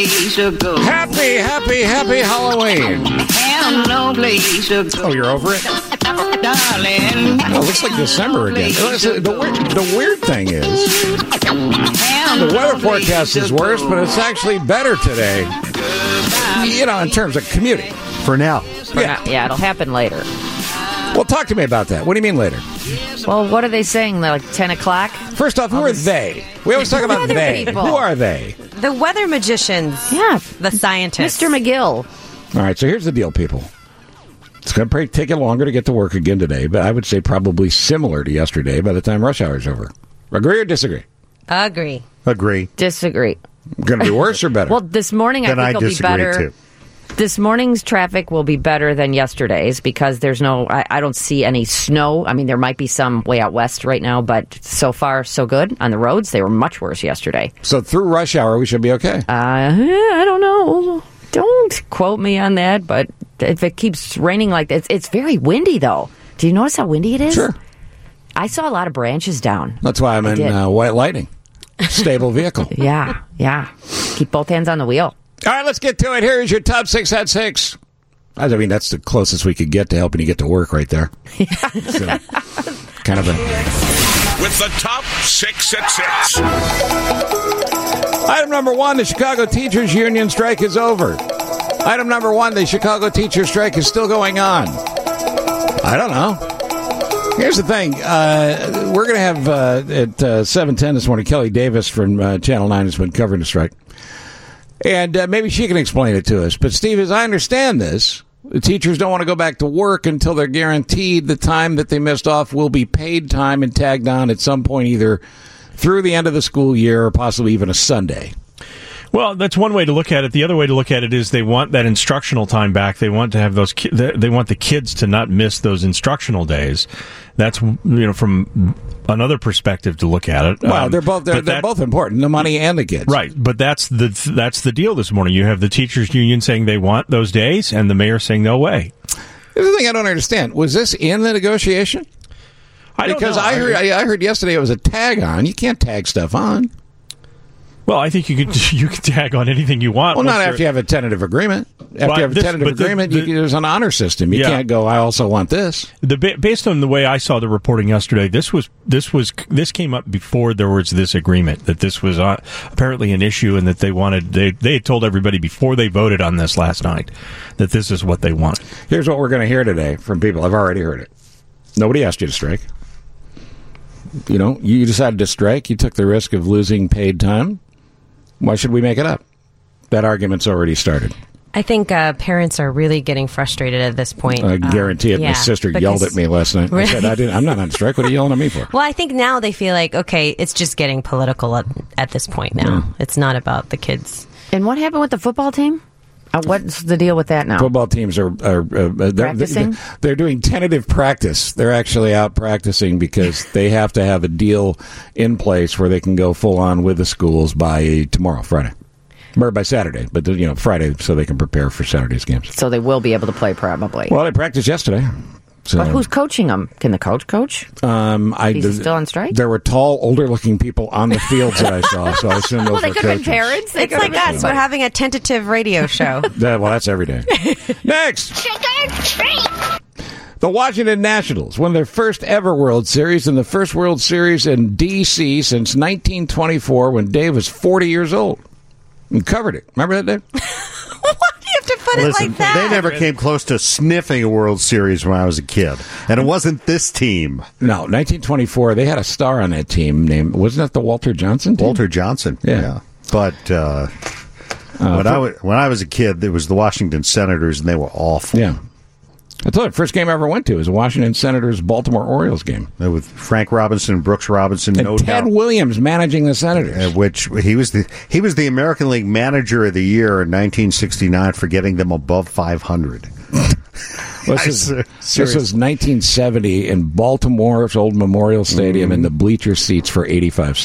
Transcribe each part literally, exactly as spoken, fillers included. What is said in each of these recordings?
place to go. Happy, happy, happy Halloween. Have no place to go. Oh, you're over it? Darling. Oh, it looks like December again. Listen, the, weird, the weird thing is, the weather forecast is worse, but it's actually better today, you know, in terms of commuting. For now. For Yeah. now- yeah, it'll happen later. Well, talk to me about that. What do you mean later? Well, what are they saying? They're like ten o'clock? First off, who are they? We always talk about Weather they. people. Who are they? The weather magicians. Yeah. The scientists. Mister McGill. All right, so here's the deal, people. It's going to take you longer to get to work again today, but I would say probably similar to yesterday by the time rush hour is over. Agree or disagree? Agree. Agree. Disagree. Going to be worse or better? Well, this morning I Then think I it'll be disagree, better. too. This morning's traffic will be better than yesterday's because there's no, I, I don't see any snow. I mean, there might be some way out west right now, but so far, so good on the roads. They were much worse yesterday. so through rush hour, we should be okay. Uh, I don't know. Don't quote me on that, but if it keeps raining like that, it's, it's very windy, though. Do you notice how windy it is? Sure. I saw a lot of branches down. That's why I'm I in did. uh, white lighting. Stable vehicle. Yeah, yeah. Keep both hands on the wheel. All right, let's get to it. Here is your top six at six. I mean, that's the closest we could get to helping you get to work right there. So, kind of a... With the top six at six. Item number one, the Chicago Teachers Union strike is over. Item number one, the Chicago Teachers strike is still going on. I don't know. Here's the thing. Uh, we're going to have uh, at uh, seven ten this morning, Kelly Davis from uh, Channel nine has been covering the strike. And uh, maybe she can explain it to us. But, Steve, as I understand this, the teachers don't want to go back to work until they're guaranteed the time that they missed off will be paid time and tagged on at some point either through the end of the school year or possibly even a Sunday. Well, that's one way to look at it. The other way to look at it is they want that instructional time back. They want to have those. Ki- they want the kids to not miss those instructional days. That's, you know, from another perspective to look at it. Well, Um, they're both they're, but they're that- both important, the money and the kids. Right, but that's the that's the deal this morning. You have the teachers union saying they want those days, and the mayor saying no way. Here's the thing I don't understand. Was this in the negotiation? I don't Because know. I heard I, I heard yesterday it was a tag on. You can't tag stuff on. Well, I think you could you could tag on anything you want. Well, not once after you have a tentative agreement. After Well, you have a this- tentative but the- agreement, the- you, there's an honor system. You Yeah. can't go, I also want this. The ba- based on the way I saw the reporting yesterday, this was this was this came up before there was this agreement that this was uh, apparently an issue and that they wanted they they had told everybody before they voted on this last night that this is what they want. Here's what we're going to hear today from people. I've already heard it. Nobody asked you to strike. You know, you decided to strike. You took the risk of losing paid time. Why should we make it up? That argument's already started. I think uh, parents are really getting frustrated at this point. I Um, guarantee it. My yeah, sister because- yelled at me last night. I said, I didn't, I'm not on strike. What are you yelling at me for? Well, I think now they feel like, okay, it's just getting political at, at this point now. Yeah. It's not about the kids. And what happened with the football team? Uh, what's the deal with that now? Football teams are, are uh, they're, Practicing? They're, they're doing tentative practice. They're actually out practicing because they have to have a deal in place where they can go full on with the schools by tomorrow, Friday. Or by Saturday, but you know Friday, so they can prepare for Saturday's games. So they will be able to play probably. Well, they practiced yesterday. So, But who's coaching them? Can the coach coach? um, I, Is he still on strike? There were tall, older-looking people on the fields that I saw, so I assume those Well, they were could have coaches. been parents. They It's could like have been us. We're having a tentative radio show. That- well, that's every day. Next. The Washington Nationals won their first ever World Series and the first World Series in D C since nineteen twenty-four when Dave was forty years old. And covered it. Remember that, Dave? Why do you have to put Listen, it like that? they never came close to sniffing a World Series when I was a kid. And it wasn't this team. No, nineteen twenty-four, they had a star on that team named, wasn't that the Walter Johnson team? Walter Johnson. Yeah. But uh, when, I was, when I was a kid, there was the Washington Senators, and they were awful. Yeah. I told you, the first game I ever went to was a Washington Senators Baltimore Orioles game. Uh, With Frank Robinson, Brooks Robinson, And no Ted doubt. Williams managing the Senators. Uh, which he was the he was the American League Manager of the Year in nineteen sixty-nine for getting them above five hundred. Well, this, is, I- this seriously. was nineteen seventy in Baltimore's old Memorial Stadium, Mm. and the bleacher seats for eighty-five cents.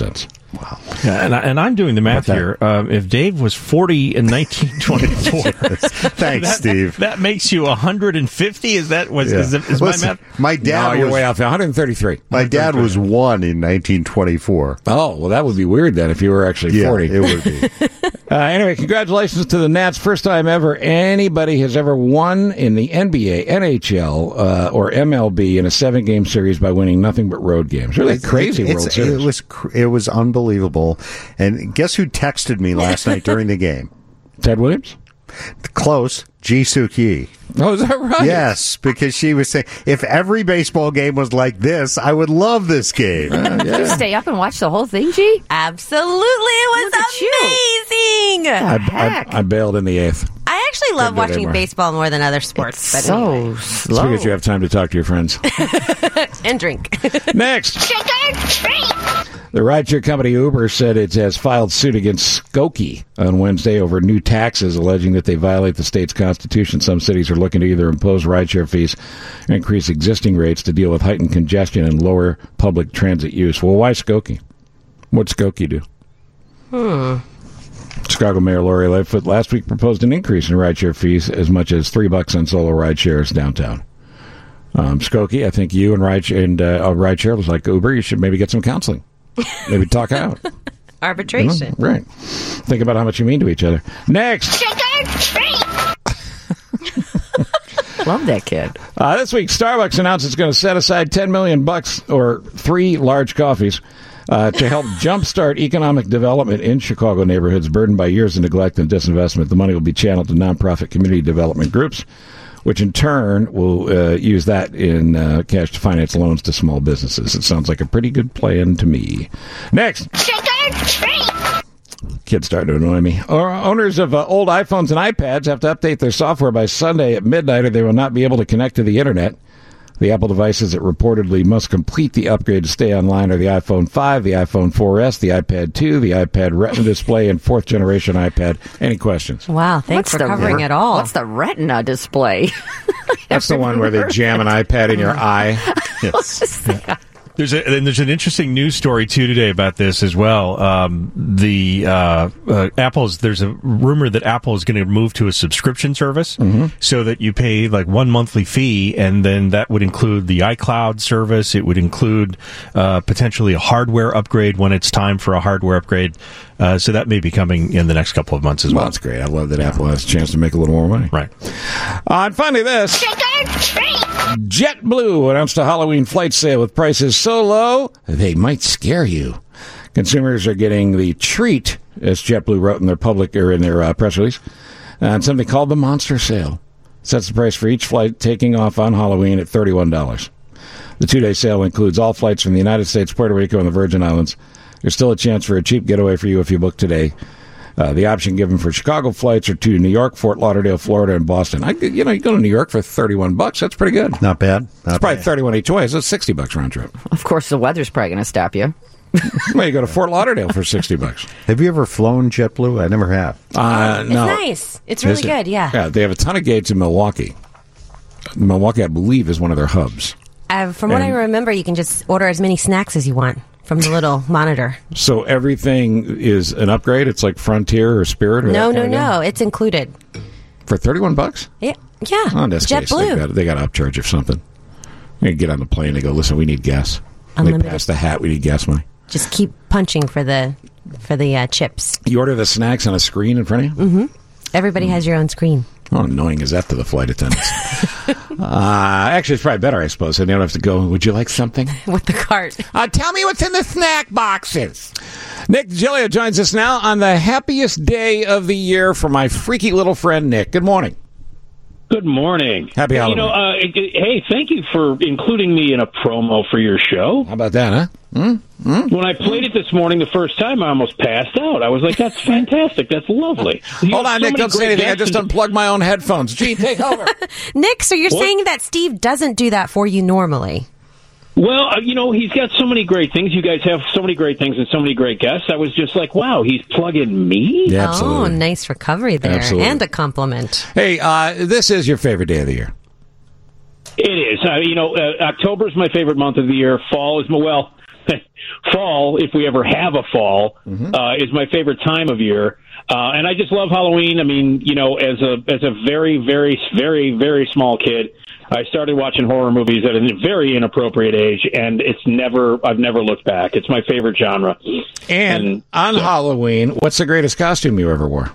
Wow. Yeah, and, I, and I'm doing the math that? here. Um, if Dave was forty in nineteen twenty-four, Thanks, that, Steve. That makes you one hundred fifty. Is that was Yeah. is, that, is Listen, my math? my dad No, you're was way off. one hundred thirty-three. my dad was one in nineteen twenty-four. Oh, well, that would be weird then if you were actually Yeah, forty. it would be. Uh, anyway, congratulations to the Nats. First time ever anybody has ever won in the N B A, N H L, uh, or M L B in a seven-game series by winning nothing but road games. Really It's- crazy it's- World it's- Series. It was cr- it was unbelievable. And guess who texted me last night during the game? Ted Williams? Close. Ji Suk Yi. Oh, is that right? Yes, because she was saying, if every baseball game was like this, I would love this game. Uh, Did you yeah. stay up and watch the whole thing, G? Absolutely. It Look at was you. amazing. I, Heck. I, I bailed in the eighth. I actually love Couldn't do it watching anymore. baseball more than other sports. But So anyway. slow. It's because you have time to talk to your friends. And drink. Next. The rideshare company Uber said it has filed suit against Skokie on Wednesday over new taxes, alleging that they violate the state's constitution. Some cities are looking to either impose rideshare fees or increase existing rates to deal with heightened congestion and lower public transit use. Well, why Skokie? What'd Skokie do? Hmm. Chicago Mayor Lori Lightfoot last week proposed an increase in rideshare fees as much as three bucks on solo rideshares downtown. Um, Skokie, I think you and rideshare and uh, rideshare was like Uber. You should maybe get some counseling. Maybe talk out. Arbitration. You know? Right. Think about how much you mean to each other. Next. Love that kid. Uh, this week, Starbucks announced it's going to set aside ten million bucks or three large coffees uh, to help jumpstart economic development in Chicago neighborhoods burdened by years of neglect and disinvestment. The money will be channeled to nonprofit community development groups, which in turn will uh, use that in uh, cash to finance loans to small businesses. It sounds like a pretty good plan to me. Next. Kids starting to annoy me. Or owners of uh, old iPhones and iPads have to update their software by Sunday at midnight or they will not be able to connect to the internet. The Apple devices that reportedly must complete the upgrade to stay online are the iPhone five, the iPhone four S, the iPad two, the iPad Retina display, and fourth generation iPad. Any questions? Wow, thanks What's for the covering re- it all. What's the Retina display? That's the one where they jam an iPad in your eye. Yes. There's a, and there's an interesting news story too today about this as well. Um, the uh, uh, Apple's there's a rumor that Apple is going to move to a subscription service, Mm-hmm. so that you pay like one monthly fee, and then that would include the iCloud service. It would include uh, potentially a hardware upgrade when it's time for a hardware upgrade. Uh, so that may be coming in the next couple of months as Well, well. that's great. I love that Apple has a chance to make a little more money. Right. Uh, and finally, this. JetBlue announced a Halloween flight sale with prices so low they might scare you. Consumers are getting the treat, as JetBlue wrote in their public or in their uh, press release, on something called the Monster Sale. Sets the price for each flight taking off on Halloween at thirty-one dollars. The two-day sale includes all flights from the United States, Puerto Rico, and the Virgin Islands. There's still a chance for a cheap getaway for you if you book today. Uh, the option given for Chicago flights are to New York, Fort Lauderdale, Florida, and Boston. I, you know, you go to New York for thirty-one bucks. That's pretty good. Not bad. Not It's probably bad. thirty-one each way. So it's sixty bucks round trip. Of course, the weather's probably going to stop you. Well, you go to Fort Lauderdale for sixty bucks. Have you ever flown JetBlue? I never have. Uh, It's no. nice. It's really Is it? good, yeah. Yeah, they have a ton of gates in Milwaukee. Milwaukee, I believe, is one of their hubs. Uh, from what I And- remember, you can just order as many snacks as you want from the little monitor. So everything is an upgrade. It's like Frontier or Spirit. Or No, that no, kind of no. It's included. deal? For thirty-one bucks. Yeah. Yeah. Oh, in this case, they JetBlue. got they got to upcharge or something. They get on the plane. They go, listen, we need gas. And they Unlimited. pass the hat. We need gas money. Just keep punching for the for the uh, chips. You order the snacks on a screen in front of you? Mm-hmm. Everybody has your own screen. How annoying is that to the flight attendants? uh, actually, it's probably better, I suppose. They don't have to go, would you like something? With the cart. Uh, tell me what's in the snack boxes. Nick DiGilio joins us now on the happiest day of the year for my freaky little friend, Nick. Good morning. Good morning. Happy You Halloween. know, uh, hey, thank you for including me in a promo for your show. How about that, huh? When I played it this morning the first time, I almost passed out. I was like, that's fantastic. That's lovely. You Hold have on, so Nick. many Don't say great anything. I guests just and- unplugged my own headphones. Gee, take over. Nick, so you're What? saying that Steve doesn't do that for you normally? Well, uh, you know, he's got so many great things. You guys have so many great things and so many great guests. I was just like, wow, he's plugging me? Yeah, Oh, absolutely. nice recovery there. Absolutely. And a compliment. Hey, uh, this is your favorite day of the year. It is. Uh, you know, uh, October is my favorite month of the year. Fall is my, well, fall, if we ever have a fall, Mm-hmm. uh, is my favorite time of year. Uh, and I just love Halloween. I mean, you know, as a as a very, very, very, very small kid, I started watching horror movies at a very inappropriate age, and it's never I've never looked back. It's my favorite genre. And, And, on so- Halloween, what's the greatest costume you ever wore?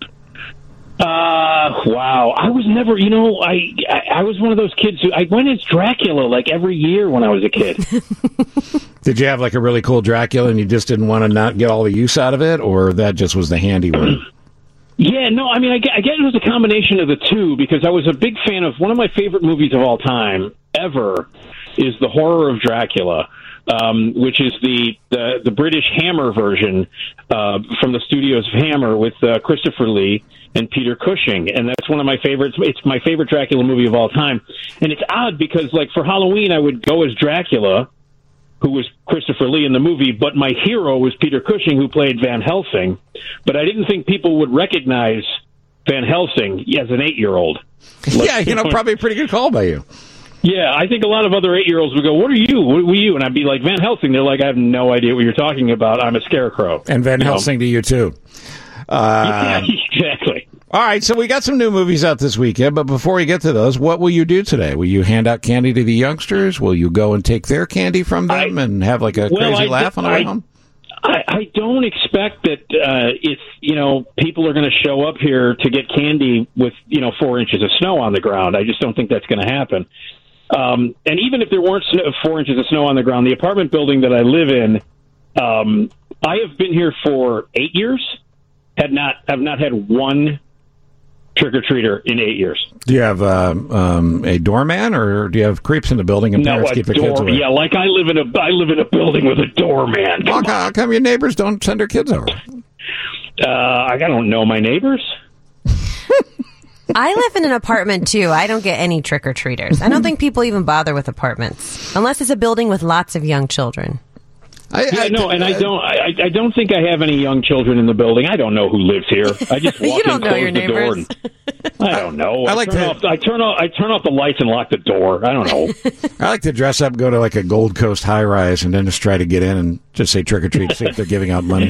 Uh, wow. I was never, you know, I, I I was one of those kids who, I went as Dracula like every year when I was a kid. Did you have like a really cool Dracula and you just didn't want to not get all the use out of it, or that just was the handy one? Yeah, no, I mean, I, gue- I guess it was a combination of the two, because I was a big fan of one of my favorite movies of all time, ever, is The Horror of Dracula, um, which is the, the, the British Hammer version uh, from the studios of Hammer with uh, Christopher Lee and Peter Cushing. And that's one of my favorites. It's my favorite Dracula movie of all time. And it's odd because, like, for Halloween, I would go as Dracula, who was Christopher Lee in the movie, but my hero was Peter Cushing, who played Van Helsing. But I didn't think people would recognize Van Helsing as an eight-year-old. Like, Yeah, you know, probably a pretty good call by you. Yeah, I think a lot of other eight-year-olds would go, "What are you? What were you?" And I'd be like, "Van Helsing." They're like, "I have no idea what you're talking about. I'm a scarecrow." And Van You know? Helsing to you, too. Uh, Yeah, exactly. All right, so we got some new movies out this weekend, but before we get to those, what will you do today? Will you hand out candy to the youngsters? Will you go and take their candy from them I- and have like a well, crazy I laugh d- on the way I- home? I, I don't expect that uh, if, you know, people are going to show up here to get candy with, you know, four inches of snow on the ground. I just don't think that's going to happen. Um, and even if there weren't snow, four inches of snow on the ground, the apartment building that I live in, um, I have been here for eight years, had not have not had one trick-or-treater in eight years. Do you have uh, um, a doorman, or do you have creeps in the building and No, parents a keep the kids door. away? Yeah, like I live in a I live in a building with a doorman. Well, how how come your neighbors don't send their kids over? Uh, I don't know my neighbors. I live in an apartment too. I don't get any trick or treaters. I don't think people even bother with apartments unless it's a building with lots of young children. I, Yeah, I- no, and I don't. I, I don't think I have any young children in the building. I don't know who lives here. I just walk You don't in, know close your the door, neighbors. and I don't know. I I, like turn to- off. I turn off. I turn off the lights and lock the door. I don't know. I like to dress up, go to like a Gold Coast high rise, and then just try to get in and just say trick or treat, see if they're giving out money.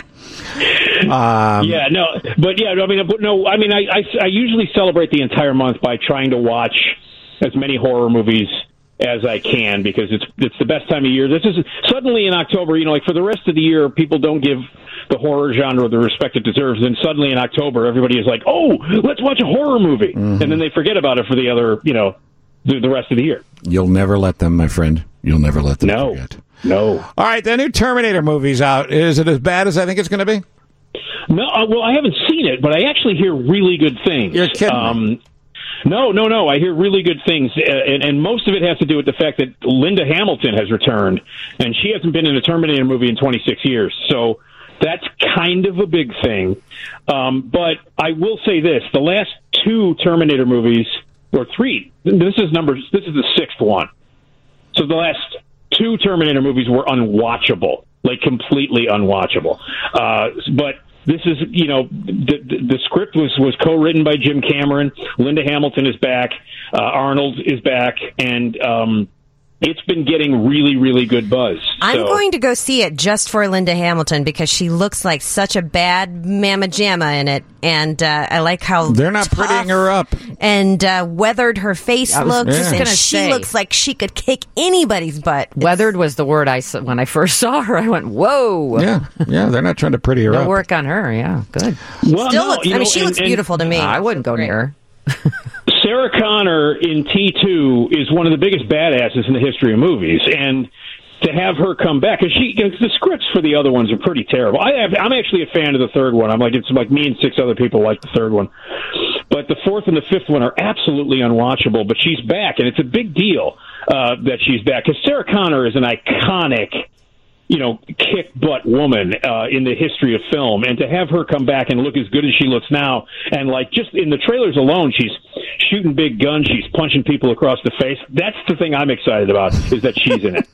Um, yeah, no, but yeah, I mean, but no, I mean, I, I, I usually celebrate the entire month by trying to watch as many horror movies as I can, because it's it's the best time of year. This is suddenly in October, you know, like for the rest of the year, people don't give the horror genre the respect it deserves. And suddenly in October, everybody is like, "Oh, let's watch a horror movie," Mm-hmm. and then they forget about it for the other, you know, the, the rest of the year. You'll never let them, my friend. You'll never let them No, forget. no. All right, the new Terminator movie's out. Is it as bad as I think it's going to be? No, uh, well, I haven't seen it, but I actually hear really good things. You're kidding me. Um, no, no, no. I hear really good things, uh, and, and most of it has to do with the fact that Linda Hamilton has returned, and she hasn't been in a Terminator movie in twenty-six years. So that's kind of a big thing. Um, but I will say this: the last two Terminator movies, or three, this is number, this is the sixth one. So the last two Terminator movies were unwatchable, like completely unwatchable. Uh, but this is, you know, the, the, the script was, was co-written by Jim Cameron. Linda Hamilton is back. Uh, Arnold is back. And um, it's been getting really, really good buzz. I'm So- going to go see it just for Linda Hamilton because she looks like such a bad mamma jamma in it, and uh, I like how They're not tough prettying her up. and uh, weathered her face I was looks. just And gonna she say. looks like she could kick anybody's butt. It's- Weathered was the word I s- when I first saw her. I went, "Whoa!" Yeah, yeah, they're not trying to pretty her No up. work on her. Yeah, good. Well, Still no, looks. you I mean, know, she and- looks and beautiful to me. I wouldn't go Great. near her. Sarah Connor in T two is one of the biggest badasses in the history of movies, and to have her come back, because she, cause the scripts for the other ones are pretty terrible. I have, I'm actually a fan of the third one. I'm like, it's like me and six other people like the third one, but the fourth and the fifth one are absolutely unwatchable. But she's back, and it's a big deal uh, that she's back, because Sarah Connor is an iconic, you know, kick butt woman uh, in the history of film, and to have her come back and look as good as she looks now, and like just in the trailers alone, she's shooting big guns, she's punching people across the face. That's the thing I'm excited about, is that she's in it.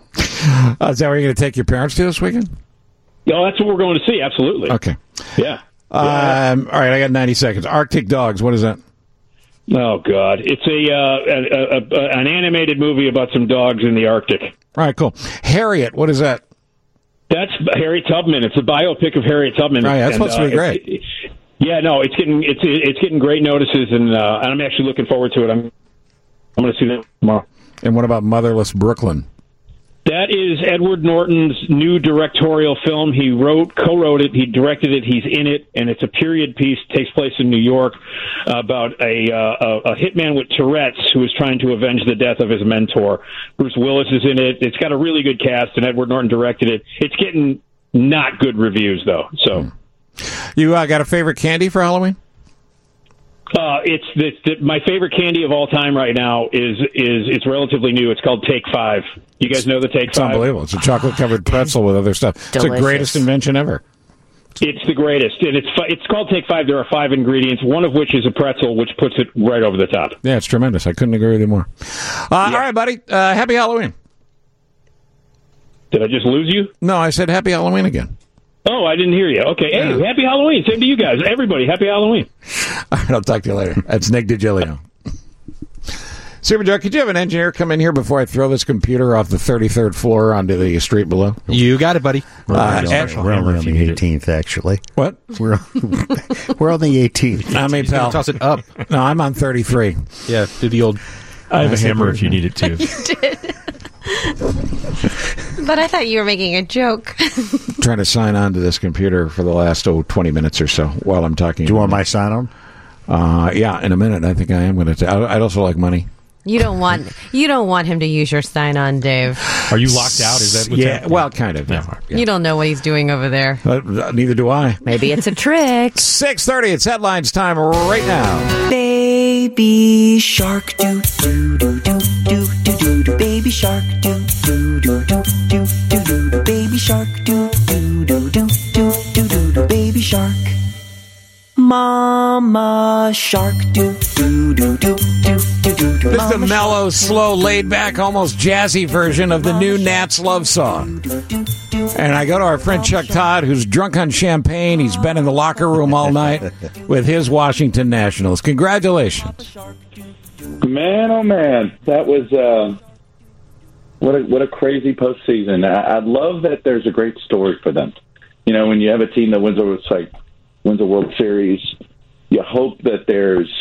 Uh, is that where you're going to take your parents to this weekend? Oh, that's what we're going to see. Absolutely. Okay. Yeah. Um, all right, I got ninety seconds. Arctic Dogs, what is that? Oh God, it's a, uh, a, a, a an animated movie about some dogs in the Arctic. All right, cool. Harriet, what is that? That's Harriet Tubman. It's a biopic of Harriet Tubman. Oh, yeah, that's and, supposed to be uh, great. It, it, yeah, no, it's getting it's it's getting great notices, and, uh, and I'm actually looking forward to it. I'm I'm going to see that tomorrow. And what about Motherless Brooklyn? That is Edward Norton's new directorial film. He wrote, co-wrote it, he directed it, he's in it, and it's a period piece. Takes place in New York about a, uh, a a hitman with Tourette's who is trying to avenge the death of his mentor. Bruce Willis is in it. It's got a really good cast, and Edward Norton directed it. It's getting not good reviews though. So, you uh, got a favorite candy for Halloween? Uh, it's the, the, my favorite candy of all time right now is is it's relatively new. It's called Take Five. You guys know the Take It's Five? unbelievable. It's a chocolate covered pretzel with other stuff. It's the Delicious. greatest invention ever. It's the greatest, and it's fi- it's called Take Five. There are five ingredients, one of which is a pretzel, which puts it right over the top. Yeah, it's tremendous. I couldn't agree with you more. Uh, Yeah. All right, buddy. Uh, happy Halloween. Did I just lose you? No, I said happy Halloween again. Oh, I didn't hear you. Okay, hey, Yeah. happy Halloween. Same to you guys. Everybody, happy Halloween. All right, I'll talk to you later. That's Nick DiGilio. Super Joe, could you have an engineer come in here before I throw this computer off the thirty-third floor onto the street below? You got it, buddy. We're, Uh, only- and- we're only on if you the need it. eighteenth, actually. What? We're we're on the eighteenth. I mean, He's gonna pal. toss it up. No, I'm on thirty-three. Yeah, do the old. I have a I said hammer we're- if you need it too. But I thought you were making a joke. Trying to sign on to this computer for the last, oh, twenty minutes or so while I'm talking. Do you want my sign on? Uh, yeah, in a minute. I think I am going to. I'd also like money. You don't want you don't want him to use your sign on, Dave. Are you locked out? Is that what's yeah, happening? well, kind of. Yeah. Yeah. You don't know what he's doing over there. Uh, neither do I. Maybe it's a trick. six thirty, it's headlines time right now. Baby shark do do do do do do do do baby shark do do do do do do do do baby shark do do do do do do do do baby shark. Mama shark do do do do do do do do. This is the mellow, slow, laid-back, almost jazzy version of the new Nats love song. And I go to our friend Chuck Todd, who's drunk on champagne. He's been in the locker room all night with his Washington Nationals. Congratulations. Man, oh man, that was uh, what a what a crazy postseason. I, I love that there's a great story for them. You know, when you have a team that wins a it's like wins a World Series, you hope that there's,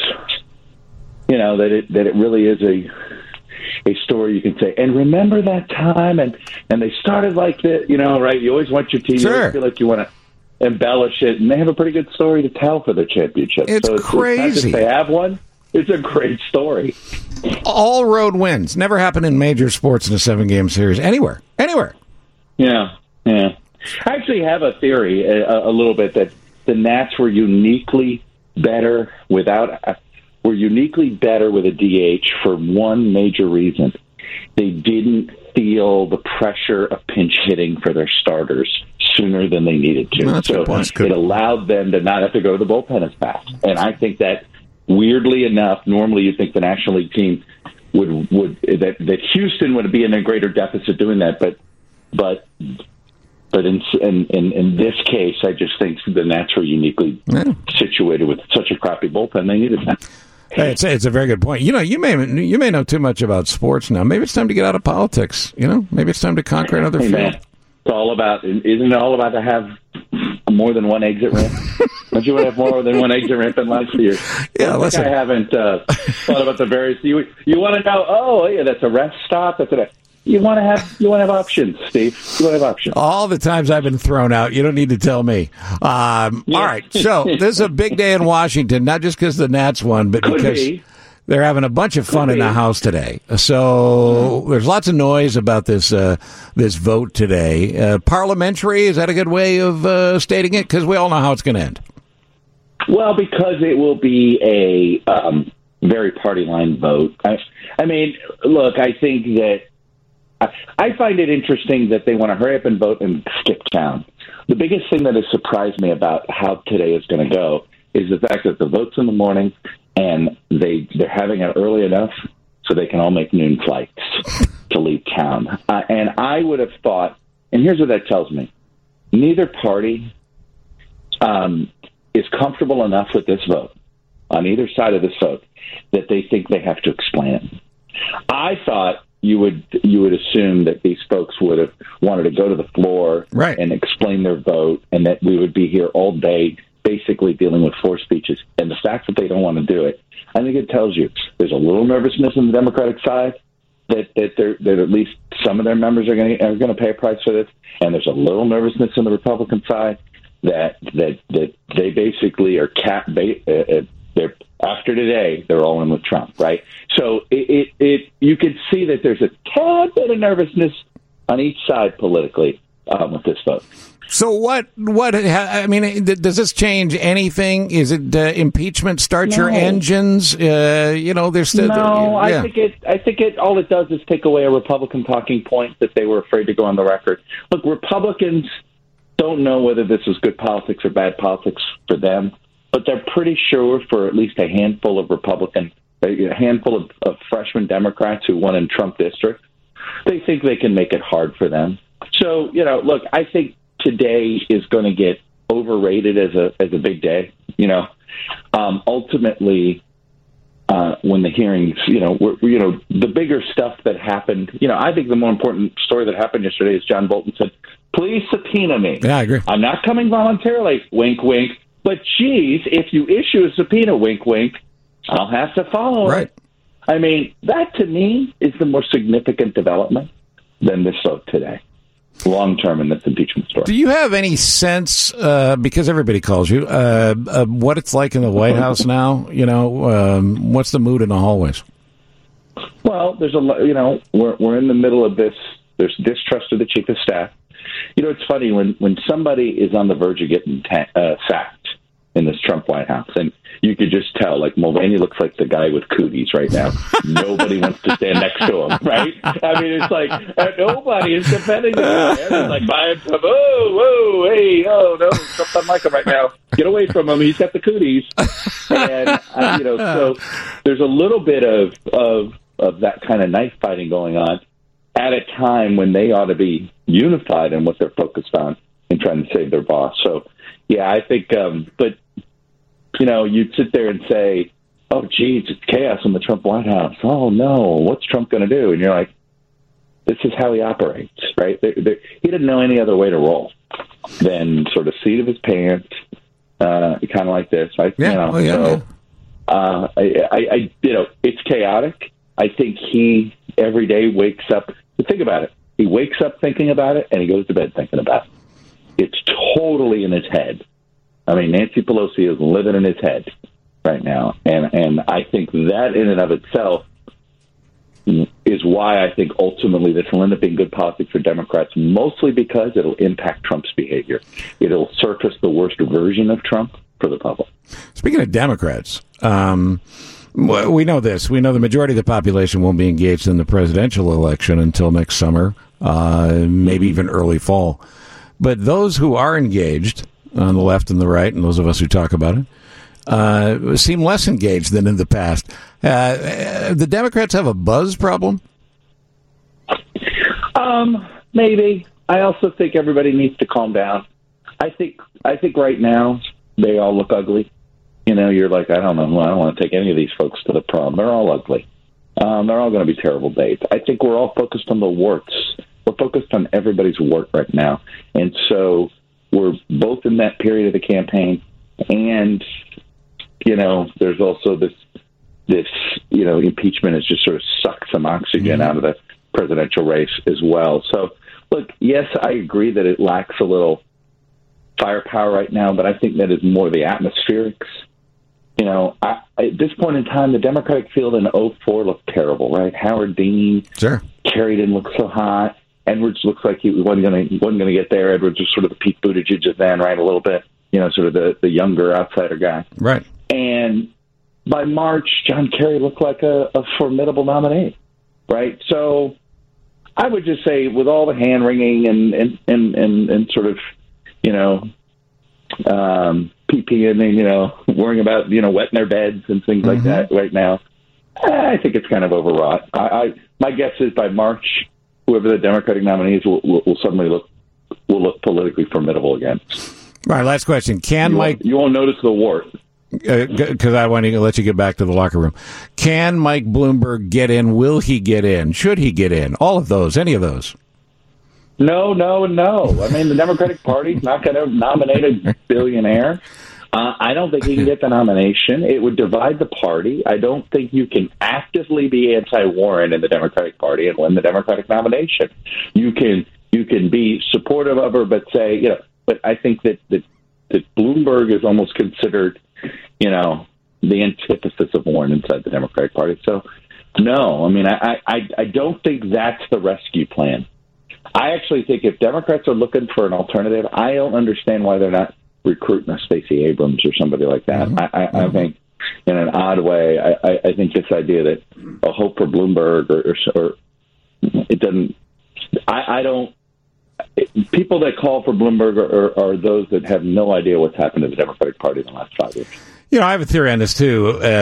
you know, that it that it really is a a story you can say. And remember that time, and and they started like this, you know, right? You always want your team. You Sure. always feel like you want to embellish it, and they have a pretty good story to tell for their championship. It's so it's, crazy. It's not just they have one. It's a great story. All road wins. Never happened in major sports in a seven-game series. Anywhere. Anywhere. Yeah, yeah. I actually have a theory, a, a little bit, that the Nats were uniquely better without, uh, were uniquely better with a D H for one major reason. They didn't feel the pressure of pinch hitting for their starters sooner than they needed to. No, that's a so good point. That's good. it allowed them to not have to go to the bullpen as fast. And I think that, weirdly enough, normally you'd think the National League team would would that that Houston would be in a greater deficit doing that, but but but in in in, in this case, I just think the Nats were uniquely Yeah. situated with such a crappy bullpen. They needed that. Hey, it's, it's a very good point. You know, you may you may know too much about sports now. Maybe it's time to get out of politics. You know, maybe it's time to conquer another Hey, field. man, it's all about. Isn't it all about to have more than one exit ramp? Don't you want to have more than one exit ramp in life for your? Yeah, I think listen. I haven't uh, thought about the various. You you want to know? Oh, yeah, that's a rest stop. That's a. You want to have you want to have options, Steve. You want to have options. All the times I've been thrown out, you don't need to tell me. Um, Yeah. All right, so this is a big day in Washington, not just because the Nats won, but Could because be. they're having a bunch of fun Could in the be. House today. So there's lots of noise about this uh, this vote today. Uh, parliamentary, is that a good way of uh, stating it? Because we all know how it's going to end. Well, because it will be a um, very party line vote. I, I mean, look, I think that I, I find it interesting that they want to hurry up and vote and skip town. The biggest thing that has surprised me about how today is going to go is the fact that the vote's in the morning and they they're having it early enough so they can all make noon flights to leave town. Uh, and I would have thought, and here's what that tells me: neither party um, is comfortable enough with this vote on either side of this vote that they think they have to explain it. I thought you would you would assume that these folks would have wanted to go to the floor right. and explain their vote, and that we would be here all day basically dealing with floor speeches. And the fact that they don't want to do it, I think it tells you there's a little nervousness on the Democratic side that that, that at least some of their members are going to are going to pay a price for this, and there's a little nervousness on the Republican side that that that they basically are cat bait. Uh, they're after today, they're all in with Trump, right? So it, it it you could see that there's a tad bit of nervousness on each side politically um, with this vote. So what? What? I mean, does this change anything? Is it uh, impeachment? Start No. your engines? Uh, you know, there's still. No, yeah. I think it. I think it. All it does is take away a Republican talking point that they were afraid to go on the record. Look, Republicans don't know whether this is good politics or bad politics for them, but they're pretty sure for at least a handful of Republican, a handful of, of freshman Democrats who won in Trump districts, they think they can make it hard for them. So, you know, look, I think today is going to get overrated as a as a big day. You know, um, ultimately, uh, when the hearings, you know, we're, you know, the bigger stuff that happened. You know, I think the more important story that happened yesterday is John Bolton said, "Please subpoena me. Yeah, I agree. I'm not coming voluntarily." Wink, wink. But geez, if you issue a subpoena, wink, wink, I'll have to follow right. it. I mean, that to me is the more significant development than this vote today, long term in this impeachment story. Do you have any sense, uh, because everybody calls you, uh, uh, what it's like in the White House now? You know, um, what's the mood in the hallways? Well, there's a lo- you know we're we're in the middle of this. There's distrust of the chief of staff. You know, it's funny when when somebody is on the verge of getting ta- uh, sacked in this Trump White House, and you could just tell, like, Mulvaney looks like the guy with cooties right now. Nobody wants to stand next to him, right? I mean, it's like uh, nobody is defending the guy. Everyone's like, bye, whoa, whoa, hey, oh no, Trump's on Michael right now. Get away from him. He's got the cooties. And uh, you know, so there's a little bit of of of that kind of knife fighting going on at a time when they ought to be unified in what they're focused on and trying to save their boss. So, yeah, I think, um, but, you know, you'd sit there and say, oh, geez, it's chaos in the Trump White House. Oh, no, what's Trump going to do? And you're like, this is how he operates, right? They're, they're, he didn't know any other way to roll than sort of seat of his pants, uh, kind of like this. I, Yeah, you know, oh, yeah, so, yeah. Uh, I, I, I, you know, it's chaotic. I think he every day wakes up. Think about it. He wakes up thinking about it, and he goes to bed thinking about it. It's totally in his head. I mean, Nancy Pelosi is living in his head right now, and and I think that in and of itself is why I think ultimately this will end up being good politics for Democrats, mostly because it'll impact Trump's behavior. It'll surface the worst version of Trump for the public. Speaking of Democrats, um, we know this. We know the majority of the population won't be engaged in the presidential election until next summer, uh, maybe even early fall. But those who are engaged on the left and the right, and those of us who talk about it, uh, seem less engaged than in the past. Uh, the Democrats have a buzz problem? Um, maybe. I also think everybody needs to calm down. I think I think right now they all look ugly. You know, you're like, I don't know, I don't want to take any of these folks to the prom. They're all ugly. Um, they're all going to be terrible dates. I think we're all focused on the warts. We're focused on everybody's wart right now. And so we're both in that period of the campaign. And, you know, there's also this, this you know, impeachment has just sort of sucked some oxygen mm-hmm. out of the presidential race as well. So, look, yes, I agree that it lacks a little firepower right now, but I think that is more the atmospherics. You know, I, at this point in time, the Democratic field in oh four looked terrible, right? Howard Dean, sure. Kerry didn't look so hot. Edwards looks like he wasn't going to wasn't going to get there. Edwards was sort of the Pete Buttigieg of then, right? A little bit, you know, sort of the, the younger outsider guy, right? And by March, John Kerry looked like a, a formidable nominee, right? So I would just say, with all the hand wringing and and, and, and and sort of, you know, um, P P and you know, worrying about, you know, wetting their beds and things like mm-hmm. that right now, I think it's kind of overwrought. I, I my guess is by March, whoever the Democratic nominees will, will, will suddenly look will look politically formidable again. All right, last question. Can you Mike won't, you won't notice the wart? because I want to let you get back to the locker room. Can Mike Bloomberg get in? Will he get in? Should he get in? All of those, any of those? No, no, no. I mean, the Democratic Party's not going to nominate a billionaire. Uh, I don't think he can get the nomination. It would divide the party. I don't think you can actively be anti-Warren in the Democratic Party and win the Democratic nomination. You can you can be supportive of her, but say, you know, but I think that, that, that Bloomberg is almost considered, you know, the antithesis of Warren inside the Democratic Party. So, no, I mean, I, I, I don't think that's the rescue plan. I actually think if Democrats are looking for an alternative, I don't understand why they're not recruiting a Stacey Abrams or somebody like that. Mm-hmm. I, I, mm-hmm. I think, in an odd way, I, I, I think this idea that a hope for Bloomberg or, or, or it doesn't. I, I don't. It, people that call for Bloomberg are, are, are those that have no idea what's happened to the Democratic Party in the last five years. You know, I have a theory on this, too. Uh,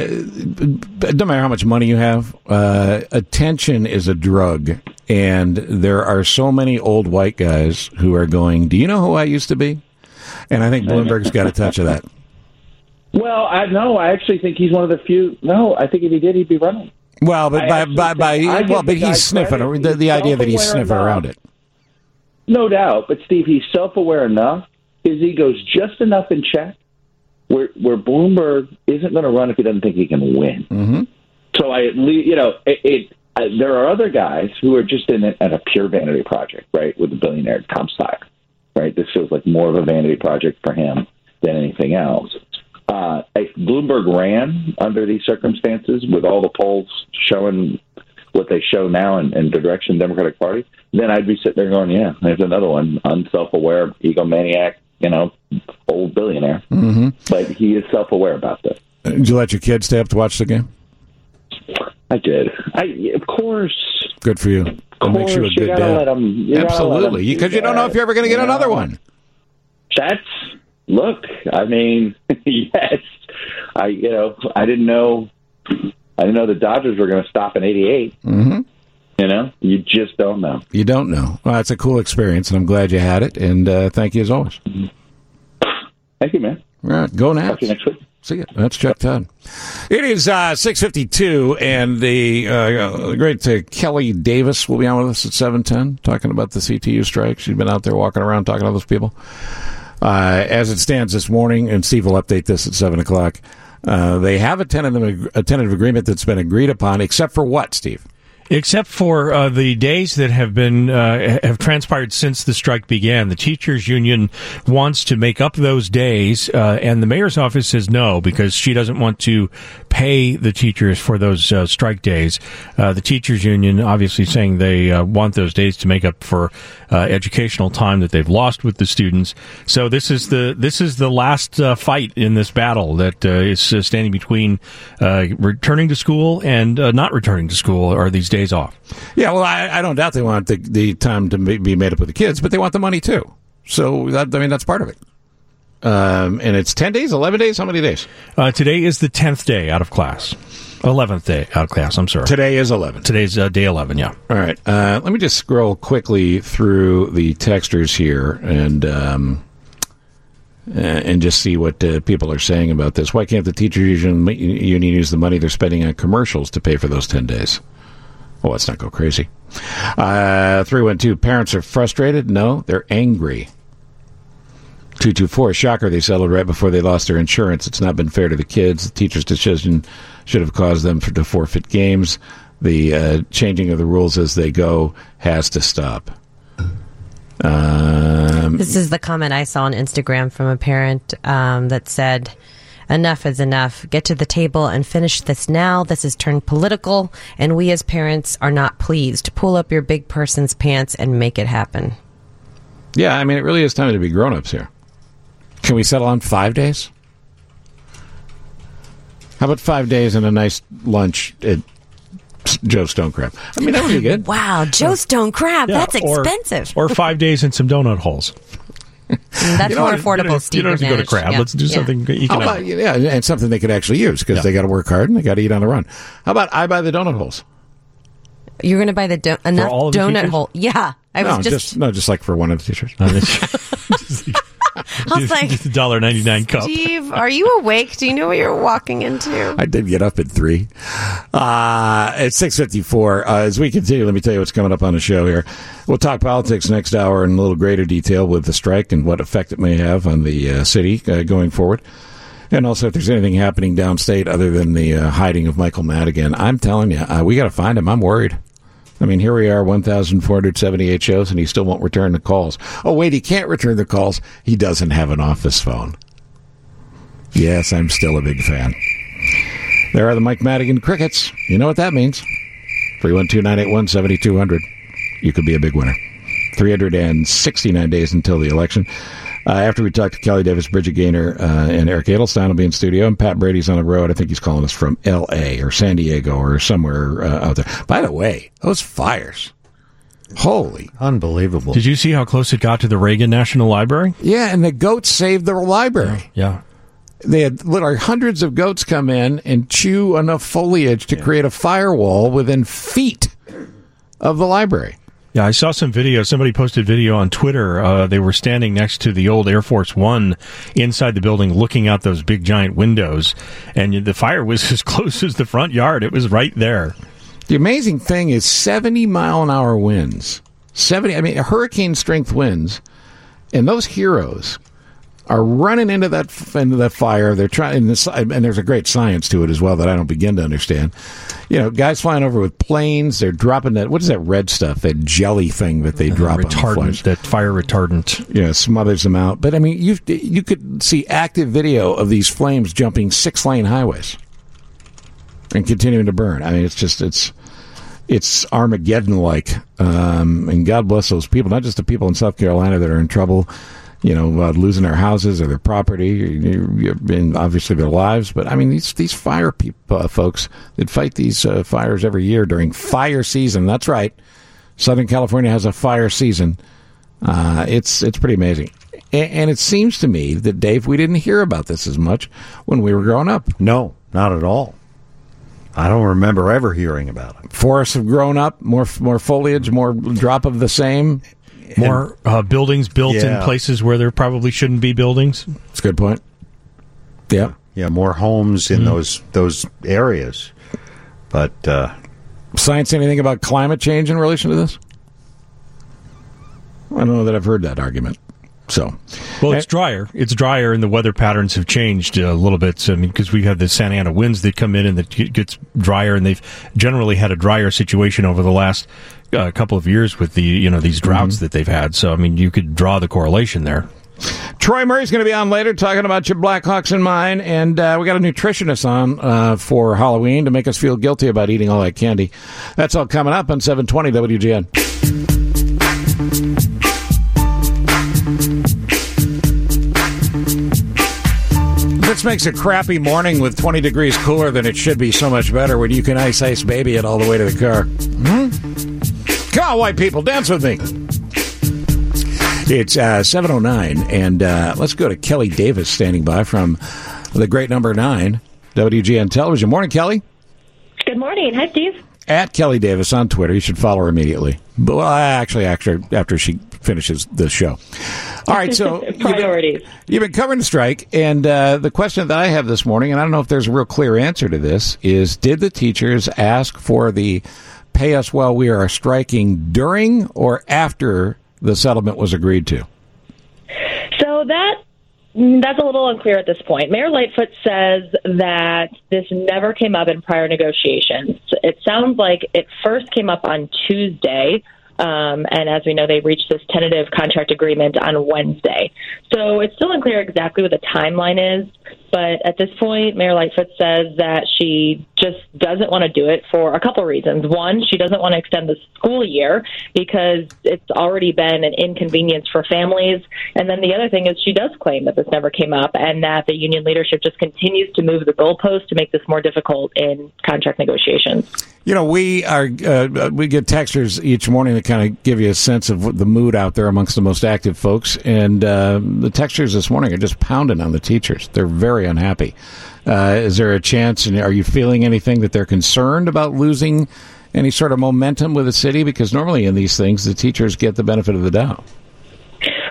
it doesn't matter how much money you have. Uh, attention is a drug. And there are so many old white guys who are going, do you know who I used to be? And I think Bloomberg's got a touch of that. Well, I no, I actually think he's one of the few. No, I think if he did, he'd be running. Well, but by, by, by, well, but he's sniffing, the, the idea that he's sniffing enough. Around it. No doubt. But, Steve, he's self-aware enough. His ego's just enough in check where, where Bloomberg isn't going to run if he doesn't think he can win. Mm-hmm. So, I at least, you know, it, it Uh, there are other guys who are just in it at a pure vanity project, right, with the billionaire Tom Steyer, right? This feels like more of a vanity project for him than anything else. Uh, if Bloomberg ran under these circumstances with all the polls showing what they show now in, in the direction of the Democratic Party, then I'd be sitting there going, yeah, there's another one, unself-aware, egomaniac, you know, old billionaire. Mm-hmm. But he is self-aware about this. Did you let your kids stay up to watch the game? I did. I of course. Good for you. That makes you a good you dad. Let them, you Absolutely, because you, you don't know if you're ever going to get you another know, one. That's look. I mean, yes. I you know I didn't know I didn't know the Dodgers were going to stop in eighty-eight. Mm-hmm. You know, you just don't know. You don't know. Well, it's a cool experience, and I'm glad you had it. And uh, thank you as always. Thank you, man. All right, go now. Talk to you next week. See you. That's Chuck Todd. It is uh, six fifty-two, and the uh, great uh, Kelly Davis will be on with us at seven ten, talking about the C T U strike. She's been out there walking around talking to those people. Uh, as it stands this morning, and Steve will update this at seven o'clock, uh, they have a tentative, a tentative agreement that's been agreed upon, except for what, Steve? Except for uh, the days that have been uh, have transpired since the strike began. The teachers union wants to make up those days, uh, and the mayor's office says no because she doesn't want to pay the teachers for those uh, strike days. Uh, the teachers union obviously saying they uh, want those days to make up for uh, educational time that they've lost with the students. So this is the this is the last uh, fight in this battle that uh, is uh, standing between uh, returning to school and uh, not returning to school, or these days off. Yeah, well, I, I don't doubt they want the, the time to be made up with the kids, but they want the money too. So, that, I mean, that's part of it. Um, and it's ten days, eleven days? How many days? Uh, today is the tenth day out of class. eleventh day out of class, I'm sorry. Today is eleven. Today's uh, day eleven, yeah. All right. Uh, let me just scroll quickly through the texters here and um, uh, and just see what uh, people are saying about this. Why can't the teachers union, union use the money they're spending on commercials to pay for those ten days? Well, let's not go crazy. Uh, three one two, parents are frustrated? No, they're angry. two two four, shocker, they settled right before they lost their insurance. It's not been fair to the kids. The teacher's decision should have caused them for, to forfeit games. The uh, changing of the rules as they go has to stop. Um, this is the comment I saw on Instagram from a parent um, that said, enough is enough. Get to the table and finish this now. This has turned political, and we as parents are not pleased. Pull up your big person's pants and make it happen. Yeah, I mean, it really is time to be grown-ups here. Can we settle on five days? How about five days and a nice lunch at Joe Stone Crab? I mean, that would be good. Wow, Joe Stone Crab, yeah, that's or, expensive. Or five days and some donut holes. That's you know, more affordable, you know, Steve. You don't have to go to Crab. Yeah. Let's do something yeah. economic. Yeah, and something they could actually use because yeah. they got to work hard and they got to eat on the run. How about I buy the donut holes? You're going to buy the do- enough donut hole? Yeah, I no, was just... just no, just like for one of the teachers. I was like, the one dollar ninety-nine cup. Steve, are you awake? Do you know what you're walking into? I did get up at three. Uh, it's six fifty-four. Uh, as we continue, let me tell you what's coming up on the show here. We'll talk politics next hour in a little greater detail with the strike and what effect it may have on the uh, city uh, going forward. And also, if there's anything happening downstate other than the uh, hiding of Michael Madigan, I'm telling you, uh, we got to find him. I'm worried. I mean, here we are, one thousand four hundred seventy-eight shows, and he still won't return the calls. Oh, wait, he can't return the calls. He doesn't have an office phone. Yes, I'm still a big fan. There are the Mike Madigan Crickets. You know what that means. three one two, nine eight one, seven two zero zero. You could be a big winner. three hundred sixty-nine days until the election. Uh, after we talk to Kelly Davis, Bridget Gaynor, uh, and Eric Edelstein will be in studio, and Pat Brady's on the road. I think he's calling us from L A or San Diego or somewhere uh, out there. By the way, those fires. Holy. Unbelievable. Did you see how close it got to the Reagan National Library? Yeah, and the goats saved the library. Yeah. They had literally hundreds of goats come in and chew enough foliage to yeah. create a firewall within feet of the library. Yeah, I saw some video. Somebody posted video on Twitter. Uh, they were standing next to the old Air Force One inside the building looking out those big giant windows, and the fire was as close as the front yard. It was right there. The amazing thing is seventy mile an hour winds. seventy, I mean, hurricane strength winds, and those heroes are running into that into that fire. They're trying, and, this, and there's a great science to it as well that I don't begin to understand. You know, guys flying over with planes. They're dropping that. What is that red stuff? That jelly thing that they uh, drop retardant, on the that fire retardant. Yeah, smothers them out. But I mean, you you could see active video of these flames jumping six lane highways and continuing to burn. I mean, it's just it's it's Armageddon like. Um, and God bless those people, not just the people in South Carolina that are in trouble. You know, uh, losing their houses or their property, and obviously their lives. But I mean, these these fire people, uh, folks that fight these uh, fires every year during fire season. That's right, Southern California has a fire season. Uh, it's it's pretty amazing, and, and it seems to me that Dave, we didn't hear about this as much when we were growing up. No, not at all. I don't remember ever hearing about it. Forests have grown up, more more foliage, more drop of the same. More uh, buildings built yeah. in places where there probably shouldn't be buildings. That's a good point. Yeah. Yeah, more homes in mm. those those areas. But uh, science, anything about climate change in relation to this? I don't know that I've heard that argument. So, well, it's drier. It's drier, and the weather patterns have changed a little bit. So, I mean, because we have the Santa Ana winds that come in, and it gets drier, and they've generally had a drier situation over the last uh, couple of years with the you know these droughts mm-hmm. that they've had. So, I mean, you could draw the correlation there. Troy Murray's going to be on later talking about your Blackhawks and mine, and uh, we got a nutritionist on uh, for Halloween to make us feel guilty about eating all that candy. That's all coming up on seven twenty W G N. This makes a crappy morning with twenty degrees cooler than it should be so much better when you can ice ice baby it all the way to the car. Hmm? Come on, white people, dance with me. It's uh, seven oh nine, and uh, let's go to Kelly Davis standing by from the great number nine, W G N Television. Morning, Kelly. Good morning. Hi, Steve. At Kelly Davis on Twitter. You should follow her immediately. Well, actually, after, after she finishes the show. All right, so priorities. You've been, you've been covering the strike, and uh, the question that I have this morning, and I don't know if there's a real clear answer to this, is did the teachers ask for the pay us while we are striking during or after the settlement was agreed to? So that that's a little unclear at this point. Mayor Lightfoot says that this never came up in prior negotiations. It sounds like it first came up on Tuesday. Um, and as we know, they reached this tentative contract agreement on Wednesday. So it's still unclear exactly what the timeline is. But at this point, Mayor Lightfoot says that she just doesn't want to do it for a couple of reasons. One, she doesn't want to extend the school year because it's already been an inconvenience for families. And then the other thing is she does claim that this never came up and that the union leadership just continues to move the goalposts to make this more difficult in contract negotiations. You know, we are uh, we get texters each morning that kind of give you a sense of what the mood out there amongst the most active folks. And uh, the texters this morning are just pounding on the teachers. They're very unhappy. Uh, is there a chance, and are you feeling anything that they're concerned about losing any sort of momentum with the city? Because normally in these things, the teachers get the benefit of the doubt.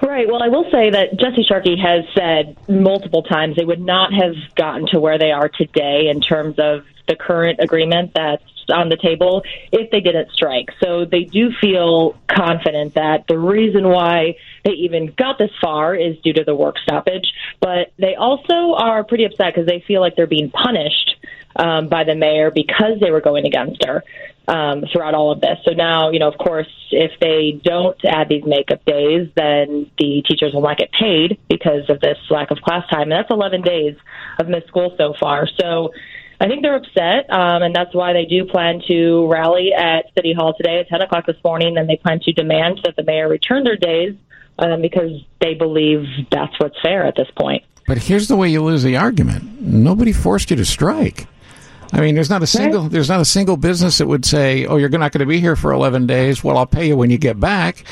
Right. Well, I will say that Jesse Sharkey has said multiple times they would not have gotten to where they are today in terms of the current agreement that's on the table if they didn't strike. So they do feel confident that the reason why they even got this far is due to the work stoppage. But they also are pretty upset because they feel like they're being punished um, by the mayor because they were going against her um, throughout all of this. So now, you know, of course, if they don't add these makeup days, then the teachers will not get paid because of this lack of class time. And that's eleven days of missed school so far. So I think they're upset, um, and that's why they do plan to rally at City Hall today at ten o'clock this morning, and they plan to demand that the mayor return their days um, because they believe that's what's fair at this point. But here's the way you lose the argument. Nobody forced you to strike. I mean, there's not a single there's not a single business that would say, "Oh, you're not going to be here for eleven days. Well, I'll pay you when you get back."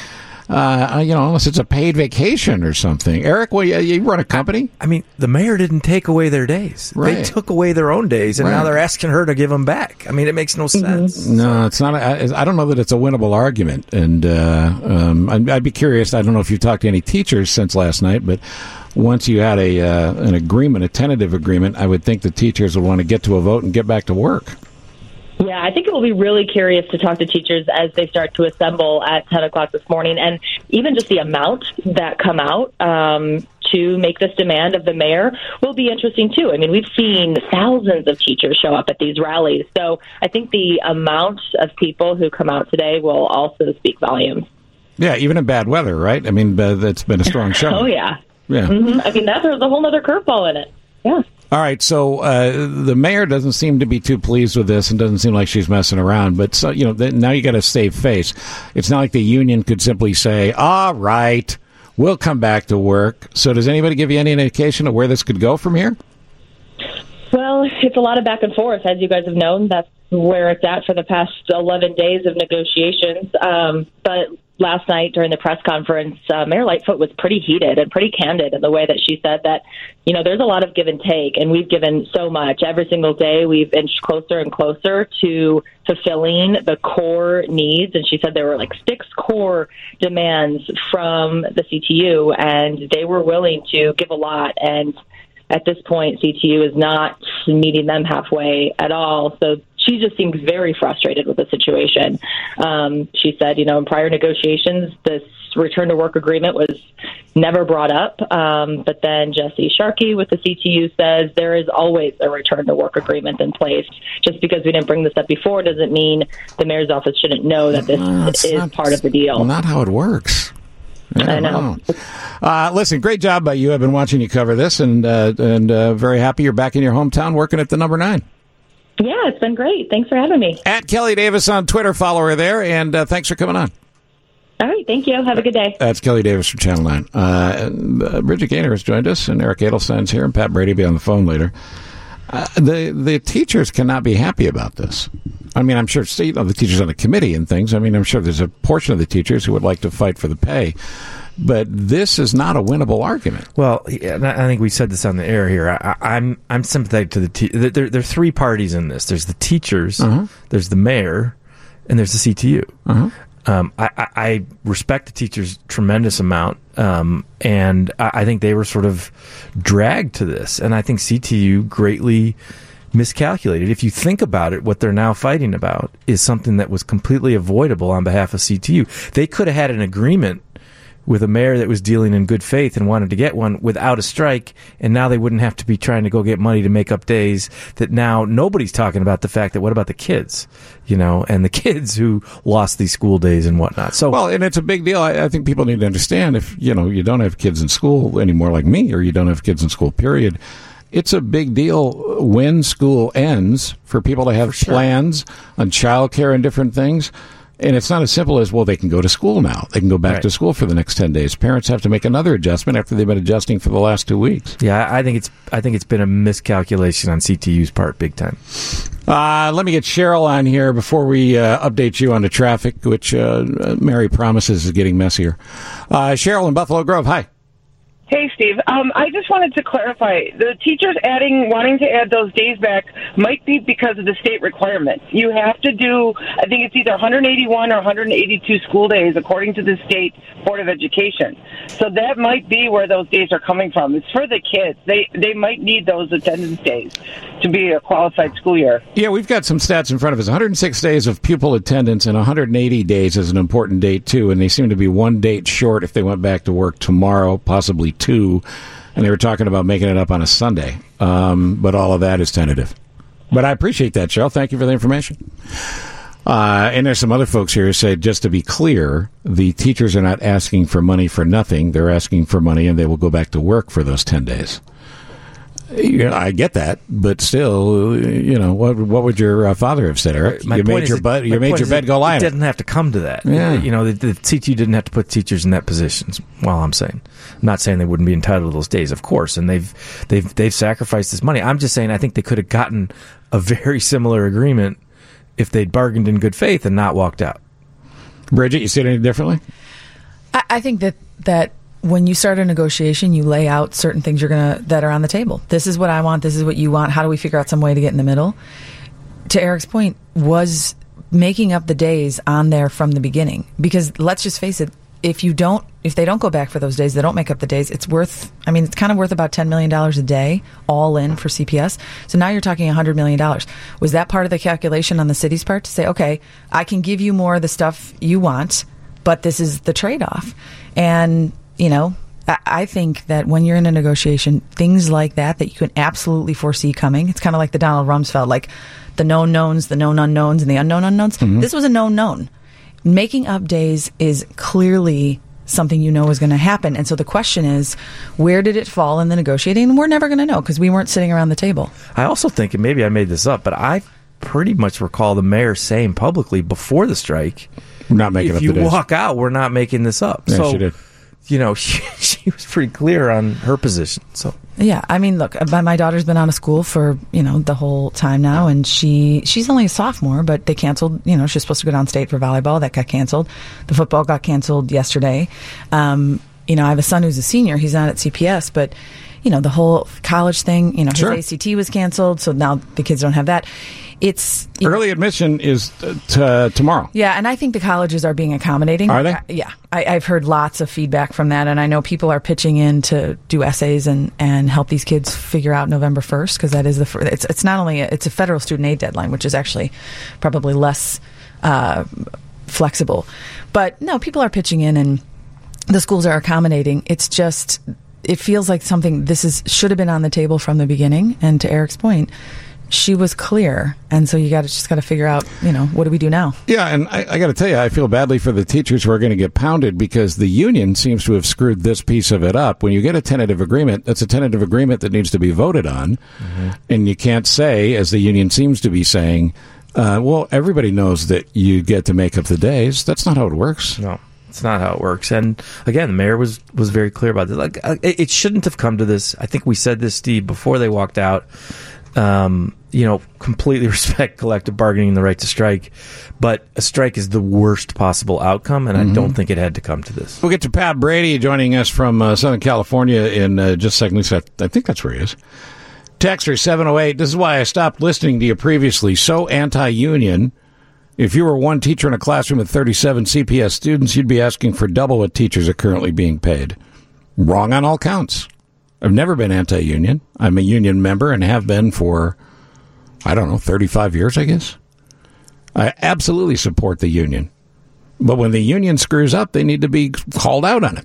Uh, you know, unless it's a paid vacation or something. Eric, well, you, you run a company? I mean, the mayor didn't take away their days. Right. They took away their own days, and right. now they're asking her to give them back. I mean, it makes no sense. No, it's not. A, I don't know that it's a winnable argument. And uh, um, I'd, I'd be curious. I don't know if you've talked to any teachers since last night, but once you had a uh, an agreement, a tentative agreement, I would think the teachers would want to get to a vote and get back to work. Yeah, I think it will be really curious to talk to teachers as they start to assemble at ten o'clock this morning, and even just the amount that come out um, to make this demand of the mayor will be interesting, too. I mean, we've seen thousands of teachers show up at these rallies, so I think the amount of people who come out today will also speak volumes. Yeah, even in bad weather, right? I mean, uh, that's been a strong show. Oh, yeah. Yeah. Mm-hmm. I mean, that, there's a whole other curveball in it. Yeah. All right, so uh, the mayor doesn't seem to be too pleased with this and doesn't seem like she's messing around. But, so, you know, th- now you got to save face. It's not like the union could simply say, all right, we'll come back to work. So does anybody give you any indication of where this could go from here? Well, it's a lot of back and forth. As you guys have known, that's where it's at for the past eleven days of negotiations. Um, but last night during the press conference, uh, Mayor Lightfoot was pretty heated and pretty candid in the way that she said that, you know, there's a lot of give and take, and we've given so much. Every single day we've inched closer and closer to fulfilling the core needs. And she said there were like six core demands from the C T U, and they were willing to give a lot. And at this point, C T U is not meeting them halfway at all. So she just seems very frustrated with the situation. Um, she said, you know, in prior negotiations, this return to work agreement was never brought up. Um, but then Jesse Sharkey with the C T U says there is always a return to work agreement in place. Just because we didn't bring this up before doesn't mean the mayor's office shouldn't know that this no, is not, part of the deal. Not how it works. Yeah, I know. Uh, listen, great job by you. I've been watching you cover this, and uh, and uh, very happy you're back in your hometown working at the number nine. Yeah, it's been great. Thanks for having me. At Kelly Davis on Twitter, follow her there, and uh, thanks for coming on. All right, thank you. Have a good day. That's Kelly Davis from Channel nine. Uh, and, uh, Bridget Gaynor has joined us, and Eric Edelstein's here, and Pat Brady will be on the phone later. Uh, the the teachers cannot be happy about this. I mean, I'm sure you know, the teachers on the committee and things. I mean, I'm sure there's a portion of the teachers who would like to fight for the pay. But this is not a winnable argument. Well, yeah, I think we said this on the air here. I, I'm I'm sympathetic to the te- there. There are three parties in this. There's the teachers, uh-huh. there's the mayor, and there's the C T U. Uh-huh. Um, I, I, I respect the teachers tremendous amount, um, and I, I think they were sort of dragged to this. And I think C T U greatly miscalculated. If you think about it, what they're now fighting about is something that was completely avoidable on behalf of C T U. They could have had an agreement with a mayor that was dealing in good faith and wanted to get one without a strike, and now they wouldn't have to be trying to go get money to make up days that now nobody's talking about the fact that what about the kids, you know, and the kids who lost these school days and whatnot. So, well, and it's a big deal. I, I think people need to understand if, you know, you don't have kids in school anymore like me, or you don't have kids in school, period. It's a big deal when school ends for people to have sure. plans on childcare and different things. And it's not as simple as, well, they can go to school now. They can go back right. to school for the next ten days. Parents have to make another adjustment after they've been adjusting for the last two weeks. Yeah, I think it's I think it's been a miscalculation on C T U's part, big time. Uh, let me get Cheryl on here before we uh, update you on the traffic, which uh, Mary promises is getting messier. Uh, Cheryl in Buffalo Grove, hi. Hey, Steve. Um, I just wanted to clarify. The teachers adding, wanting to add those days back might be because of the state requirement. You have to do, I think it's either one hundred eighty-one or one hundred eighty-two school days, according to the state Board of Education. So that might be where those days are coming from. It's for the kids. They they might need those attendance days to be a qualified school year. Yeah, we've got some stats in front of us. one hundred six days of pupil attendance, and one hundred eighty days is an important date, too. And they seem to be one date short if they went back to work tomorrow, possibly two. And they were talking about making it up on a Sunday. Um, but all of that is tentative. But I appreciate that, Cheryl. Thank you for the information. Uh, and there's some other folks here who said, just to be clear, the teachers are not asking for money for nothing. They're asking for money, and they will go back to work for those ten days. You know, I get that, but still, you know, what what would your uh, father have said, Eric? My you point made is your it- bed, my you made point your is bed it- go lie. It didn't have to come to that. Yeah. You know, the, the C T U didn't have to put teachers in that position. Well, I'm saying, I'm not saying they wouldn't be entitled to those days, of course, and they've they've they've sacrificed this money. I'm just saying, I think they could have gotten a very similar agreement if they'd bargained in good faith and not walked out. Bridget, you see it any differently? I, I think that that when you start a negotiation, you lay out certain things you're gonna that are on the table. This is what I want. This is what you want. How do we figure out some way to get in the middle? To Eric's point, was making up the days on there from the beginning. Because let's just face it, if you don't, if they don't go back for those days, they don't make up the days. It's worth. I mean, it's kind of worth about ten million dollars a day, all in for C P S. So now you're talking a hundred million dollars. Was that part of the calculation on the city's part to say, okay, I can give you more of the stuff you want, but this is the trade-off? And you know, I, I think that when you're in a negotiation, things like that that you can absolutely foresee coming. It's kind of like the Donald Rumsfeld, like the known knowns, the known unknowns, and the unknown unknowns. Mm-hmm. This was a known known. Making up days is clearly something you know is going to happen. And so the question is, where did it fall in the negotiating? And we're never going to know because we weren't sitting around the table. I also think, and maybe I made this up, but I pretty much recall the mayor saying publicly before the strike, we're not making if up you the days. walk out, we're not making this up. Yeah, so, she did. You know, she, she was pretty clear on her position. So Yeah, I mean, look, my my daughter's been out of school for, you know, the whole time now, and she she's only a sophomore, but they canceled, you know, she's supposed to go downstate for volleyball. That got canceled. The football got canceled yesterday. Um, you know, I have a son who's a senior. He's not at C P S, but, you know, the whole college thing, you know, his Sure. A C T was canceled, so now the kids don't have that. It's you know, Early admission is uh, t- uh, tomorrow. yeah, and I think the colleges are being accommodating. Are they? Uh, yeah, I, I've heard lots of feedback from that, and I know people are pitching in to do essays and, and help these kids figure out November first, because that is the fir- it's it's not only a, it's a federal student aid deadline, which is actually probably less uh, flexible, but no, people are pitching in, and the schools are accommodating. It's just it feels like something this is should have been on the table from the beginning, and to Eric's point, she was clear, and so you got to just got to figure out, you know, what do we do now? Yeah, and I, I got to tell you, I feel badly for the teachers who are going to get pounded because the union seems to have screwed this piece of it up. When you get a tentative agreement, that's a tentative agreement that needs to be voted on, mm-hmm. and you can't say, as the union seems to be saying, uh, well, everybody knows that you get to make up the days. That's not how it works. No. It's not how it works. And again, the mayor was, was very clear about this. Like, it, it shouldn't have come to this. I think we said this, Steve, before they walked out. Um, you know, completely respect collective bargaining and the right to strike, but a strike is the worst possible outcome, and mm-hmm. I don't think it had to come to this. We'll get to Pat Brady joining us from uh, Southern California in uh, just a second. At least I, I think that's where he is. Texter seven oh eight, this is why I stopped listening to you previously. So anti-union. If you were one teacher in a classroom with thirty-seven C P S students, you'd be asking for double what teachers are currently being paid. Wrong on all counts. I've never been anti-union. I'm a union member and have been for, I don't know, thirty-five years, I guess. I absolutely support the union. But when the union screws up, they need to be called out on it.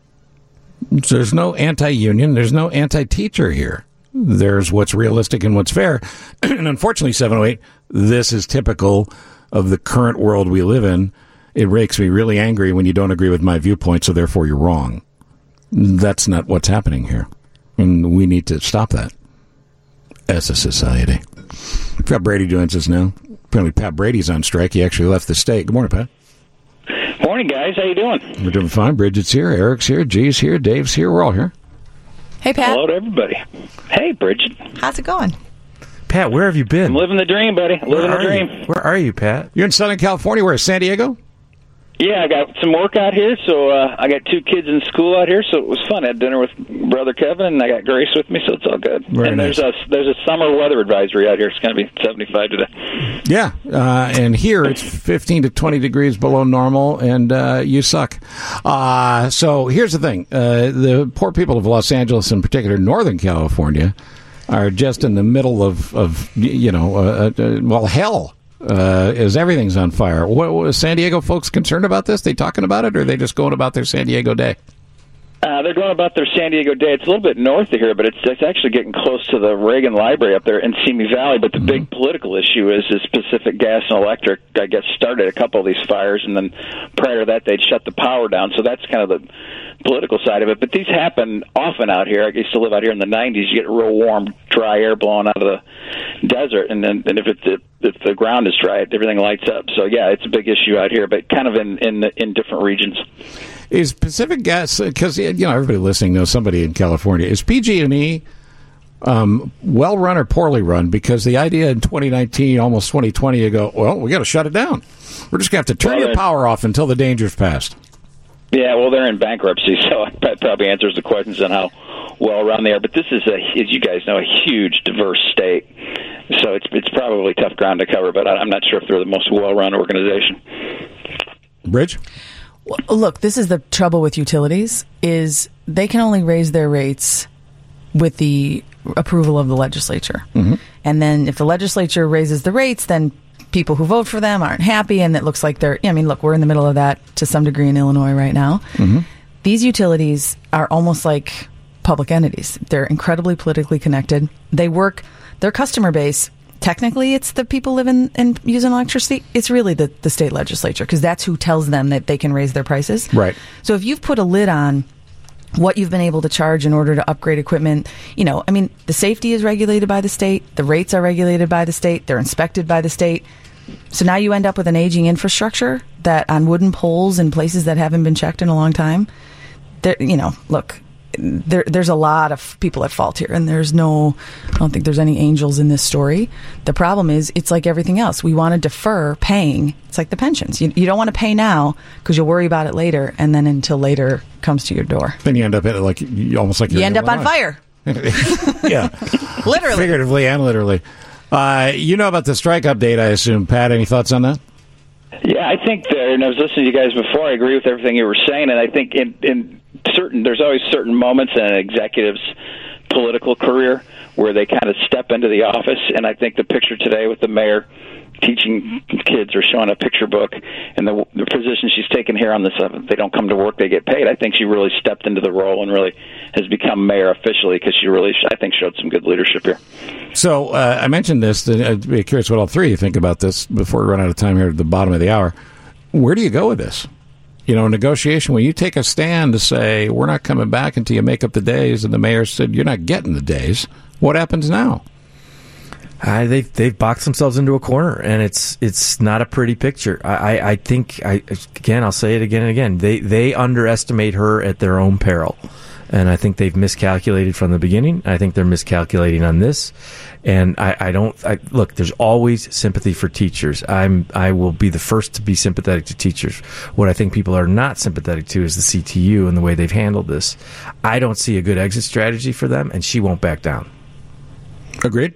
There's no anti-union. There's no anti-teacher here. There's what's realistic and what's fair. And unfortunately, seven oh eight, this is typical of the current world we live in. It makes me really angry when you don't agree with my viewpoint, so therefore you're wrong. That's not what's happening here. And we need to stop that as a society. Pat Brady joins us now. Apparently Pat Brady's on strike. He actually left the state. Good morning, Pat. Morning, guys. How you doing? We're doing fine. Bridget's here. Eric's here. G's here. Dave's here. We're all here. Hey, Pat. Hello to everybody. Hey, Bridget. How's it going? Pat, where have you been? I'm living the dream, buddy. Living the dream. You? Where are you, Pat? You're in Southern California. Where? San Diego? Yeah, I got some work out here, so uh, I got two kids in school out here, so it was fun. I had dinner with brother Kevin, and I got Grace with me, so it's all good. Very and nice. there's a there's a summer weather advisory out here. It's going to be seventy-five today. Yeah, uh, and here it's fifteen to twenty degrees below normal, and uh, you suck. Uh, so here's the thing. Uh, the poor people of Los Angeles, in particular Northern California, are just in the middle of, of you know, uh, uh, well, hell. Uh, is everything's on fire. What, what, San Diego folks concerned about this? They talking about it, or are they just going about their San Diego day? Uh, they're going about their San Diego day. It's a little bit north of here, but it's, it's actually getting close to the Reagan Library up there in Simi Valley. But the mm-hmm. big political issue is, is Pacific Gas and Electric, I guess, started a couple of these fires, and then prior to that, they'd shut the power down. So that's kind of the political side of it. But these happen often out here. I used to live out here in the nineties. You get real warm, dry air blowing out of the desert, and then and if it's if the ground is dry, everything lights up. So yeah, it's a big issue out here, but kind of in in, in different regions. Is Pacific Gas, because you know everybody listening knows somebody in California, is P G and E um, well run or poorly run? Because the idea in twenty nineteen, almost twenty twenty, you go, well, we got to shut it down. We're just going to have to turn well, your power off until the danger's passed. Yeah, well, they're in bankruptcy, so that probably answers the questions on how well run they are. But this is, a, as you guys know, a huge, diverse state. So it's it's probably tough ground to cover, but I'm not sure if they're the most well-run organization. Bridge? Well, look, this is the trouble with utilities, is they can only raise their rates with the approval of the legislature. Mm-hmm. And then if the legislature raises the rates, then people who vote for them aren't happy, and it looks like they're, I mean, look, we're in the middle of that to some degree in Illinois right now. Mm-hmm. These utilities are almost like public entities. They're incredibly politically connected. They work, their customer base, technically it's the people living and using electricity. It's really the, the state legislature, because that's who tells them that they can raise their prices. Right. So if you've put a lid on what you've been able to charge in order to upgrade equipment, you know, I mean, the safety is regulated by the state, the rates are regulated by the state, they're inspected by the state. So now you end up with an aging infrastructure that on wooden poles in places that haven't been checked in a long time. There, you know, look, there, there's a lot of people at fault here, and there's no, I don't think there's any angels in this story. The problem is, it's like everything else. We want to defer paying. It's like the pensions. You, you don't want to pay now because you'll worry about it later, and then until later comes to your door. Then you end up at like you almost like you you're end up on fire. Yeah, literally, figuratively and literally. Uh, you know about the strike update, I assume. Pat, any thoughts on that? Yeah, I think there, and I was listening to you guys before. I agree with everything you were saying, and I think in, in certain, there's always certain moments in an executive's political career where they kind of step into the office, and I think the picture today with the mayor teaching kids or showing a picture book and the, the position she's taken here on this, uh, they don't come to work, they get paid. I think she really stepped into the role and really has become mayor officially because she really, I think, showed some good leadership here. So uh, I mentioned this. I'd be curious what all three of you think about this before we run out of time here at the bottom of the hour. Where do you go with this? You know, negotiation, when you take a stand to say, we're not coming back until you make up the days, and the mayor said, you're not getting the days, what happens now? Uh, they've they've boxed themselves into a corner, and it's it's not a pretty picture. I, I, I think I again I'll say it again and again. They they underestimate her at their own peril, and I think they've miscalculated from the beginning. I think they're miscalculating on this, and I, I don't I, look. There's always sympathy for teachers. I'm I will be the first to be sympathetic to teachers. What I think people are not sympathetic to is the C T U and the way they've handled this. I don't see a good exit strategy for them, and she won't back down. Agreed.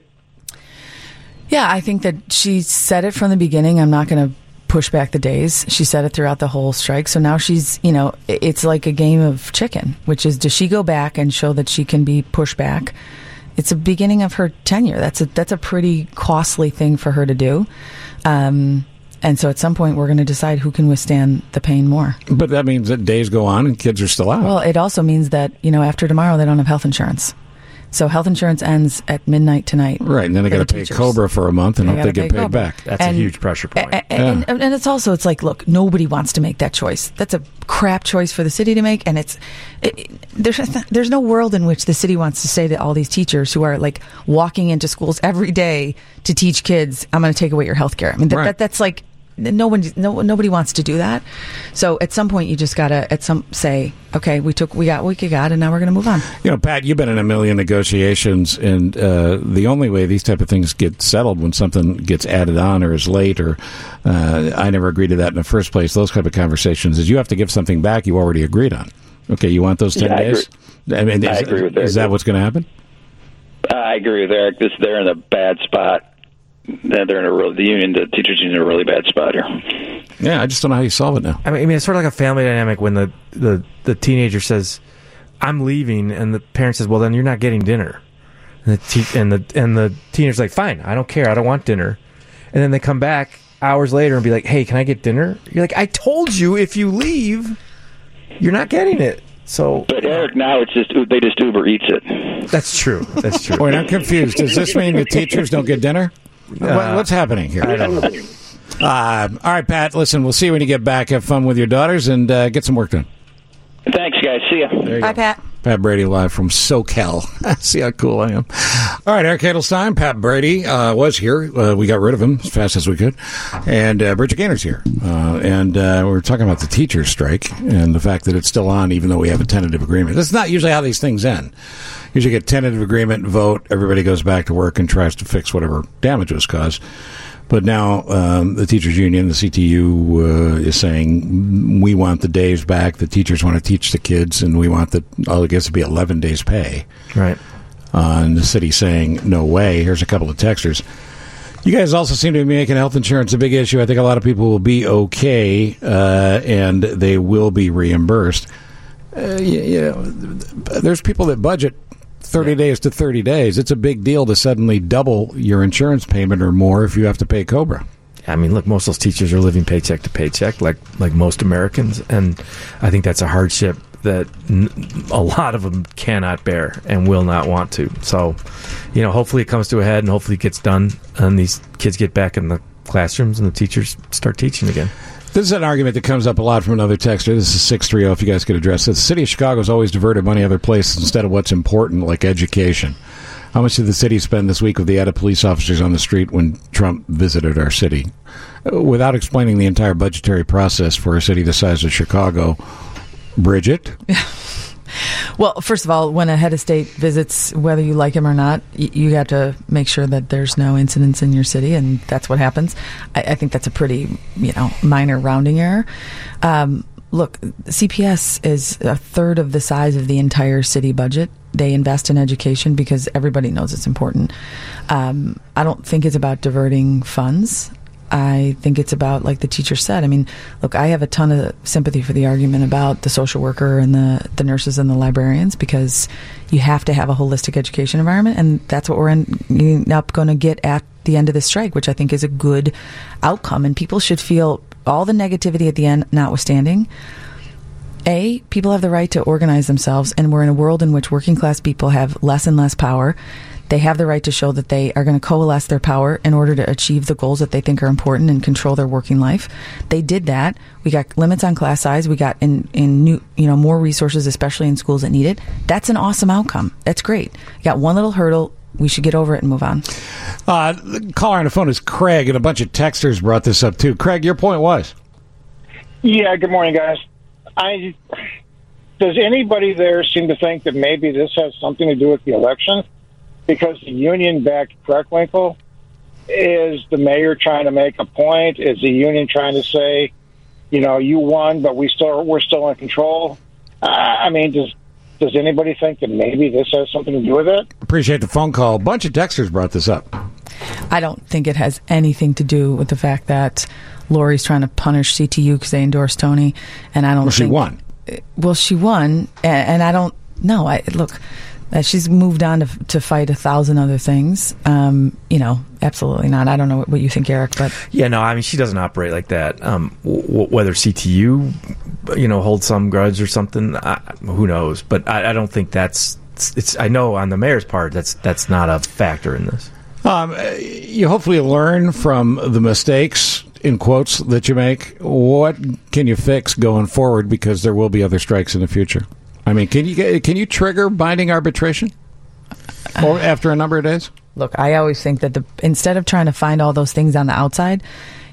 Yeah, I think that she said it from the beginning. I'm not going to push back the days. She said it throughout the whole strike. So now she's, you know, it's like a game of chicken, which is, does she go back and show that she can be pushed back? It's a beginning of her tenure. That's a that's a pretty costly thing for her to do. Um, and so at some point, we're going to decide who can withstand the pain more. But that means that days go on and kids are still out. Well, it also means that, you know, after tomorrow, they don't have health insurance. So health insurance ends at midnight tonight. Right, and then they got to pay Cobra for a month and They hope they gotta get pay paid Cobra. back. That's And- a huge pressure point. And, and, and, and it's also, it's like, look, nobody wants to make that choice. That's a crap choice for the city to make. And it's, it, it- there's, there's no world in which the city wants to say to all these teachers who are like walking into schools every day to teach kids, I'm going to take away your health care. I mean, that, Right. that, that's like no one, no, nobody wants to do that. So at some point, you just gotta at some say, okay, we took, we got what we got, and now we're going to move on. You know, Pat, you've been in a million negotiations, and uh, the only way these type of things get settled when something gets added on or is late, or uh, I never agreed to that in the first place. Those type of conversations is you have to give something back you already agreed on. Okay, you want those ten yeah, I days? Agree. I mean, is, I agree with Eric. Is that what's going to happen? I agree with Eric. This they're in a bad spot. They're in a real, the union, the teachers union, in a really bad spot here. Yeah, I just don't know how you solve it now. I mean, I mean, it's sort of like a family dynamic when the, the, the teenager says, "I'm leaving," and the parent says, "Well, then you're not getting dinner." And the te- and the and the teenager's like, "Fine, I don't care. I don't want dinner." And then they come back hours later and be like, "Hey, can I get dinner?" You're like, "I told you if you leave, you're not getting it." So, but Eric, now it's just they just Uber Eats it. That's true. That's true. Wait, I'm confused. Does this mean the teachers don't get dinner? Uh, What's happening here? I don't know. Uh, all right, Pat, listen, we'll see you when you get back. Have fun with your daughters and uh, get some work done. Thanks, guys. See ya. Bye, Pat. Pat Brady live from SoCal. See how cool I am. All right, Eric Hadelstein, Pat Brady uh, was here. Uh, we got rid of him as fast as we could. And uh, Bridget Gaynor's here. Uh, and uh, we were talking about the teachers' strike and the fact that it's still on even though we have a tentative agreement. That's not usually how these things end. Usually get tentative agreement, vote, everybody goes back to work and tries to fix whatever damage was caused. But now um, the teachers union, the C T U, uh, is saying we want the days back. The teachers want to teach the kids, and we want the, oh, I guess it'd be eleven days pay. Right. Uh, and the city saying, no way. Here's a couple of texters. You guys also seem to be making health insurance a big issue. I think a lot of people will be okay, uh, and they will be reimbursed. Uh, you, you know, there's people that budget thirty days to thirty days. It's a big deal to suddenly double your insurance payment or more if you have to pay COBRA. I mean, look, most of those teachers are living paycheck to paycheck, like like most Americans, and I think that's a hardship that n- a lot of them cannot bear and will not want to. So, you know, hopefully it comes to a head and hopefully it gets done and these kids get back in the classrooms and the teachers start teaching again. This is an argument that comes up a lot from another texter. This is six three zero, if you guys could address it. The city of Chicago has always diverted money other places instead of what's important, like education. How much did the city spend this week with the added police officers on the street when Trump visited our city? Without explaining the entire budgetary process for a city the size of Chicago, Bridget? Well, first of all, when a head of state visits, whether you like him or not, y- you have to make sure that there's no incidents in your city, and that's what happens. I, I think that's a pretty, you know, minor rounding error. Um, look, C P S is a third of the size of the entire city budget. They invest in education because everybody knows it's important. Um, I don't think it's about diverting funds. I think it's about, like the teacher said, I mean, look, I have a ton of sympathy for the argument about the social worker and the, the nurses and the librarians because you have to have a holistic education environment, and that's what we're ending up going to get at the end of this strike, which I think is a good outcome. And people should feel all the negativity at the end notwithstanding. A, people have the right to organize themselves, and we're in a world in which working class people have less and less power. They have the right to show that they are going to coalesce their power in order to achieve the goals that they think are important and control their working life. They did that. We got limits on class size. We got in, in new, you know, more resources, especially in schools that need it. That's an awesome outcome. That's great. You got one little hurdle. We should get over it and move on. Uh, the caller on the phone is Craig, and a bunch of texters brought this up too. Craig, your point was? Yeah, good morning, guys. I does anybody there seem to think that maybe this has something to do with the election? Because the union-backed Preckwinkle, is the mayor trying to make a point? Is the union trying to say, you know, you won, but we still we're still in control? Uh, I mean, does does anybody think that maybe this has something to do with it? Appreciate the phone call. A bunch of texters brought this up. I don't think it has anything to do with the fact that Lori's trying to punish C T U because they endorsed Tony, and I don't. Well, think, she won. Well, she won, and, and I don't know. I look. Uh, she's moved on to to fight a thousand other things. Um, you know, absolutely not. I don't know what, what you think, Eric, but yeah, no, I mean, she doesn't operate like that. Um, w- whether C T U, you know, holds some grudge or something, I, who knows? But I, I don't think that's. It's. I know on the mayor's part, that's that's not a factor in this. Um, you hopefully learn from the mistakes, in quotes, that you make. What can you fix going forward? Because there will be other strikes in the future. I mean, can you get, can you trigger binding arbitration or after a number of days? Look, I always think that the instead of trying to find all those things on the outside,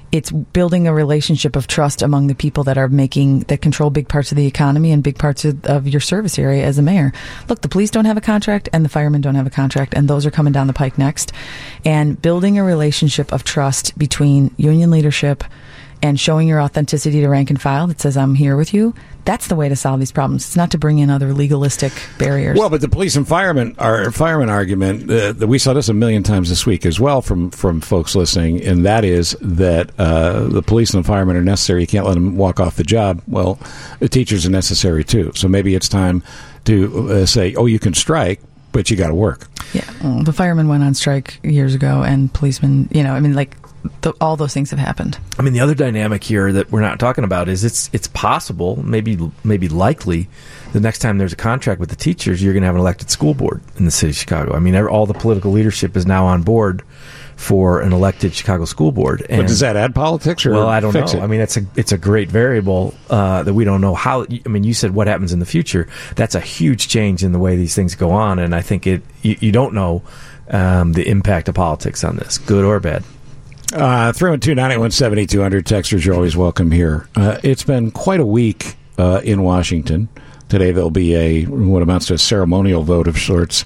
It's building a relationship of trust among the people that are making, that control big parts of the economy and big parts of, of your service area as a mayor. Look, the police don't have a contract and the firemen don't have a contract, and those are coming down the pike next. And building a relationship of trust between union leadership and showing your authenticity to rank and file that says, I'm here with you, that's the way to solve these problems. It's not to bring in other legalistic barriers. Well, but the police and firemen, our fireman argument, uh, we saw this a million times this week as well from, from folks listening, and that is that uh, the police and the firemen are necessary. You can't let them walk off the job. Well, the teachers are necessary too. So maybe it's time to uh, say, oh, you can strike, but you got to work. Yeah, well, the firemen went on strike years ago, and policemen, you know, I mean, like, The, all those things have happened. I mean, the other dynamic here that we're not talking about is it's it's possible, maybe maybe likely, the next time there's a contract with the teachers, you're going to have an elected school board in the city of Chicago. I mean, all the political leadership is now on board for an elected Chicago school board. And, but does that add politics or well, I don't fix know. it? I mean, it's a it's a great variable uh, that we don't know how. I mean, you said what happens in the future. That's a huge change in the way these things go on, and I think it you, you don't know um, the impact of politics on this, good or bad. Uh, three one two, nine eight one, seven two zero zero. Texters, you're always welcome here. Uh, it's been quite a week uh, in Washington. Today there'll be a what amounts to a ceremonial vote of sorts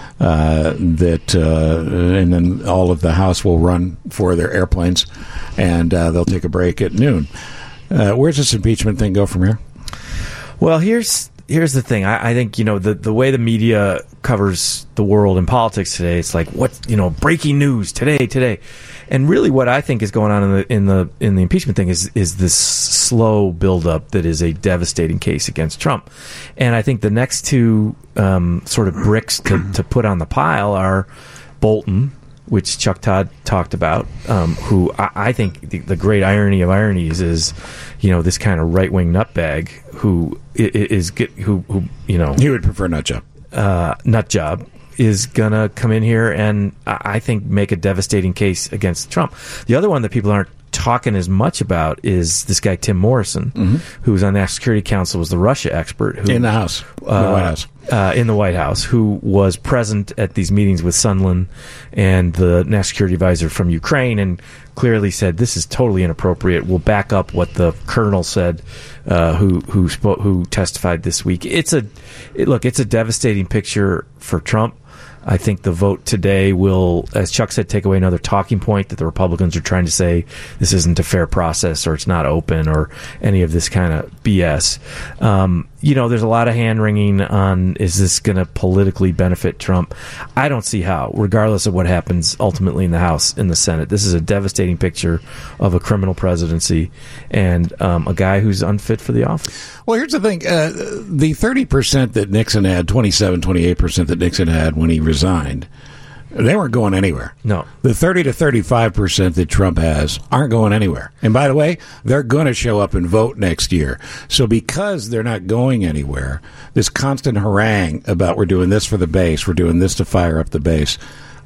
uh, that, uh, and then all of the House will run for their airplanes, and uh, they'll take a break at noon. Uh, where's this impeachment thing go from here? Well, here's here's the thing. I, I think, you know, the, the way the media covers the world and politics today, it's like, what, you know, breaking news today, today. And really what I think is going on in the in the in the impeachment thing is is this slow buildup that is a devastating case against Trump. And I think the next two um, sort of bricks to, to put on the pile are Bolton, which Chuck Todd talked about, um, who I, I think the, the great irony of ironies is, you know, this kind of right-wing nutbag who is, is who, who, you know... He would prefer nut job. Uh, nut job is going to come in here and I think make a devastating case against Trump. The other one that people aren't talking as much about is this guy Tim Morrison, mm-hmm. who was on the National Security Council, was the Russia expert. Who, in the House, in uh, the White House. Uh, in the White House, who was present at these meetings with Sondland and the National Security Advisor from Ukraine, and clearly said this is totally inappropriate. We'll back up what the colonel said, uh, who who spoke, who testified this week. It's a it, look. It's a devastating picture for Trump. I think the vote today will, as Chuck said, take away another talking point that the Republicans are trying to say this isn't a fair process or it's not open or any of this kind of B S. Um, you know, there's a lot of hand-wringing on, is this going to politically benefit Trump? I don't see how, regardless of what happens ultimately in the House, in the Senate. This is a devastating picture of a criminal presidency and um, a guy who's unfit for the office. Well, here's the thing. Uh, the thirty percent that Nixon had, twenty-seven, twenty-eight percent that Nixon had when he resigned, they weren't going anywhere. No. The thirty to thirty-five percent that Trump has aren't going anywhere. And by the way, they're going to show up and vote next year. So because they're not going anywhere, this constant harangue about we're doing this for the base, we're doing this to fire up the base,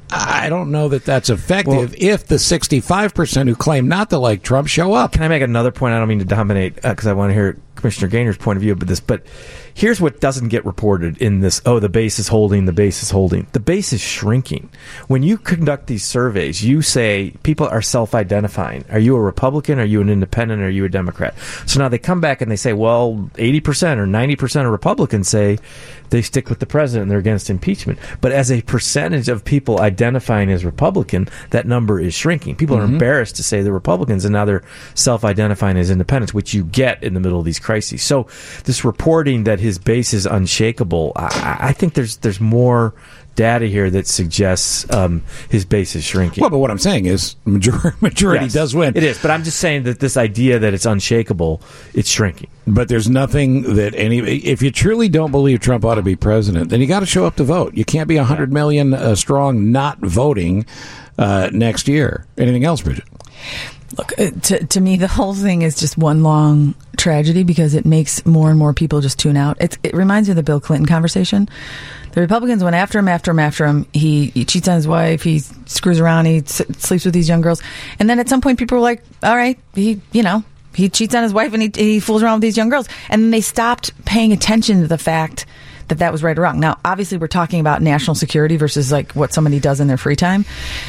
I don't know that that's effective well, if the sixty-five percent who claim not to like Trump show up. Can I make another point? I don't mean to dominate because uh, I want to hear Commissioner Gaynor's point of view about this, but here's what doesn't get reported in this, oh, the base is holding, the base is holding. The base is shrinking. When you conduct these surveys, you say people are self-identifying. Are you a Republican? Are you an independent? Are you a Democrat? So now they come back and they say, well, eighty percent or ninety percent of Republicans say they stick with the president and they're against impeachment. But as a percentage of people identifying as Republican, that number is shrinking. People mm-hmm. are embarrassed to say they're Republicans and now they're self-identifying as independents, which you get in the middle of these crises. So this reporting that his base is unshakable, I, I think there's there's more data here that suggests um, his base is shrinking. Well, but what I'm saying is majority, majority yes, does win. It is, but I'm just saying that this idea that it's unshakable, it's shrinking. But there's nothing that any... If you truly don't believe Trump ought to be president, then you got to show up to vote. You can't be one hundred million uh, strong not voting uh, next year. Anything else, Bridget? Look, to, to me, the whole thing is just one long tragedy because it makes more and more people just tune out. It's, it reminds me of the Bill Clinton conversation. The Republicans went after him, after him, after him. He, he cheats on his wife. He screws around. He s- sleeps with these young girls. And then at some point, people were like, all right, he, you know, he cheats on his wife and he, he fools around with these young girls. And then they stopped paying attention to the fact that that was right or wrong. Now, obviously, we're talking about national security versus like what somebody does in their free time.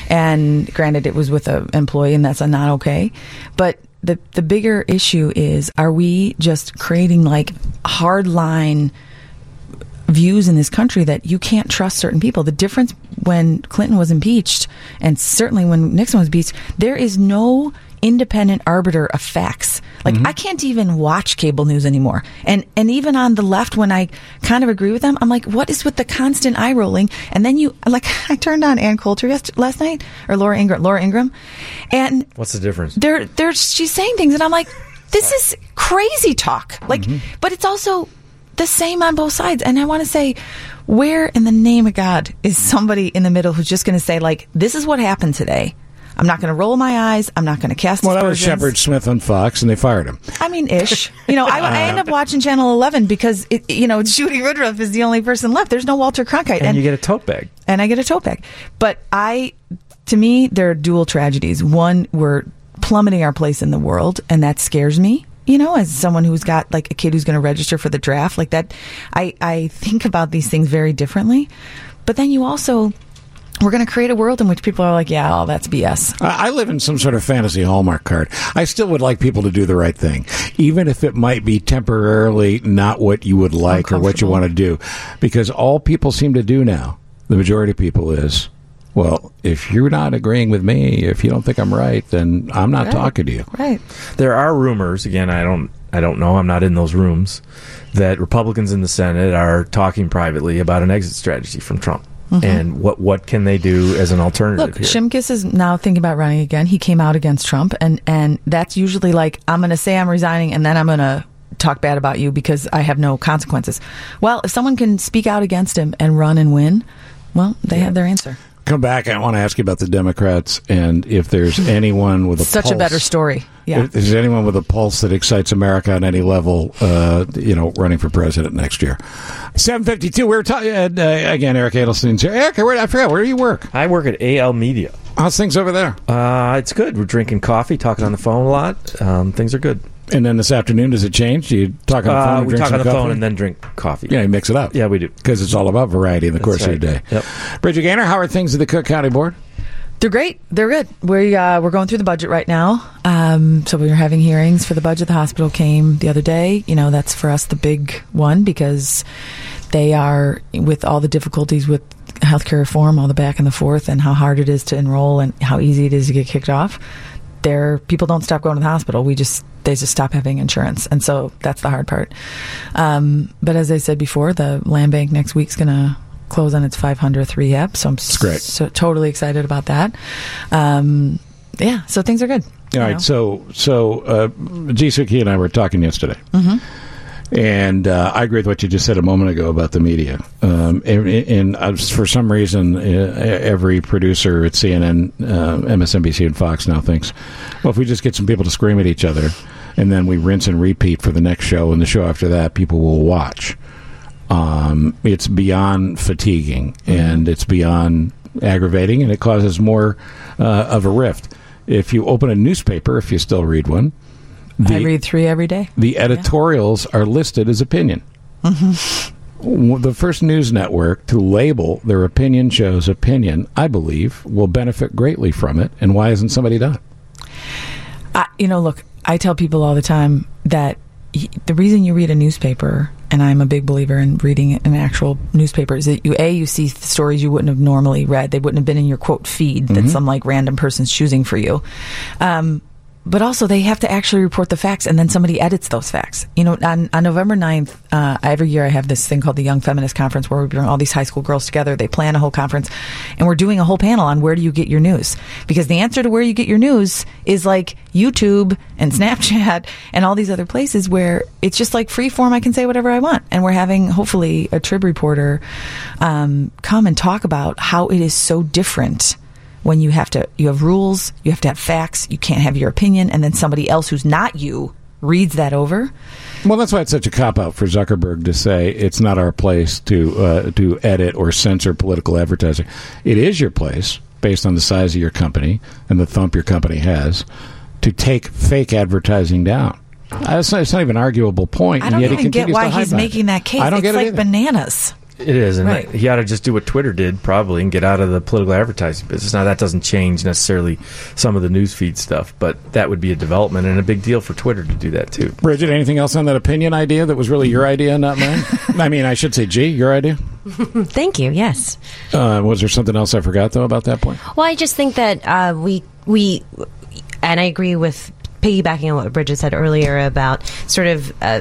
And granted, it was with an employee, and that's not okay. But the the bigger issue is, are we just creating like hard line views in this country that you can't trust certain people? The difference when Clinton was impeached, and certainly when Nixon was impeached, there is no independent arbiter of facts. Like, mm-hmm. I can't even watch cable news anymore. And and even on the left, when I kind of agree with them, I'm like, what is with the constant eye rolling? And then you, like, I turned on Ann Coulter yesterday, last night, or Laura Ingram, Laura Ingram, and what's the difference? They're, they're, she's saying things, and I'm like, this is crazy talk. Like, mm-hmm. but it's also the same on both sides. And I want to say, where in the name of God is somebody in the middle who's just going to say, like, this is what happened today. I'm not going to roll my eyes. I'm not going to cast Well, that was aspersions. Shepard Smith on Fox, and they fired him. I mean, ish. You know, I, I end up watching Channel eleven because, it, you know, Judy Woodruff is the only person left. There's no Walter Cronkite. And, and you get a tote bag. And I get a tote bag. But I, to me, there are dual tragedies. One, we're plummeting our place in the world, and that scares me. You know, as someone who's got like a kid who's going to register for the draft, like that, I, I think about these things very differently. But then you also, we're going to create a world in which people are like, yeah, oh, that's B S. I live in some sort of fantasy Hallmark card. I still would like people to do the right thing, even if it might be temporarily not what you would like or what you want to do. Because all people seem to do now, the majority of people, is, well, if you're not agreeing with me, if you don't think I'm right, then I'm not right. talking to you. Right. There are rumors, again, I don't I don't know, I'm not in those rooms, that Republicans in the Senate are talking privately about an exit strategy from Trump. Mm-hmm. And what what can they do as an alternative Look, here? Shimkus is now thinking about running again. He came out against Trump, and, and that's usually like, I'm going to say I'm resigning, and then I'm going to talk bad about you because I have no consequences. Well, if someone can speak out against him and run and win, well, they yeah. have their answer. Come back. I want to ask you about the Democrats and if there's anyone with a such pulse, a better story. Yeah, if there's anyone with a pulse that excites America on any level, uh, you know, running for president next year. seven fifty-two. We were talking uh, again. Eric Edelstein's here. Eric, where, I forgot where do you work? I work at A L Media. How's things over there? Uh, it's good. We're drinking coffee, talking on the phone a lot. Um, things are good. And then this afternoon, does it change? Do you talk on the phone? Uh, and we drink talk some on the coffee? phone and then drink coffee. Yeah, you mix it up. Yeah, we do. Because it's all about variety in the That's course right. of your day. Yep. Bridget Gaynor, how are things at the Cook County Board? They're great. They're good. We, uh, we're going through the budget right now. Um, so we were having hearings for the budget. The hospital came the other day. You know, that's for us the big one because they are, with all the difficulties with healthcare reform, all the back and the forth, and how hard it is to enroll and how easy it is to get kicked off. There, people don't stop going to the hospital. We just they just stop having insurance, and so that's the hard part. Um, but as I said before, the land bank next week's going to close on its five hundredth rehab, so I'm great. so totally excited about that. Um, yeah, so things are good. All right, know. so so uh, G. Suki and I were talking yesterday. Mm-hmm. And uh, I agree with what you just said a moment ago about the media. Um, and and uh, for some reason, uh, every producer at C N N, uh, M S N B C, and Fox now thinks, well, if we just get some people to scream at each other, and then we rinse and repeat for the next show, and the show after that, people will watch. Um, it's beyond fatiguing, mm-hmm. and it's beyond aggravating, and it causes more uh, of a rift. If you open a newspaper, if you still read one, The, I read three every day. The editorials yeah. are listed as opinion. Mm-hmm. The first news network to label their opinion shows opinion, I believe, will benefit greatly from it. And why hasn't somebody done it? Uh, you know, look, I tell people all the time that y- the reason you read a newspaper, and I'm a big believer in reading an actual newspaper, is that you, A, you see stories you wouldn't have normally read. They wouldn't have been in your, quote, feed that mm-hmm. some, like, random person's choosing for you. Um But also, they have to actually report the facts, and then somebody edits those facts. You know, on, on November ninth, uh, every year I have this thing called the Young Feminist Conference where we bring all these high school girls together. They plan a whole conference, and we're doing a whole panel on where do you get your news. Because the answer to where you get your news is like YouTube and Snapchat and all these other places where it's just like free form. I can say whatever I want. And we're having, hopefully, a Trib reporter um, come and talk about how it is so different when you have to, you have rules, you have to have facts, you can't have your opinion, and then somebody else who's not you reads that over. Well, that's why it's such a cop-out for Zuckerberg to say it's not our place to uh, to edit or censor political advertising. It is your place, based on the size of your company and the thump your company has, to take fake advertising down. Uh, it's, not, it's not even an arguable point. I don't and yet even he get continues why to hide he's behind making it. that case. I don't it's get it like either. bananas. It is, and Right. he ought to just do what Twitter did, probably, and get out of the political advertising business. Now, that doesn't change necessarily some of the newsfeed stuff, but that would be a development and a big deal for Twitter to do that, too. Bridget, anything else on that opinion idea that was really your idea, not mine? I mean, I should say, G, your idea? Thank you. Yes. Uh, was there something else I forgot, though, about that point? Well, I just think that uh, we we, and I agree with piggybacking on what Bridget said earlier about sort of. Uh,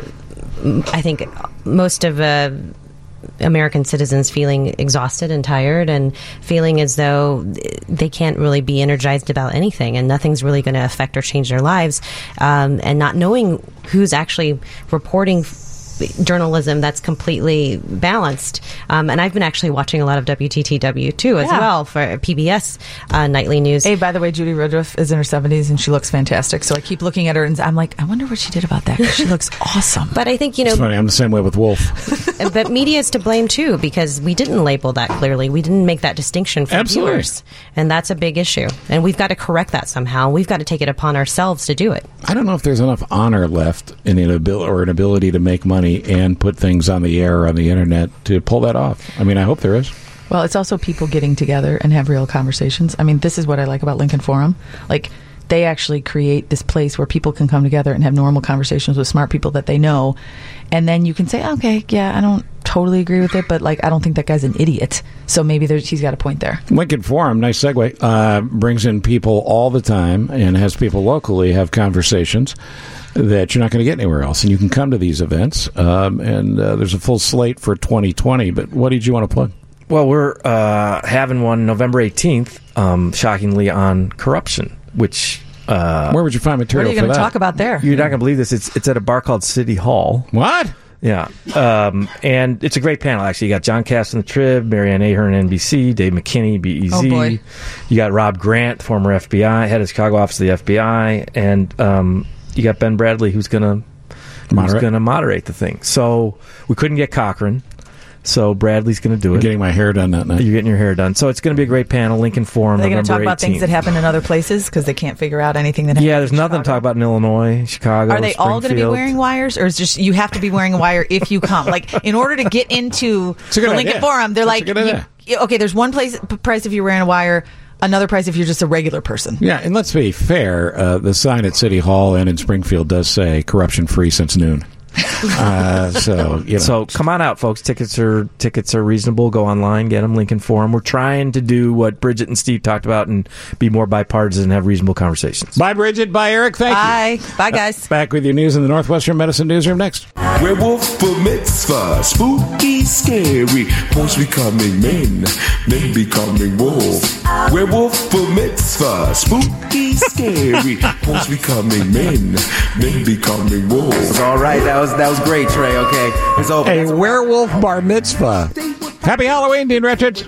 I think most of. Uh, American citizens feeling exhausted and tired and feeling as though they can't really be energized about anything and nothing's really going to affect or change their lives, um, and not knowing who's actually reporting journalism that's completely balanced. Um, and I've been actually watching a lot of W T T W too as Yeah. well for P B S uh, nightly news. Hey, by the way, Judy Woodruff is in her seventies and she looks fantastic. So I keep looking at her and I'm like, I wonder what she did about that 'cause she looks awesome. But I think, you know, It's funny. I'm the same way with Wolf. but media is to blame too because we didn't label that clearly. We didn't make that distinction for Absolutely. viewers, and that's a big issue. And we've got to correct that somehow. We've got to take it upon ourselves to do it. I don't know if there's enough honor left in an ability or an ability to make money and put things on the air or on the internet to pull that off. I mean, I hope there is. Well, it's also people getting together and have real conversations. I mean, this is what I like about Lincoln Forum. Like, they actually create this place where people can come together and have normal conversations with smart people that they know. And then you can say, okay, yeah, I don't totally agree with it, but like, I don't think that guy's an idiot. So maybe there's, he's got a point there. Lincoln Forum, nice segue, uh, brings in people all the time and has people locally have conversations that you're not going to get anywhere else. And you can come to these events, um, and uh, there's a full slate for twenty twenty. But what did you want to plug? Well, we're uh, having one November eighteenth, um, shockingly, on corruption, which... Uh, Where would you find material What are you for going to that? talk about there? You're not going to believe this. It's it's at a bar called City Hall. What? Yeah. Um, and it's a great panel, actually. You got John Cass from the Trib, Marianne Ahern, N B C, Dave McKinney, B E Z. Oh, boy. You got Rob Grant, former F B I, head of Chicago office of the F B I. And um, you got Ben Bradley, who's going to who's Moderate. going to moderate the thing. So we couldn't get Cochran. So Bradley's going to do I'm it. getting my hair done that night. You're getting your hair done. So it's going to be a great panel. Lincoln Forum, Are they going to November talk about things eighteenth. that happen in other places because they can't figure out anything that happens? Yeah, there's in nothing to talk about in Illinois, Chicago, Are they all going to be Springfield. wearing wires, or is just you have to be wearing a wire if you come? Like, in order to get into It's a good the Lincoln idea. Forum, they're That's a like, good idea. you- okay, there's one place p- price if you're wearing a wire, another price if you're just a regular person. Yeah, and let's be fair. Uh, the sign at City Hall and in Springfield does say corruption-free since noon. Uh, so, you know. So come on out, folks. Tickets are tickets are reasonable. Go online, get them. Lincoln Forum. We're trying to do what Bridget and Steve talked about and be more bipartisan and have reasonable conversations. Bye, Bridget. Bye, Eric. Thank Bye. Bye, guys. you. Back with your news in the Northwestern Medicine Newsroom next. Werewolf for mitzvah, spooky, scary. Boys becoming men, men becoming wolves. Werewolf for mitzvah, spooky, scary. Boys becoming men, men becoming wolves. All right, that was that was great, Trey. Okay, it's over. A werewolf bar mitzvah. Happy Halloween, Dean Richards.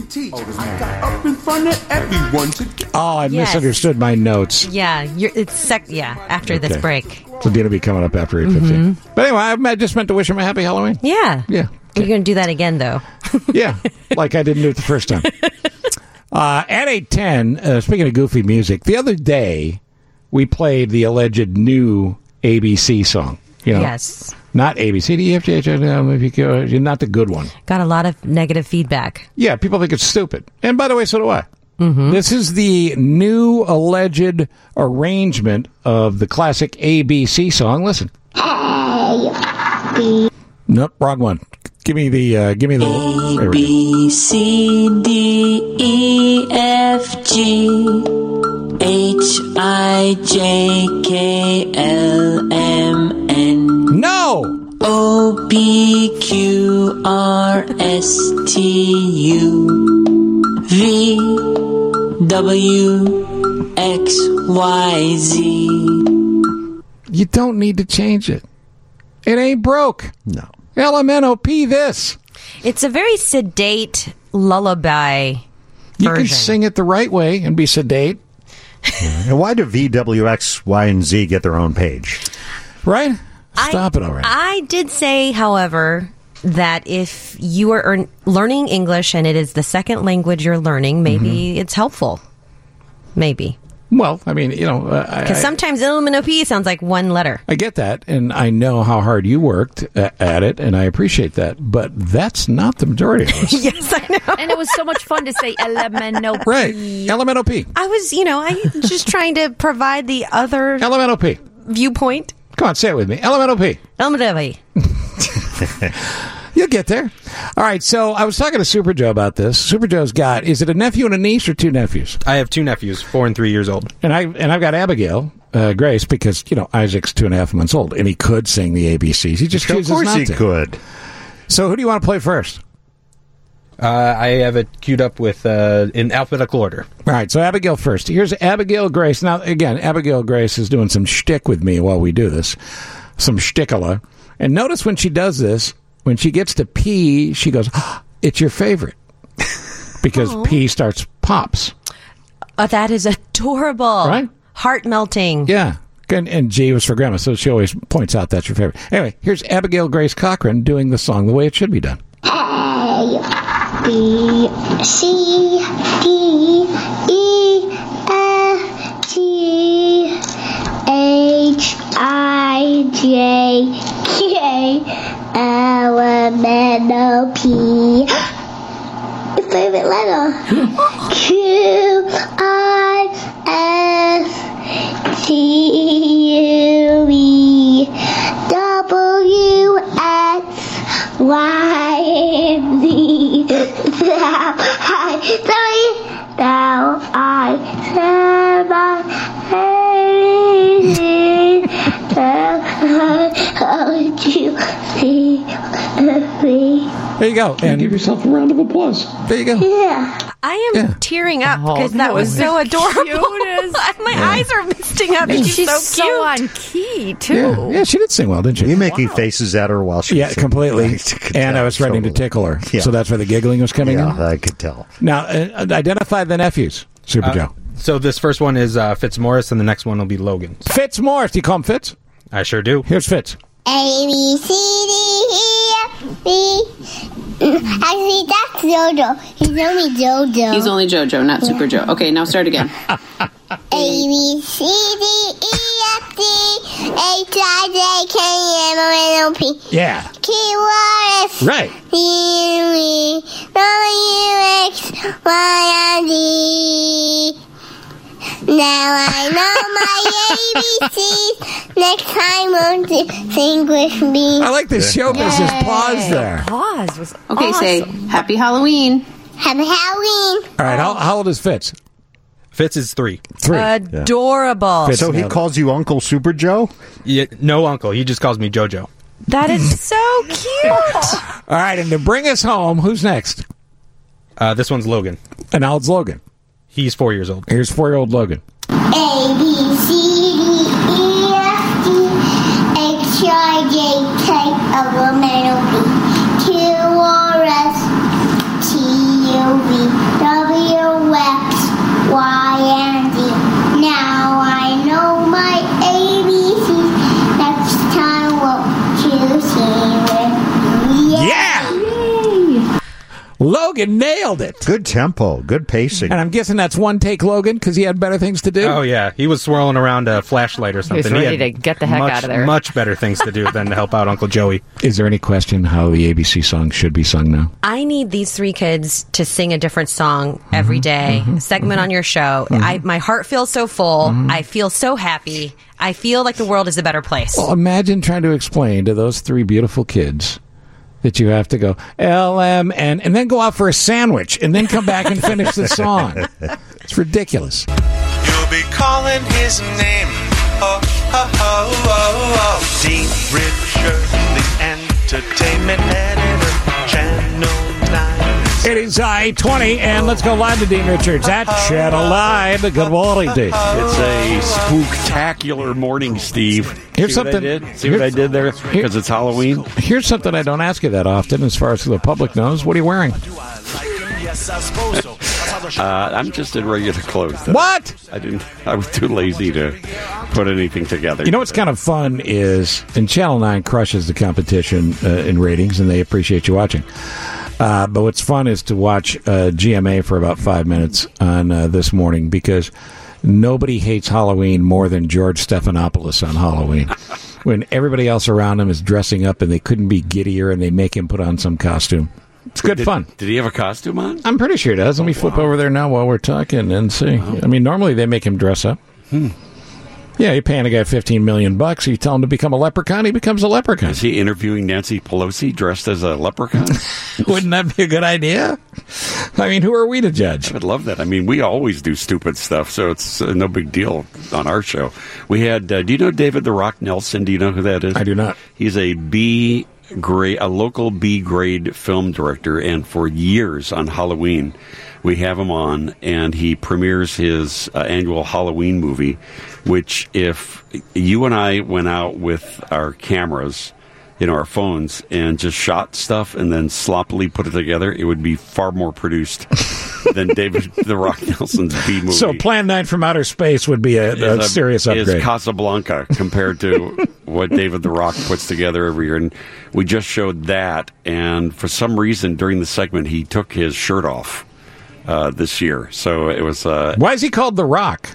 Up in front of everyone to get. Oh, I Yes. misunderstood my notes. Yeah, you're, it's sec- yeah. After this Okay. break, So Dean will be coming up after eight fifteen. But anyway, I I just meant to wish him a happy Halloween. yeah, Yeah. You're going to do that again, though. Yeah, like I didn't do it the first time. Uh, at eight ten, uh, speaking of goofy music, the other day we played the alleged new A B C song. You know, Yes. Not A B C, D E F G H I J K L M N O P Q R S, not the good one. Got a lot of negative feedback. Yeah, people think it's stupid. And by the way, so do I. Mm-hmm. This is the new alleged arrangement of the classic A B C song. Listen. Nope, wrong one. Give me the. Uh, give me the. there we go. B C D E F G H I J K L M N No! O P Q R S T U V W X Y Z. You don't need to change it. It ain't broke. No. L M N O P this. It's a very sedate lullaby You version. can sing it the right way and be sedate. And why do V W X, Y, and Z get their own page? Right? I- Stop it already. I did say, however, that if you are earn- learning English and it is the second language you're learning, maybe Mm-hmm. it's helpful. Maybe. Well, I mean, you know, uh, I, Because sometimes L M N O P sounds like one letter. I get that, and I know how hard you worked a- at it, and I appreciate that. But that's not the majority of us. Yes, I know. And it was so much fun to say L M N O P. Right. L M N O P. I was, you know, I just trying to provide the other L M N O P. viewpoint. Come on, say it with me. L M N O P. L M N O P. You'll get there. All right, so I was talking to Super Joe about this. Super Joe's got, is it a nephew and a niece or two nephews? I have two nephews, four and three years old. And, I, and I've got Abigail uh, Grace because, you know, Isaac's two and a half months old, and he could sing the A B Cs. He just chooses Of course not he to. could. So who do you want to play first? Uh, I have it queued up with uh, in alphabetical order. All right, so Abigail first. Here's Abigail Grace. Now, again, Abigail Grace is doing some shtick with me while we do this. Some shtickala. And notice when she does this, when she gets to P, she goes, oh, it's your favorite. Because Aw. P starts pops. Oh, that is adorable. Right? Heart melting. Yeah. And, and G was for grandma, so she always points out that's your favorite. Anyway, here's Abigail Grace Cochran doing the song the way it should be done. A, B, C, D, E, F, G, H, I, J, K, L, M, N, O, P. Your favorite letter. Q, I, S, T, U, V, W, X, Y, and Z. Now I three. Now I said my baby. Now I you see me. There you go. And give yourself a round of applause. There you go. Yeah. I am Yeah. tearing up Oh, because that that was was so the adorable. cutest. My eyes are misting up. And She's, she's so so, cute. on key, too. Yeah. yeah, she did sing well, didn't she? You making faces at her while she Yeah, was singing. completely. I could And tell, I was threatening to totally. tickle her. Yeah. So that's where the giggling was coming Yeah, in? I could tell. Now, uh, identify the nephews, Super Uh, Joe. So this first one is uh, Fitzmaurice, and the next one will be Logan. Fitzmaurice. Do you call him Fitz? I sure do. Here's Fitz. A, B, C, D, E, F, B. Actually, that's JoJo. He's only JoJo. He's only JoJo, not Super Joe. Okay, now start again. A, B, C, D, E, F, G, H, I, J, K, L, M, N, O, P. Yeah. Q, R, S. Right. T, U, V, W, X, Y, and Z. Now I know my A B Cs. Next time won't you sing with me? I like the show business pause there. Pause was Okay, awesome. say Happy Halloween. Happy Halloween. All right, how, how old is Fitz? Fitz is three. Three. Adorable. Fitz So he nailed it. calls you Uncle Super Joe? Yeah, no uncle. He just calls me JoJo. That is so cute. All right, and to bring us home, who's next? Uh, this one's Logan. And now it's Logan. He's four years old. Here's four-year-old Logan. A, B, C, D, E, F, G, H, I, J, K, L, M, N, O, P, Q, R, S, T, U, V, W, X, Y, and Z. Now I know my A B Cs. Next time won't you sing with me? Yeah! Logan nailed it. Good tempo, good pacing. And I'm guessing that's one take Logan because he had better things to do. Oh yeah, he was swirling around a flashlight or something. He was ready had to get the heck much, out of there. Much better things to do than to help out Uncle Joey. Is there any question how the A B C song should be sung now? I need these three kids to sing a different song every day. Segment on your show. I, my heart feels so full. I feel so happy. I feel like the world is a better place. Well, imagine trying to explain to those three beautiful kids that you have to go L M N and then go out for a sandwich and then come back and finish the song. It's ridiculous. You'll be calling his name. Oh, oh, oh, oh, oh. Dean Richard, the entertainment editor, Channel nine. It is I twenty, and let's go live to Dean Richards at Channel nine. Good morning, Dean. It's a spooktacular morning, Steve. Here's See what something- I did? See what I did there? Because it's Halloween. Here's something I don't ask you that often as far as the public knows. What are you wearing? Uh, I'm just in regular clothes. though. What? I didn't. I was too lazy to put anything together. You know what's kind of fun is, and Channel nine crushes the competition uh, in ratings, and they appreciate you watching. Uh, but what's fun is to watch uh, G M A for about five minutes on uh, this morning because Nobody hates Halloween more than George Stephanopoulos on Halloween. When everybody else around him is dressing up and they couldn't be giddier and they make him put on some costume. It's good did, fun. Did he have a costume on? I'm pretty sure he does. Let me Oh, flip wow. over there now while we're talking and see. Wow. I mean, normally they make him dress up. Hmm. Yeah, you're paying a guy fifteen million bucks. You tell him to become a leprechaun, he becomes a leprechaun. Is he interviewing Nancy Pelosi dressed as a leprechaun? Wouldn't that be a good idea? I mean, who are we to judge? I would love that. I mean, we always do stupid stuff, so it's uh, no big deal on our show. We had, uh, do you know David the Rock Nelson? Do you know who that is? I do not. He's a B grade, a local B grade film director, and for years on Halloween, we have him on, and he premieres his uh, annual Halloween movie, which if you and I went out with our cameras, you know, our phones, and just shot stuff and then sloppily put it together, it would be far more produced than David the Rock Nelson's B movie. So Plan nine from Outer Space would be a, a, Is serious upgrade. Is Casablanca compared to what David the Rock puts together every year. And we just showed that, and for some reason during the segment, he took his shirt off uh, this year. So it was... Uh, Why is he called The Rock?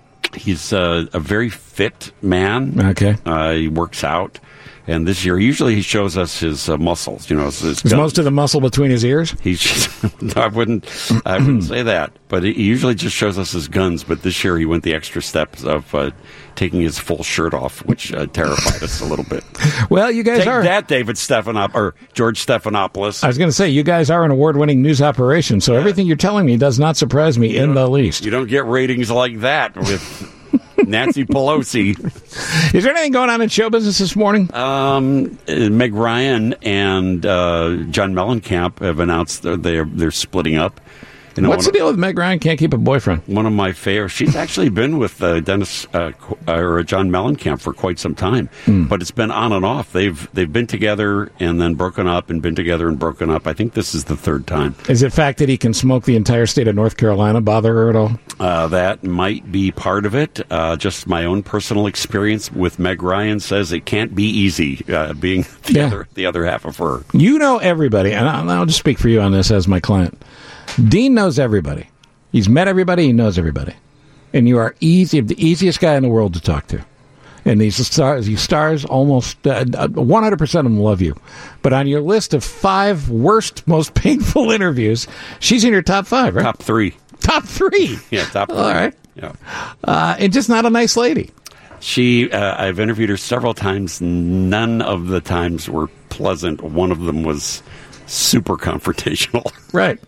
He's uh, a very fit man. Okay. Uh, he works out. And this year, usually he shows us his uh, muscles. You know, his, his Is most of the muscle between his ears? He's. I wouldn't. I wouldn't say that. But he usually just shows us his guns. But this year, he went the extra steps of uh, taking his full shirt off, which uh, terrified us a little bit. Well, you guys Take are. that, David Stephanop or George Stephanopoulos. I was going to say, you guys are an award-winning news operation, so everything you're telling me does not surprise me in the least. You don't get ratings like that with Nancy Pelosi. Is there anything going on in show business this morning? Um, uh, Meg Ryan and uh, John Mellencamp have announced that they're they're splitting up. You know, What's the one, deal with Meg Ryan? Can't keep a boyfriend. One of my favorites. She's actually been with uh, Dennis uh, or John Mellencamp for quite some time, Mm. but it's been on and off. They've they've been together and then broken up and been together and broken up. I think this is the third time. Is it the fact that he can smoke the entire state of North Carolina bother her at all? Uh, that might be part of it. Uh, just my own personal experience with Meg Ryan says it can't be easy uh, being the Yeah. other the other half of her. You know everybody, and I'll, I'll just speak for you on this as my client. Dean knows everybody. He's met everybody. He knows everybody. And you are easy, the easiest guy in the world to talk to. And these stars, these stars almost uh, one hundred percent of them love you. But on your list of five worst, most painful interviews, she's in your top five, right? Top three. Top three. Yeah, top three. All right. Yeah. Uh, and just not a nice lady. She, uh, I've interviewed her several times. None of the times were pleasant. One of them was super confrontational. Right.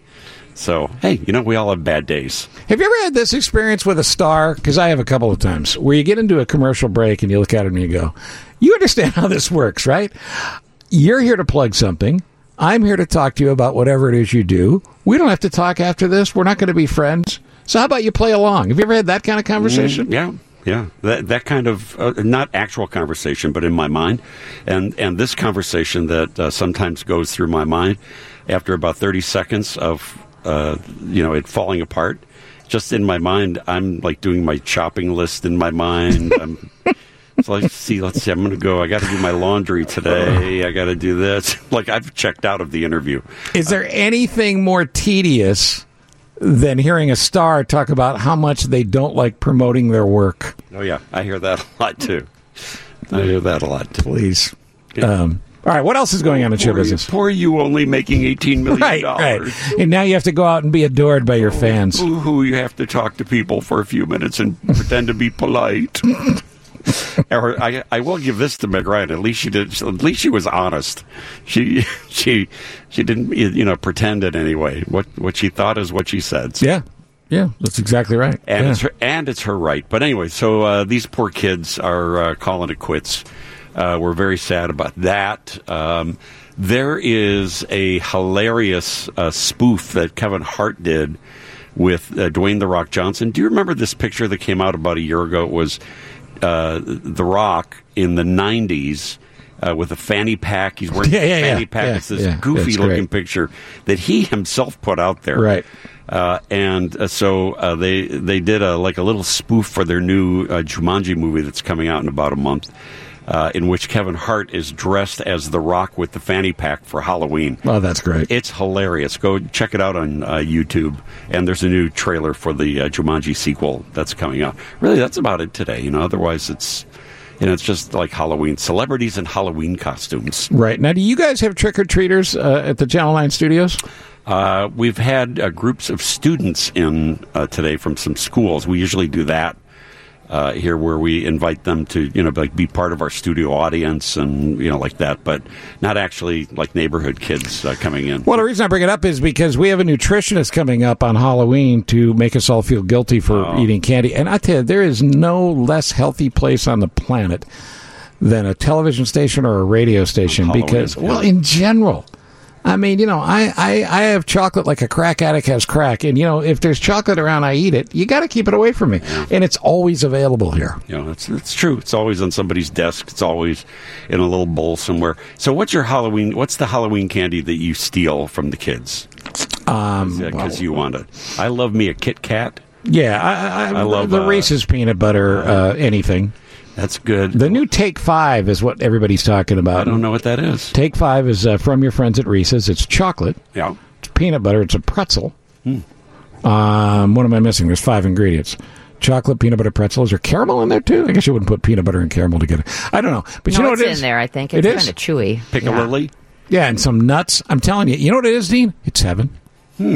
So, hey, you know, we all have bad days. Have you ever had this experience with a star? Because I have a couple of times where you get into a commercial break and you look at it and you go, you understand how this works, right? You're here to plug something. I'm here to talk to you about whatever it is you do. We don't have to talk after this. We're not going to be friends. So how about you play along? Have you ever had that kind of conversation? Mm, yeah. Yeah, that that kind of uh, not actual conversation, but in my mind, and and this conversation that uh, sometimes goes through my mind after about thirty seconds of uh, you know it falling apart. Just in my mind, I'm like doing my shopping list in my mind. I'm, so let's see, let's see. I'm going to go. I got to do my laundry today. I got to do this. Like I've checked out of the interview. Is there anything more tedious than hearing a star talk about how much they don't like promoting their work? Oh yeah, I hear that a lot too. I hear that a lot too. Please. Um, all right, what else is going on in show Poor you- business? Poor you, only making eighteen million Right, dollars. right. And now you have to go out and be adored by your fans. Ooh, you have to talk to people for a few minutes and pretend to be polite. Or I, I will give this to Meg Ryan. At least she did. At least she was honest. She, she, she didn't, you know, pretend in any way. What what she thought is what she said. So- Yeah, yeah, that's exactly right. and Yeah. it's her, and it's her right. But anyway, so uh, these poor kids are uh, calling it quits. Uh, we're very sad about that. Um, there is a hilarious uh, spoof that Kevin Hart did with uh, Dwayne The Rock Johnson. Do you remember this picture that came out about a year ago? It was uh, The Rock in the nineties. Uh, with a fanny pack. He's wearing Yeah, yeah, a fanny yeah. pack. Yeah, it's this yeah. goofy That's looking great. picture that he himself put out there. Right. Uh, and uh, so uh, they they did a like a little spoof for their new uh, Jumanji movie that's coming out in about a month. uh, in which Kevin Hart is dressed as The Rock with the fanny pack for Halloween. Oh, that's great. It's hilarious. Go check it out on uh, YouTube. And there's a new trailer for the uh, Jumanji sequel that's coming out. Really, that's about it today. You know, otherwise it's, you know, it's just like Halloween. Celebrities in Halloween costumes. Right. Now, do you guys have trick-or-treaters uh, at the Channel nine studios? Uh, we've had uh, groups of students in uh, today from some schools. We usually do that uh, here, where we invite them to, you know, like be part of our studio audience and, you know, like that, but not actually like neighborhood kids uh, coming in. Well, the reason I bring it up is because we have a nutritionist coming up on Halloween to make us all feel guilty for Oh. eating candy. And I tell you, there is no less healthy place on the planet than a television station or a radio station. Halloween, Because, yeah. well, in general, I mean, you know, I, I, I have chocolate like a crack addict has crack. And, you know, if there's chocolate around, I eat it. You got to keep it away from me. And it's always available here. You know, it's it's true. It's always on somebody's desk. It's always in a little bowl somewhere. So, what's your Halloween? What's the Halloween candy that you steal from the kids? Um, Because well- you want it. I love me a Kit Kat. Yeah, I, I, I love, the uh, Reese's peanut butter, uh, anything. That's good. The new Take Five is what everybody's talking about. I don't know what that is. Take Five is uh, from your friends at Reese's. It's chocolate. Yeah. It's peanut butter. It's a pretzel. Hmm. Um, what am I missing? There's five ingredients. Chocolate, peanut butter, pretzel. Is there caramel in there, too? I guess you wouldn't put peanut butter and caramel together. I don't know. But no, you know it's what it is? in there, I think. It It's is? kind of chewy. Piccalilli? Yeah, and some nuts. I'm telling you. You know what it is, Dean? It's heaven. Hmm.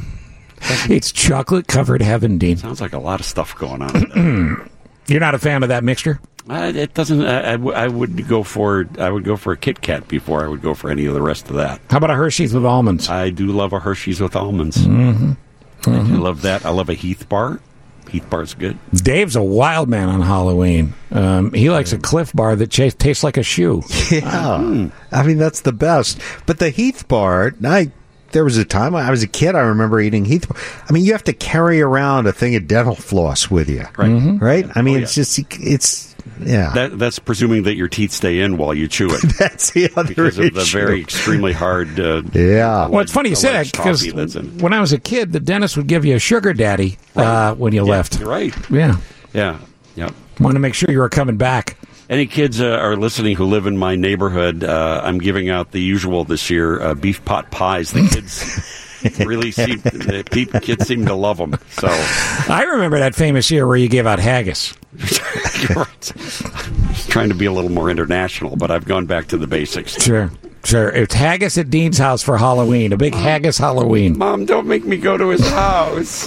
It's chocolate-covered heaven, Dean. Sounds like a lot of stuff going on. You're not a fan of that mixture? Uh, it doesn't. I, I, w- I would go for. I would go for a Kit Kat before I would go for any of the rest of that. How about a Hershey's with almonds? I do love a Hershey's with almonds. Mm-hmm. I do love that. I love a Heath bar. Heath bar's good. Dave's a wild man on Halloween. Um, he likes a Cliff bar that ch- tastes like a shoe. Yeah. I mean, that's the best. But the Heath bar, I, there was a time I was a kid, I remember eating Heath bar. I mean, you have to carry around a thing of dental floss with you. Right. Mm-hmm. Right? I mean, Oh, it's just, it's, yeah. That, that's presuming that your teeth stay in while you chew it. That's the other because of the issue. very extremely hard. Uh, Yeah. Well, it's funny you say that alleged because coffee that's in- when I was a kid, the dentist would give you a sugar daddy uh, when you Yeah, left. You're right. Yeah. Yeah. Yeah. Want to make sure you were coming back. Any kids uh, are listening who live in my neighborhood? Uh, I'm giving out the usual this year: uh, beef pot pies. The kids really seem the pe- kids seem to love them. So I remember that famous year where you gave out haggis. you're right. Just trying to be a little more international, but I've gone back to the basics. Sure. Sure. It's haggis at Dean's house for Halloween. A big haggis Halloween. Mom, don't make me go to his house.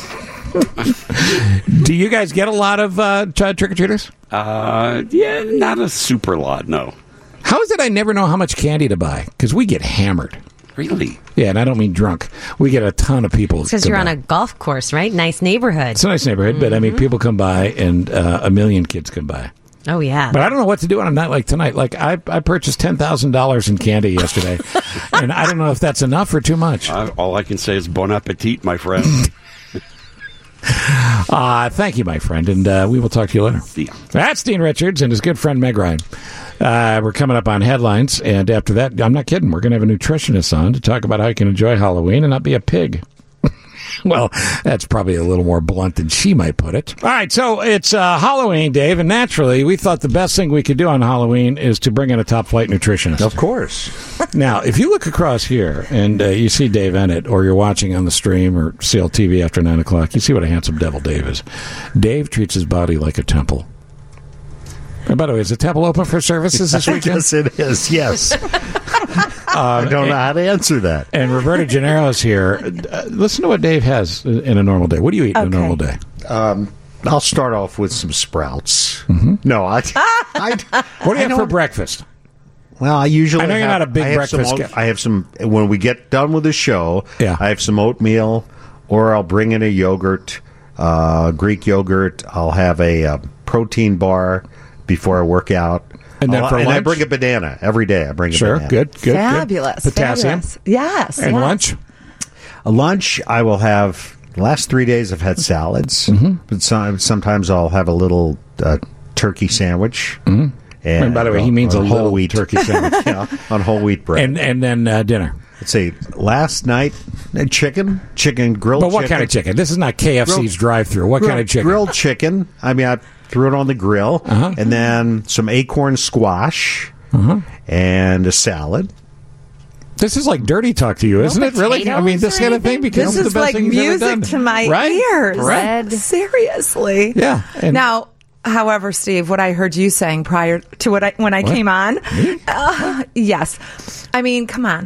Do you guys get a lot of uh, trick-or-treaters? Uh, yeah, not a super lot, no. How is it I never know how much candy to buy? Because we get hammered. Really? Yeah, and I don't mean drunk. We get a ton of people. Because come you're on by. a golf course, right? Nice neighborhood. It's a nice neighborhood, but I mean, people come by, and uh, a million kids come by. Oh, yeah. But I don't know what to do on a night like tonight. Like, I, I purchased ten thousand dollars in candy yesterday, and I don't know if that's enough or too much. Uh, all I can say is bon appetit, my friend. Uh, thank you, my friend, and uh, we will talk to you later. See ya. That's Dean Richards and his good friend Meg Ryan. Uh, we're coming up on headlines, and after that, I'm not kidding, we're going to have a nutritionist on to talk about how you can enjoy Halloween and not be a pig. Well, that's probably a little more blunt than she might put it. All right, so it's uh, Halloween, Dave, and naturally, we thought the best thing we could do on Halloween is to bring in a top-flight nutritionist. Of course. Now, if you look across here and uh, you see Dave Ennett, or you're watching on the stream or C L T V after nine o'clock, you see what a handsome devil Dave is. Dave treats his body like a temple. And by the way, is the temple open for services this weekend? Yes, it is. Yes. I don't know how to answer that. And Roberta Gennaro's here. Uh, listen to what Dave has in a normal day. What do you eat in a Okay. normal day? Um, I'll start off with some sprouts. No, I. I What do you I have for don't- breakfast? Well, I usually. I know you're have- not a big I have some breakfast oat- guy. I have some when we get done with the show. Yeah. I have some oatmeal, or I'll bring in a yogurt, uh, Greek yogurt. I'll have a, uh protein bar before I work out. And then I'll- for and I lunch? bring a banana every day. I bring a Sure, banana. good, good, good. Fabulous. Potassium. Fabulous. Yes. And yes. lunch? A lunch, I will have. The last three days, I've had salads, Mm-hmm. but some, sometimes I'll have a little uh, turkey sandwich. Mm-hmm. And, And by the way, he means a on little whole wheat turkey sandwich. yeah, on whole wheat bread. And and then uh, dinner. Let's see. Last night, uh, chicken, chicken grilled. But what chicken. kind of chicken? This is not K F C's Grilled- drive-through. What kind of Grilled- chicken? Grilled chicken. I mean, I threw it on the grill, Uh-huh. and then some acorn squash Uh-huh. and a salad. This is like dirty talk to you, isn't it? Really? I mean, this kind of thing becomes This the is best like thing you've ever music done. to my Right? ears. Right. Seriously. Yeah. And- now, however, Steve, what I heard you saying prior to what I when I What? came on, uh, yes, I mean, come on.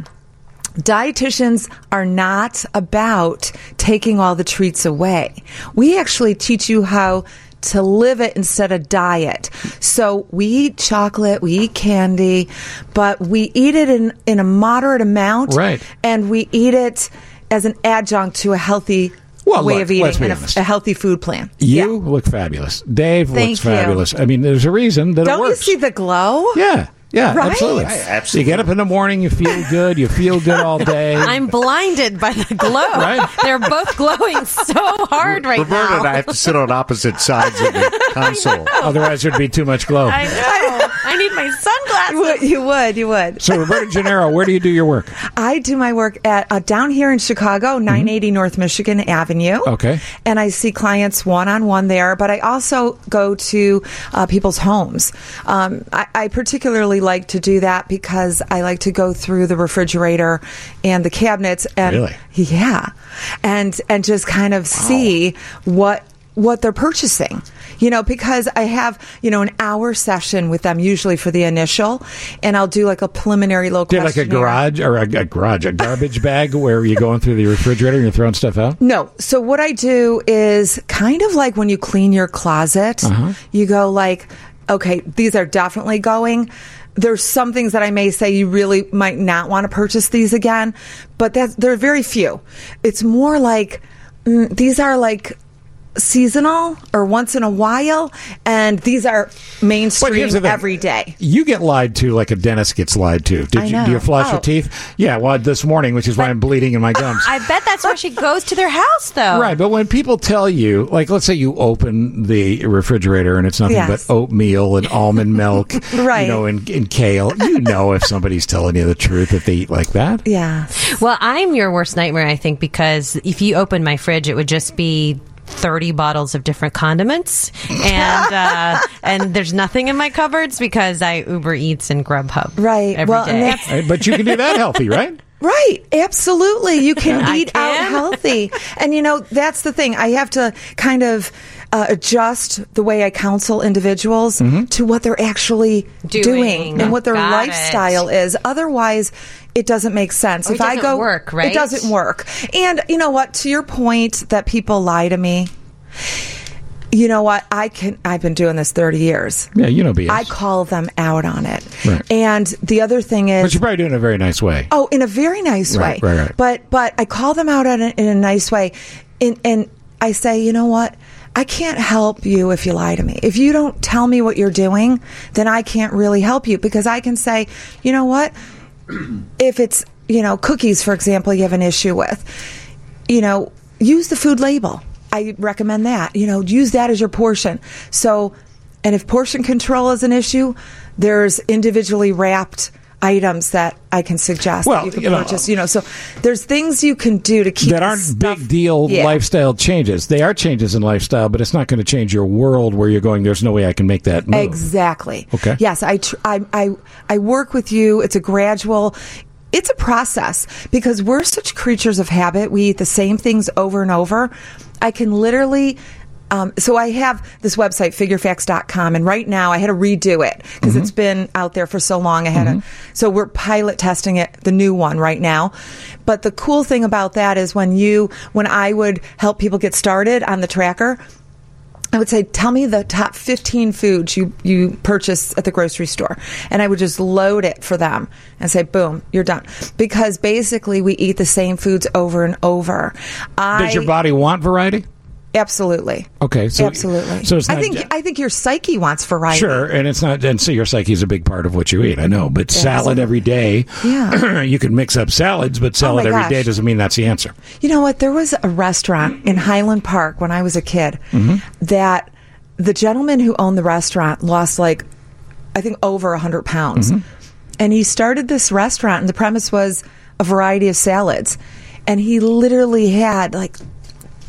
Dietitians are not about taking all the treats away. We actually teach you how to live it instead of diet. So we eat chocolate, we eat candy, but we eat it in, in a moderate amount. Right. And we eat it as an adjunct to a healthy Well, way look, of eating let's be and honest. a, a healthy food plan. You look fabulous. Dave Thank looks you. fabulous. I mean, there's a reason that Don't it you works. see the glow? Yeah. Yeah, Right? absolutely. I So you get up in the morning, you feel good, you feel good all day. I'm blinded by the glow. Right? They're both glowing so hard right Roberta now. and I have to sit on opposite sides of the console. Otherwise, there'd be too much glow. I know. I need my sunglasses. You would, you would. You would. So, Roberta Gennaro, where do you do your work? I do my work at uh, down here in Chicago, nine eighty North Michigan Avenue. Okay. And I see clients one on one there, but I also go to uh, people's homes. Um, I, I particularly like to do that because I like to go through the refrigerator and the cabinets and Really? yeah, and and just kind of see what what they're purchasing. You know, because I have, you know, an hour session with them usually for the initial, and I'll do like a preliminary low Do you have like a questionnaire. garage or a, a garage, a garbage bag where you're going through the refrigerator and you're throwing stuff out? No. So what I do is kind of like when you clean your closet, Uh-huh. you go like, okay, these are definitely going. There's some things that I may say you really might not want to purchase these again, but that there are very few. It's more like mm, these are like seasonal or once in a while, and these are But mainstream here's the thing. every day. You get lied to like a dentist gets lied to. Did I you? know. Do you floss Oh. your teeth? Yeah. Well, this morning, which is why I'm bleeding in my gums. I bet that's why she goes to their house, though. Right, but when people tell you, like, let's say you open the refrigerator and it's nothing Yes. but oatmeal and almond milk, Right. you know, and, and kale, you know if somebody's telling you the truth if they eat like that. Yeah. Well, I'm your worst nightmare, I think, because if you open my fridge, it would just be thirty bottles of different condiments, and uh, and there's nothing in my cupboards because I Uber Eats and Grubhub Right. every Well, and day. that's- Right, but you can do that healthy, right? Right, absolutely. You can I eat out can. healthy. And you know, that's the thing. I have to kind of uh, adjust the way I counsel individuals to what they're actually doing, Doing. and what their Got lifestyle is. Otherwise, it doesn't make sense. Or it if I doesn't go work, right? It doesn't work. And you know what? To your point that people lie to me, you know what? I can. I've been doing this thirty years. Yeah, you know B S. I call them out on it. Right. And the other thing is, But you're probably doing it in a very nice way. Oh, in a very nice Right, way. right, right. But but I call them out in a, in a nice way, and and I say, you know what? I can't help you if you lie to me. If you don't tell me what you're doing, then I can't really help you, because I can say, you know what? If it's, you know, cookies, for example, you have an issue with, you know, use the food label. I recommend that. You know, use that as your portion. So, and if portion control is an issue, there's individually wrapped items that I can suggest Well, that you can you know, purchase. You know, so there's things you can do to keep that the aren't stuff- big deal Yeah. lifestyle changes. They are changes in lifestyle, but it's not going to change your world where you're going, there's no way I can make that move. Exactly. Okay. Yes, I, tr- I, I, I work with you. It's a gradual, it's a process, because we're such creatures of habit. We eat the same things over and over. I can literally, um, so I have this website, figure facts dot com, and right now I had to redo it because Mm-hmm. it's been out there for so long. I had to, so we're pilot testing it, the new one right now. But the cool thing about that is when you, when I would help people get started on the tracker, I would say, tell me the top fifteen foods you, you purchase at the grocery store. And I would just load it for them and say, boom, you're done. Because basically we eat the same foods over and over. I, Does your body want variety? Absolutely. Okay, so Absolutely. So it's not I think I think your psyche wants variety. Sure, and it's not. And so your psyche is a big part of what you eat. I know, but salad every day. Yeah. You can mix up salads, but salad Oh my every day gosh. doesn't mean that's the answer. You know what? There was a restaurant in Highland Park when I was a kid that the gentleman who owned the restaurant lost like, I think, over one hundred pounds. And he started this restaurant, and the premise was a variety of salads. And he literally had like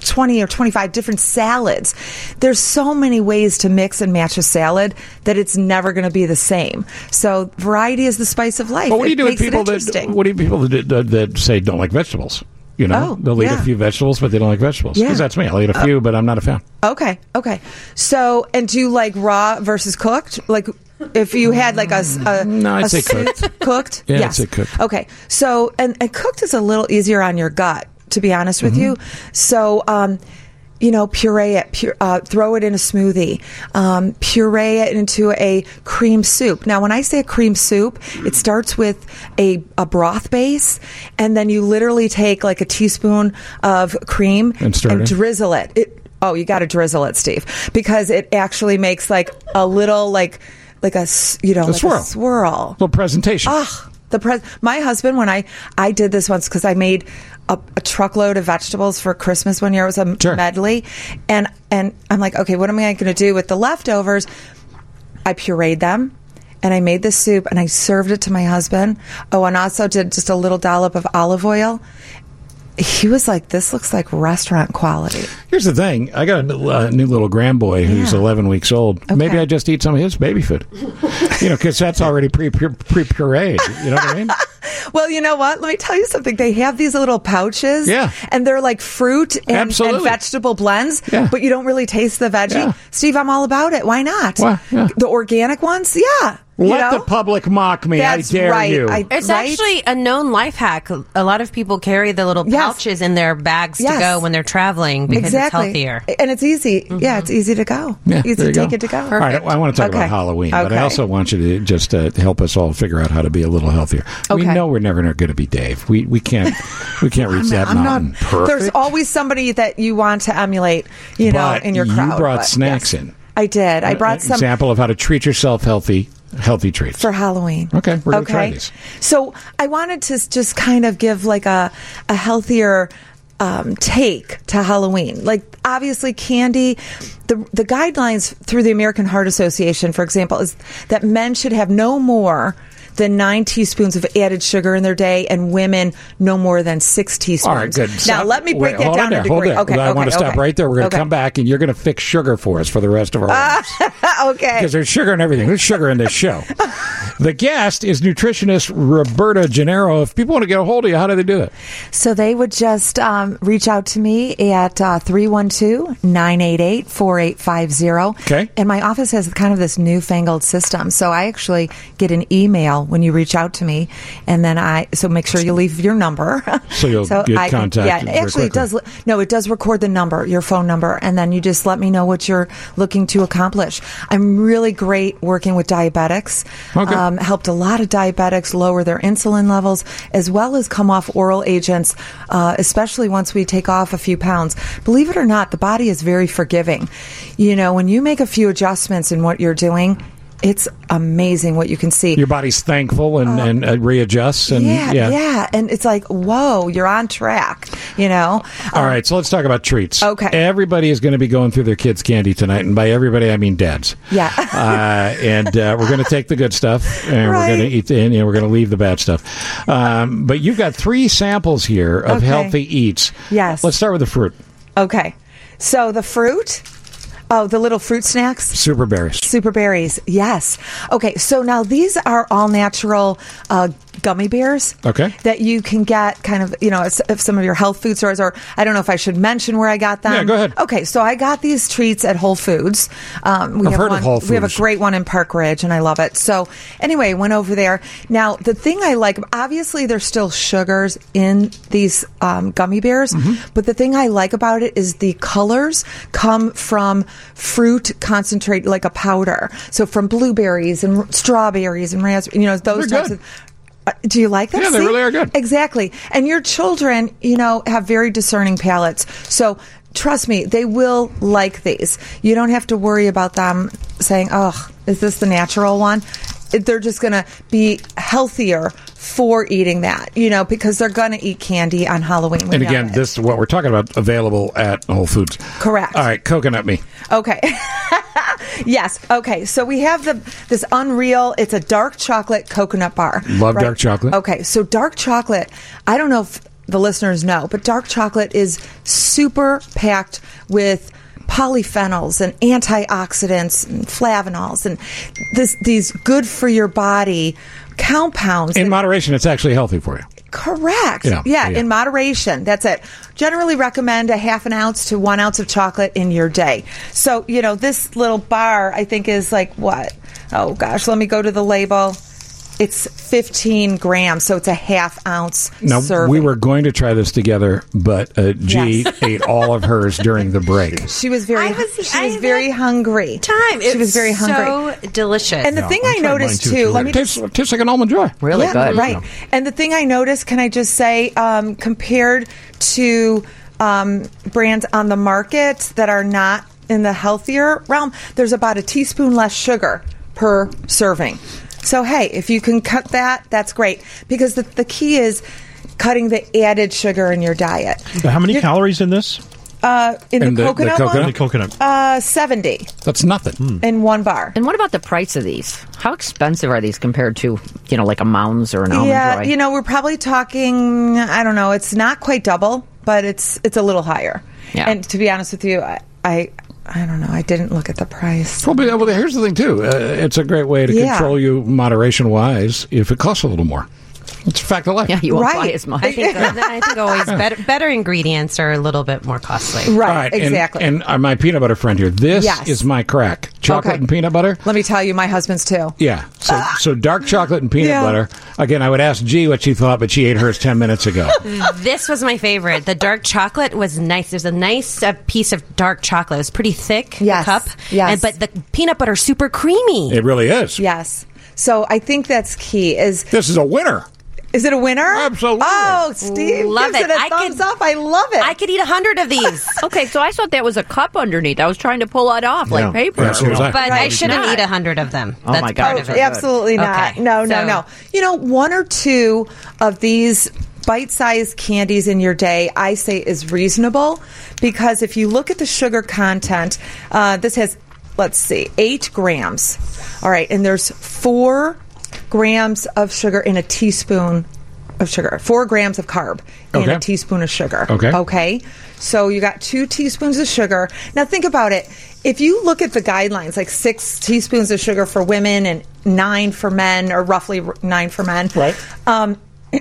twenty or twenty-five different salads. There's so many ways to mix and match a salad that it's never going to be the same. So variety is the spice of life. But what do you It do with makes it people that? interesting. What do you people that, that, that say don't like vegetables? You know, Oh, they'll eat yeah. a few vegetables, but they don't like vegetables. Yeah. Because that's me. I'll eat a few, Uh, but I'm not a fan. Okay, okay. So, and do you like raw versus cooked? Like, if you had like a, s- a No, I'd a say soup- cooked. cooked? Yeah, I'd yes. say cooked. Okay, so and, and cooked is a little easier on your gut, to be honest with Mm-hmm. you. So, um, you know, puree it, pure, uh, throw it in a smoothie, um, puree it into a cream soup. Now, when I say a cream soup, it starts with a, a broth base, and then you literally take like a teaspoon of cream And stir it in. drizzle it. it oh, you got to drizzle it, Steve, because it actually makes like a little like like a s- you know A like swirl. a swirl. Little presentation. Ah, the pres- my husband, when I I did this once because I made a, a truckload of vegetables for Christmas one year. It was a Sure. medley, and and I'm like, okay, what am I going to do with the leftovers? I pureed them, and I made the soup, and I served it to my husband. Oh, and also did just a little dollop of olive oil. He was like, "This looks like restaurant quality." Here's the thing. I got a new, uh, new little grandboy who's Yeah. eleven weeks old. Maybe I just eat some of his baby food. You know, because that's already pre pre pre pureed. You know what I mean? Well, you know what? Let me tell you something. They have these little pouches, Yeah. and they're like fruit and, and Absolutely. vegetable blends, Yeah. but you don't really taste the veggie. Yeah. Steve, I'm all about it. Why not? Why? Yeah. The organic ones, yeah. You Let know? the public mock me. That's I dare right. you. I- It's Right? actually a known life hack. A lot of people carry the little Yes. pouches in their bags Yes. to go when they're traveling because exactly. it's healthier. And it's easy. Yeah, it's easy to go. Yeah, easy there to you take go. it to go. All right, I want to talk Okay. about Halloween, but I Okay. also want you to just uh, help us all figure out how to be a little healthier. We Okay. know we're never going to be Dave. We we can't we can't reach that I'm mountain. not There's always somebody that you want to emulate, you know, But in your you crowd. brought but snacks yes. in. I did. I An brought some example of how to treat yourself healthy, healthy treats. for Halloween. Okay, we're gonna okay. try these. So I wanted to s- just kind of give like a a healthier um, take to Halloween. Like obviously candy. The the guidelines through the American Heart Association, for example, is that men should have no more than nine teaspoons of added sugar in their day, and women no more than six teaspoons. All right, good. Now Stop. let me break Wait, that hold down on there, a hold degree. there. Okay, I okay, want to stop okay. right there. We're going to Okay. come back, and you're going to fix sugar for us for the rest of our lives. okay. Because there's sugar in everything. There's sugar in this show. The guest is nutritionist Roberta Gennaro. If people want to get a hold of you, how do they do it? So they would just um, reach out to me at uh, three one two, nine eight eight, four eight five zero. Okay. And my office has kind of this newfangled system. So I actually get an email when you reach out to me. And then I, so make sure you leave your number. So you'll get I can- contacted Yeah, very actually it quickly. does. No, it does record the number, your phone number. And then you just let me know what you're looking to accomplish. I'm really great working with diabetics. Okay. Um, helped a lot of diabetics lower their insulin levels as well as come off oral agents, uh, especially once we take off a few pounds. Believe it or not, the body is very forgiving. You know, when you make a few adjustments in what you're doing, it's amazing what you can see. Your body's thankful and, and uh, readjusts. And, yeah, yeah. yeah. And it's like, whoa, you're on track, you know? All right, so let's talk about treats. Okay. Everybody is going to be going through their kids' candy tonight, and by everybody I mean dads. Yeah. uh, and uh, we're going to take the good stuff, and Right. we're going to eat, and you know, we're going to leave the bad stuff. Um, but you've got three samples here of Okay. healthy eats. Yes. Let's start with the fruit. Okay. So the fruit, oh, the little fruit snacks. Super berries. Super berries, yes. Okay, so now these are all natural uh, gummy bears. Okay. That you can get kind of, you know, if if some of your health food stores, or I don't know if I should mention where I got them. Yeah, go ahead. Okay, so I got these treats at Whole Foods. Um, we I've have heard of one, Whole We have a Foods. great one in Park Ridge, and I love it. So anyway, went over there. Now, the thing I like, obviously there's still sugars in these um, gummy bears, Mm-hmm. but the thing I like about it is the colors come from fruit concentrate, like a powder. So from blueberries and r- strawberries and raspberries, you know, those They're types good. of. Uh, Do you like them? Yeah, they See? really are good. Exactly. And your children, you know, have very discerning palates. So trust me, they will like these. You don't have to worry about them saying, oh, is this the natural one? It- They're just going to be healthier for eating that, you know, because they're going to eat candy on Halloween. We And know again, it. this is what we're talking about, available at Whole Foods. Correct. All right, coconut me. Okay. Yes. Okay. So we have the this unreal. It's a dark chocolate coconut bar. Love dark chocolate. Okay. So dark chocolate. I don't know if the listeners know, but dark chocolate is super packed with polyphenols and antioxidants and flavonols and this, these good for your body compounds. In moderation, it's actually healthy for you. Correct. Yeah, Yeah, yeah. in moderation. That's it. Generally recommend a half an ounce to one ounce of chocolate in your day. So, you know, this little bar, I think, is like what? Oh, gosh, let me go to the label. It's fifteen grams, so it's a half ounce Now, serving. we were going to try this together, but uh, G Yes. ate all of hers during the break. She was very, she was very hungry. Time. She was very hungry. So delicious. And the thing I noticed too, let me tastes, tastes like an almond joy. Really Yeah, good. right? And the thing I noticed, can I just say, um, compared to um, brands on the market that are not in the healthier realm, there's about a teaspoon less sugar per serving. So, hey, if you can cut that, that's great. Because the, the key is cutting the added sugar in your diet. How many You- calories in this? Uh, in And the, the- the coconut coconut? one? The coconut. Uh, seventy That's nothing. in one bar. And what about the price of these? How expensive are these compared to, you know, like a Mounds or an Almond Yeah, Joy? you know, we're probably talking, I don't know, it's not quite double, but it's it's a little higher. Yeah. And to be honest with you, I, I I don't know, I didn't look at the price. Well, but, well, here's the thing, too. Uh, it's a great way to Yeah. control you moderation-wise if it costs a little more. It's a fact of life. Yeah, you won't Right. buy as much. I think, I think always better, better ingredients are a little bit more costly. Right, All right, and- exactly. And, uh, my peanut butter friend here, this Yes. is my crack. Chocolate Okay. and peanut butter. Let me tell you, my husband's too. Yeah. So, so dark chocolate and peanut Yeah. butter. Again, I would ask G what she thought, but she ate hers ten minutes ago. This was my favorite. The dark chocolate was nice. There's a nice uh, piece of dark chocolate. It was pretty thick, Yes, the cup. yes. And, but the peanut butter super creamy. It really is. Yes. So I think that's key. Is This is a winner. is it a winner? Absolutely. Oh, Steve Love gives it. it a I thumbs could- up. I love it. I could eat a hundred of these. Okay, so I thought that was a cup underneath. I was trying to pull it off like Yeah. paper. Yeah, so was I. But I Right. shouldn't Not. eat a hundred of them. Oh That's my God. part of Oh, it. absolutely not. Okay. No, no, So- no. You know, one or two of these bite-sized candies in your day, I say, is reasonable because if you look at the sugar content, uh, this has, let's see, eight grams. All right, and there's four grams of sugar in a teaspoon of sugar. Four grams of carb in Okay. a teaspoon of sugar. Okay. Okay. So you got two teaspoons of sugar. Now think about it. If you look at the guidelines, like six teaspoons of sugar for women and nine for men, or roughly r- nine for men. Right. Um,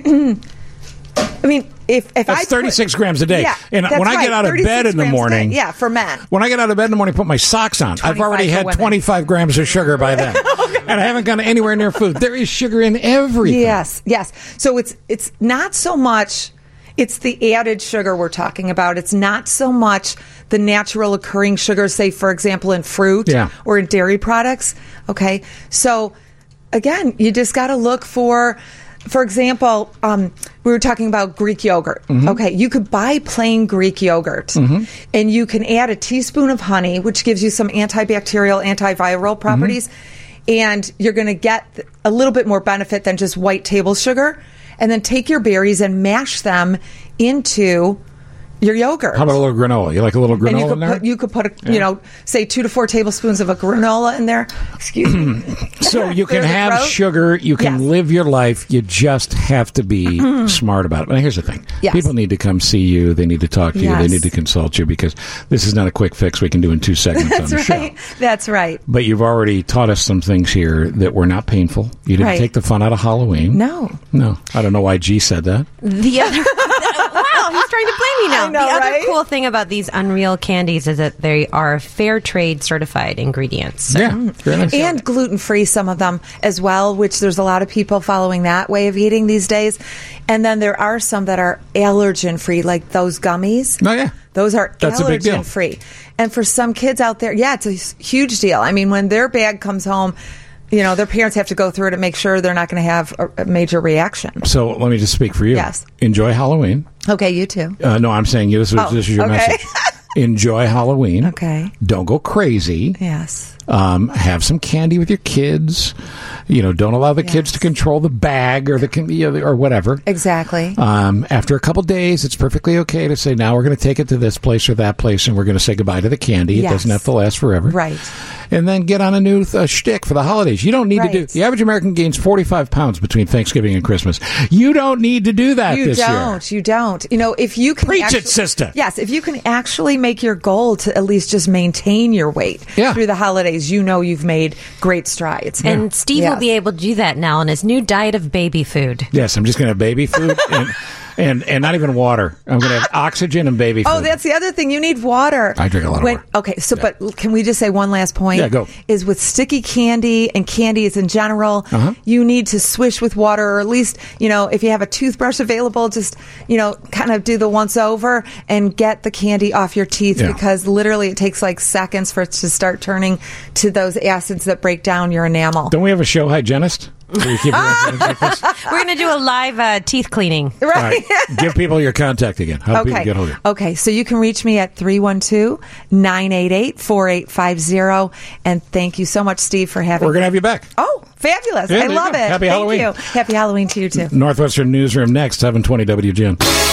I mean, if if That's I put- thirty-six grams a day. Yeah, And that's when I right, get out of bed thirty-six in the grams a day. morning, yeah, for men. when I get out of bed in the morning, put my socks on. I've already twenty-five for had women. twenty-five grams of sugar by then, and I haven't gone anywhere near food. There is sugar in everything. Yes, yes. So it's it's not so much. It's the added sugar we're talking about. It's not so much the natural occurring sugars, say, for example, in fruit Yeah. or in dairy products. Okay. So, again, you just got to look for, for example, um, we were talking about Greek yogurt. Okay. You could buy plain Greek yogurt and you can add a teaspoon of honey, which gives you some antibacterial, antiviral properties. And you're going to get a little bit more benefit than just white table sugar. And then take your berries and mash them into your yogurt. How about a little granola? You like a little granola and you could in there? put you could put a, you know, say two to four tablespoons of a granola in there. Excuse me. So you Clear can the have throat. sugar, you can Yes. live your life, you just have to be smart about it. But here's the thing. Yes. People need to come see you, they need to talk to you, they Yes. need to consult you because this is not a quick fix we can do in two segments on the That's show. right. That's right. But you've already taught us some things here that were not painful. You didn't Right. take the fun out of Halloween. No. No. I don't know why G said that. The other wow, he's trying to blame me now. I know, the other right? cool thing about these Unreal candies is that they are fair trade certified ingredients. So- Yeah. Very nice. And gluten free, some of them as well, which there's a lot of people following that way of eating these days. And then there are some that are allergen free, like those gummies. Oh, yeah. Those are That's a big deal. allergen free. And for some kids out there, yeah, it's a s- huge deal. I mean, when their bag comes home, you know, their parents have to go through it and make sure they're not going to have a, a major reaction. So let me just speak for you. Yes. Enjoy Halloween. Okay, you too. Uh, no, I'm saying you. This, is Oh, this is your okay. message. Enjoy Halloween. Okay. Don't go crazy. Yes. Um, have some candy with your kids. You know, don't allow the Yes. kids to control the bag or the con- you know, or whatever. Exactly. Um, after a couple days, it's perfectly okay to say, now we're going to take it to this place or that place, and we're going to say goodbye to the candy. It Yes. doesn't have to last forever. Right. And then get on a new uh, shtick for the holidays. You don't need Right. to do... The average American gains forty-five pounds between Thanksgiving and Christmas. You don't need to do that You this year. don't. You don't. You know, if you can Preach actu- it, sister. Yes, if you can actually make your goal to at least just maintain your weight Yeah. through the holidays, you know you've made great strides. And Steve Yes. will be able to do that now on his new diet of baby food. Yes, I'm just going to have baby food and, and, and not even water. I'm going to have oxygen and baby food. Oh, that's the other thing. You need water. I drink a lot of When- water. Okay, so but can we just say one last point? Yeah, go. Is with sticky candy and candies in general, Uh-huh. you need to swish with water, or at least, you know, if you have a toothbrush available, just, you know, kind of do the once over and get the candy off your teeth, Yeah. because literally it takes like seconds for it to start turning to those acids that break down your enamel. Don't we have a show hygienist? Where you keep your hands like this? We're going to do a live uh, teeth cleaning. All right. Give people your contact again. How do people Okay. get hold of you? Okay. So you can reach me at three one two, nine eight eight, four eight five zero. And thank you so much, Steve, for having We're going to me. have you back. Oh, fabulous. Yeah, I there you love go. it. Happy Thank Halloween. you. Happy Halloween to you, too. Northwestern Newsroom next, seven twenty W G N.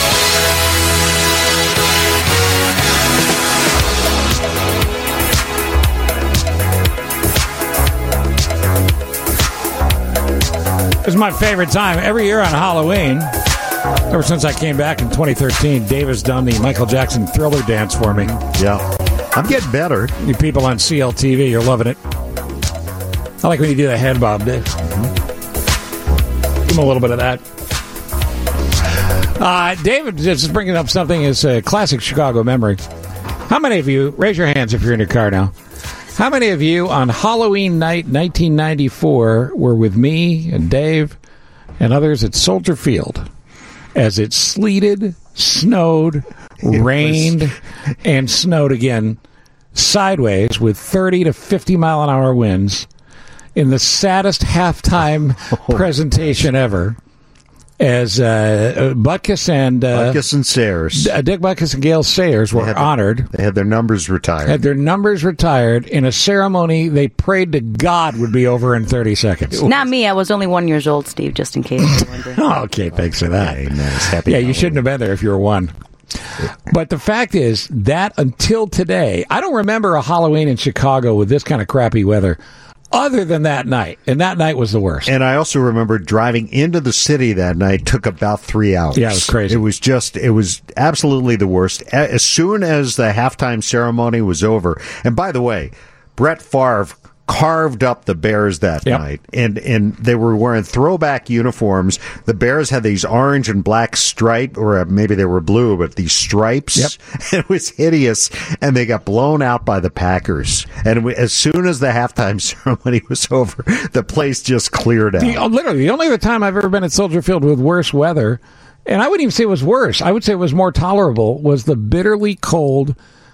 This is my favorite time. Every year on Halloween, ever since I came back in twenty thirteen, Dave has done the Michael Jackson Thriller dance for me. Yeah. I'm getting better. You people on C L T V, you're loving it. I like when you do the head bob, Dave. Give him a little bit of that. Uh, David is bringing up something as a classic Chicago memory. How many of you, raise your hands if you're in your car now, how many of you on Halloween night nineteen ninety-four were with me and Dave and others at Soldier Field as it sleeted, snowed, rained, and snowed again sideways with thirty to fifty mile an hour winds in the saddest halftime presentation ever? As uh, Butkus and uh, Butkus and Sayers, D- Dick Butkus and Gail Sayers were They had honored. They had their numbers retired. Had their numbers retired in a ceremony they prayed to God would be over in thirty seconds. Not me. I was only one years old, Steve, just in case you wonder. Oh, okay, thanks for that. Okay, nice. Happy yeah, you Halloween. shouldn't have been there if you were one. But the fact is that until today, I don't remember a Halloween in Chicago with this kind of crappy weather other than that night. And that night was the worst. And I also remember driving into the city that night took about three hours. Yeah, it was crazy. It was just, it was absolutely the worst. A- As soon as the halftime ceremony was over, and by the way, Brett Favre carved up the Bears that Yep. night, and and they were wearing throwback uniforms. The Bears had these orange and black stripe, or maybe they were blue, but these stripes. Yep. It was hideous, and they got blown out by the Packers. And we, as soon as the halftime ceremony was over, the place just cleared out. The, oh, literally, the only other time I've ever been at Soldier Field with worse weather, and I wouldn't even say it was worse, I would say it was more tolerable, was the bitterly cold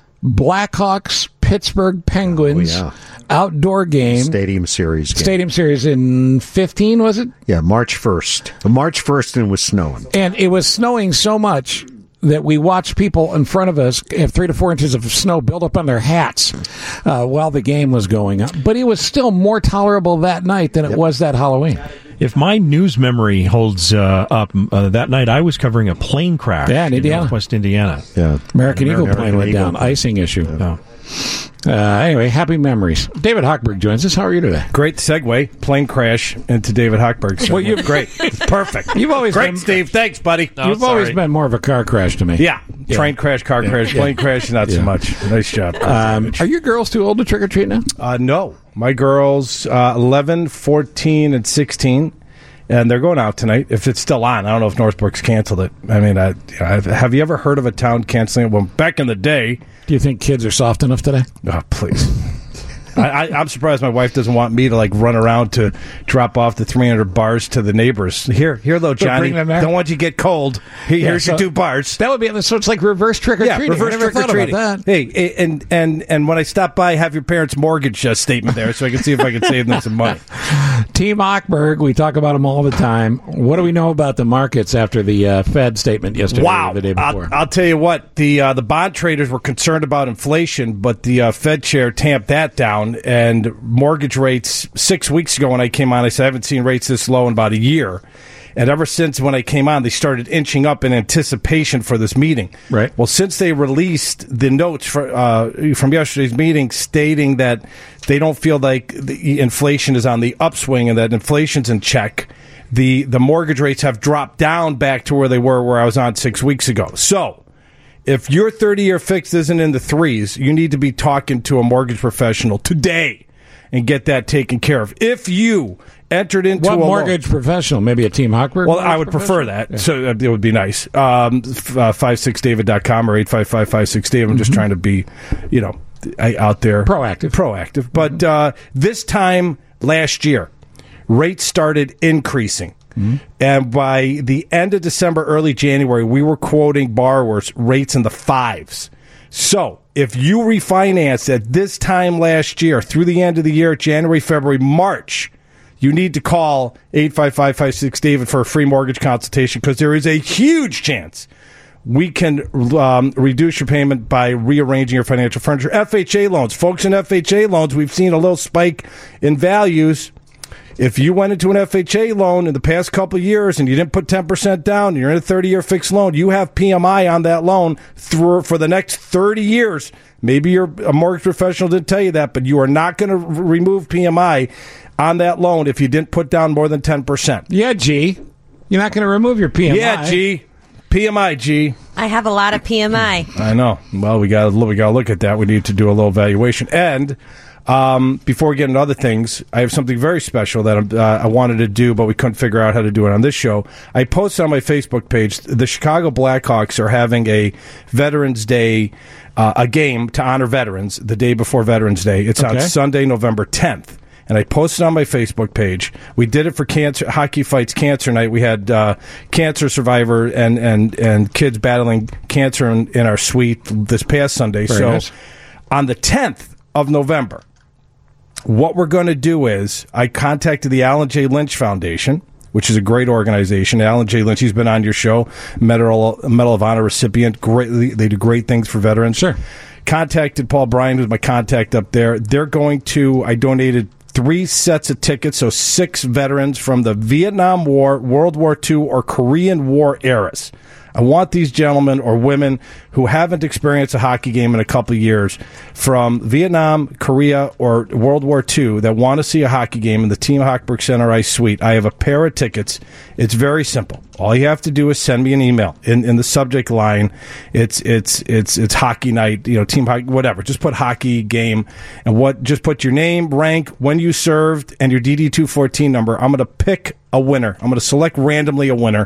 Blackhawks Pittsburgh Penguins Oh, yeah. outdoor game. Stadium Series game. Stadium Series in fifteen, was it? Yeah, March first. March first, and it was snowing. And it was snowing so much that we watched people in front of us have three to four inches of snow build up on their hats uh, while the game was going on. But it was still more tolerable that night than it was that Halloween. If my news memory holds uh, up, uh, that night I was covering a plane crash Yeah, in Indiana. Northwest Indiana. Yeah. American An Eagle American plane went Eagle down. plane. Icing issue. Yeah. Uh, anyway, happy memories. David Hochberg joins us. How are you today? Great segue. Plane crash into David Hochberg. Well, you great. It's perfect. You've always great, been, Steve. Thanks, buddy. You've always been more of a car crash to me. Yeah. Yeah. Train crash, car Yeah. crash, Yeah. plane crash, not Yeah. so much. Nice job. Um, are your girls too old to trick or treat now? Uh, no. My girls, uh, eleven, fourteen, and sixteen. And they're going out tonight. If it's still on, I don't know if Northbrook's canceled it. I mean, I, I've, have you ever heard of a town canceling it? Well, back in the day. Do you think kids are soft enough today? Oh, please. I, I, I'm surprised my wife doesn't want me to like run around to drop off the three hundred bars to the neighbors. Here, here, though, Johnny. bring them there? Don't want you to get cold. Here, Yeah, here's so your two bars. That would be so. It's like reverse trick or Yeah, treating. reverse I never trick or thought about treating. that. Hey, and and and when I stop by, have your parents' mortgage uh, statement there, so I can see if I can save them some money. Team Hochberg, we talk about them all the time. What do we know about the markets after the uh, Fed statement yesterday Wow. or the day before? I'll, I'll tell you what, the uh, the bond traders were concerned about inflation, but the uh, Fed chair tamped that down, and mortgage rates, six weeks ago when I came on, I said I haven't seen rates this low in about a year. And ever since when I came on, they started inching up in anticipation for this meeting. Right. Well, since they released the notes for, uh, from yesterday's meeting stating that they don't feel like the inflation is on the upswing and that inflation's in check, the, the mortgage rates have dropped down back to where they were where I was on six weeks ago. So if your thirty-year fix isn't in the threes, you need to be talking to a mortgage professional today and get that taken care of. If you entered into what a mortgage loan, professional? Maybe a Team Hochberg? well, I would prefer that. Yeah. So uh, it would be nice. Um, f- uh, five six david dot com or eight five five, five six David. I'm just Mm-hmm. trying to be, you know, I, out there. Proactive. Proactive. But uh, this time last year, rates started increasing. Mm-hmm. And by the end of December, early January, we were quoting borrowers rates in the fives. So if you refinanced at this time last year through the end of the year, January, February, March, you need to call eight five five, five six David for a free mortgage consultation because there is a huge chance we can um, reduce your payment by rearranging your financial furniture. F H A loans. Folks in F H A loans, we've seen a little spike in values. If you went into an F H A loan in the past couple of years and you didn't put ten percent down, you're in a thirty-year fixed loan, you have P M I on that loan through, for the next thirty years. Maybe you're a mortgage professional didn't tell you that, but you are not going to r- remove P M I on that loan if you didn't put down more than ten percent. Yeah, G. You're not going to remove your P M I. Yeah, G. P M I, G. I have a lot of P M I. I know. Well, we got we got to look at that. We need to do a little evaluation. And um, before we get into other things, I have something very special that uh, I wanted to do, but we couldn't figure out how to do it on this show. I posted on my Facebook page, the Chicago Blackhawks are having a Veterans Day, uh, a game to honor veterans the day before Veterans Day. It's on Okay. Sunday, November tenth. And I posted on my Facebook page. We did it for cancer, Hockey Fights Cancer Night. We had uh, cancer survivor and, and, and kids battling cancer in, in our suite this past Sunday. Very so nice. on the tenth of November, what we're going to do is I contacted the Alan J. Lynch Foundation, which is a great organization. Alan J. Lynch, he's been on your show, Medal, Medal of Honor recipient. Great, they do great things for veterans. Sure. Contacted Paul Bryan, who's my contact up there. They're going to, I donated three sets of tickets, so six veterans from the Vietnam War, World War Two, or Korean War eras. I want these gentlemen or women who haven't experienced a hockey game in a couple of years from Vietnam, Korea, or World War Two that want to see a hockey game in the Team Hochberg Center Ice Suite. I have a pair of tickets. It's very simple. All you have to do is send me an email in, in the subject line. It's it's it's it's hockey night, you know, team hockey, whatever. Just put hockey game and what. Just put your name, rank, when you served, and your D D two fourteen number. I'm going to pick a winner. I'm going to select randomly a winner.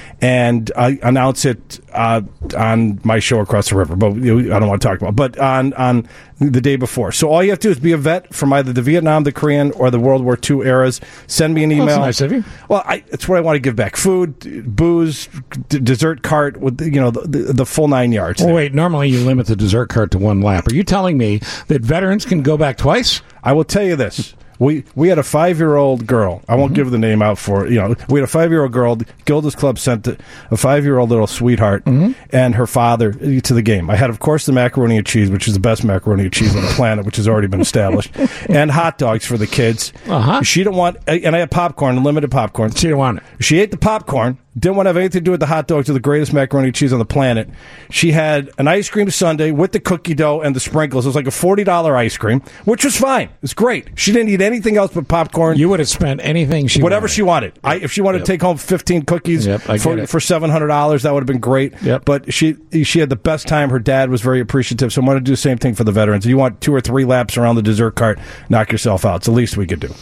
And I announce it uh, on my show across the river, but you know, I don't want to talk about it, but on, on the day before. So all you have to do is be a vet from either the Vietnam, the Korean, or the World War Two eras. Send me an email. Well, that's nice of you. Well, I, it's what I want to give back. Food, booze, d- dessert cart, with you know the, the, the full nine yards. Oh, wait, normally you limit the dessert cart to one lap. Are you telling me that veterans can go back twice? I will tell you this. We we had a five-year-old girl. I won't mm-hmm. give the name out for it. You know, we had a five-year-old girl. Gilda's Club sent a, a five-year-old little sweetheart mm-hmm. and her father to the game. I had, of course, the macaroni and cheese, which is the best macaroni and cheese on the planet, which has already been established, and hot dogs for the kids. Uh-huh. She didn't want, and I had popcorn, unlimited popcorn. She didn't want it. She ate the popcorn. Didn't want to have anything to do with the hot dogs or the greatest macaroni and cheese on the planet. She had an ice cream sundae with the cookie dough and the sprinkles. It was like a forty dollars ice cream, which was fine. It was great. She didn't eat anything else but popcorn. You would have spent anything she Whatever wanted. she wanted. Yep. I, if she wanted yep. to take home fifteen cookies yep, for, for seven hundred dollars, that would have been great. Yep. But she she had the best time. Her dad was very appreciative. So I'm going to do the same thing for the veterans. If you want two or three laps around the dessert cart, knock yourself out. It's the least we could do.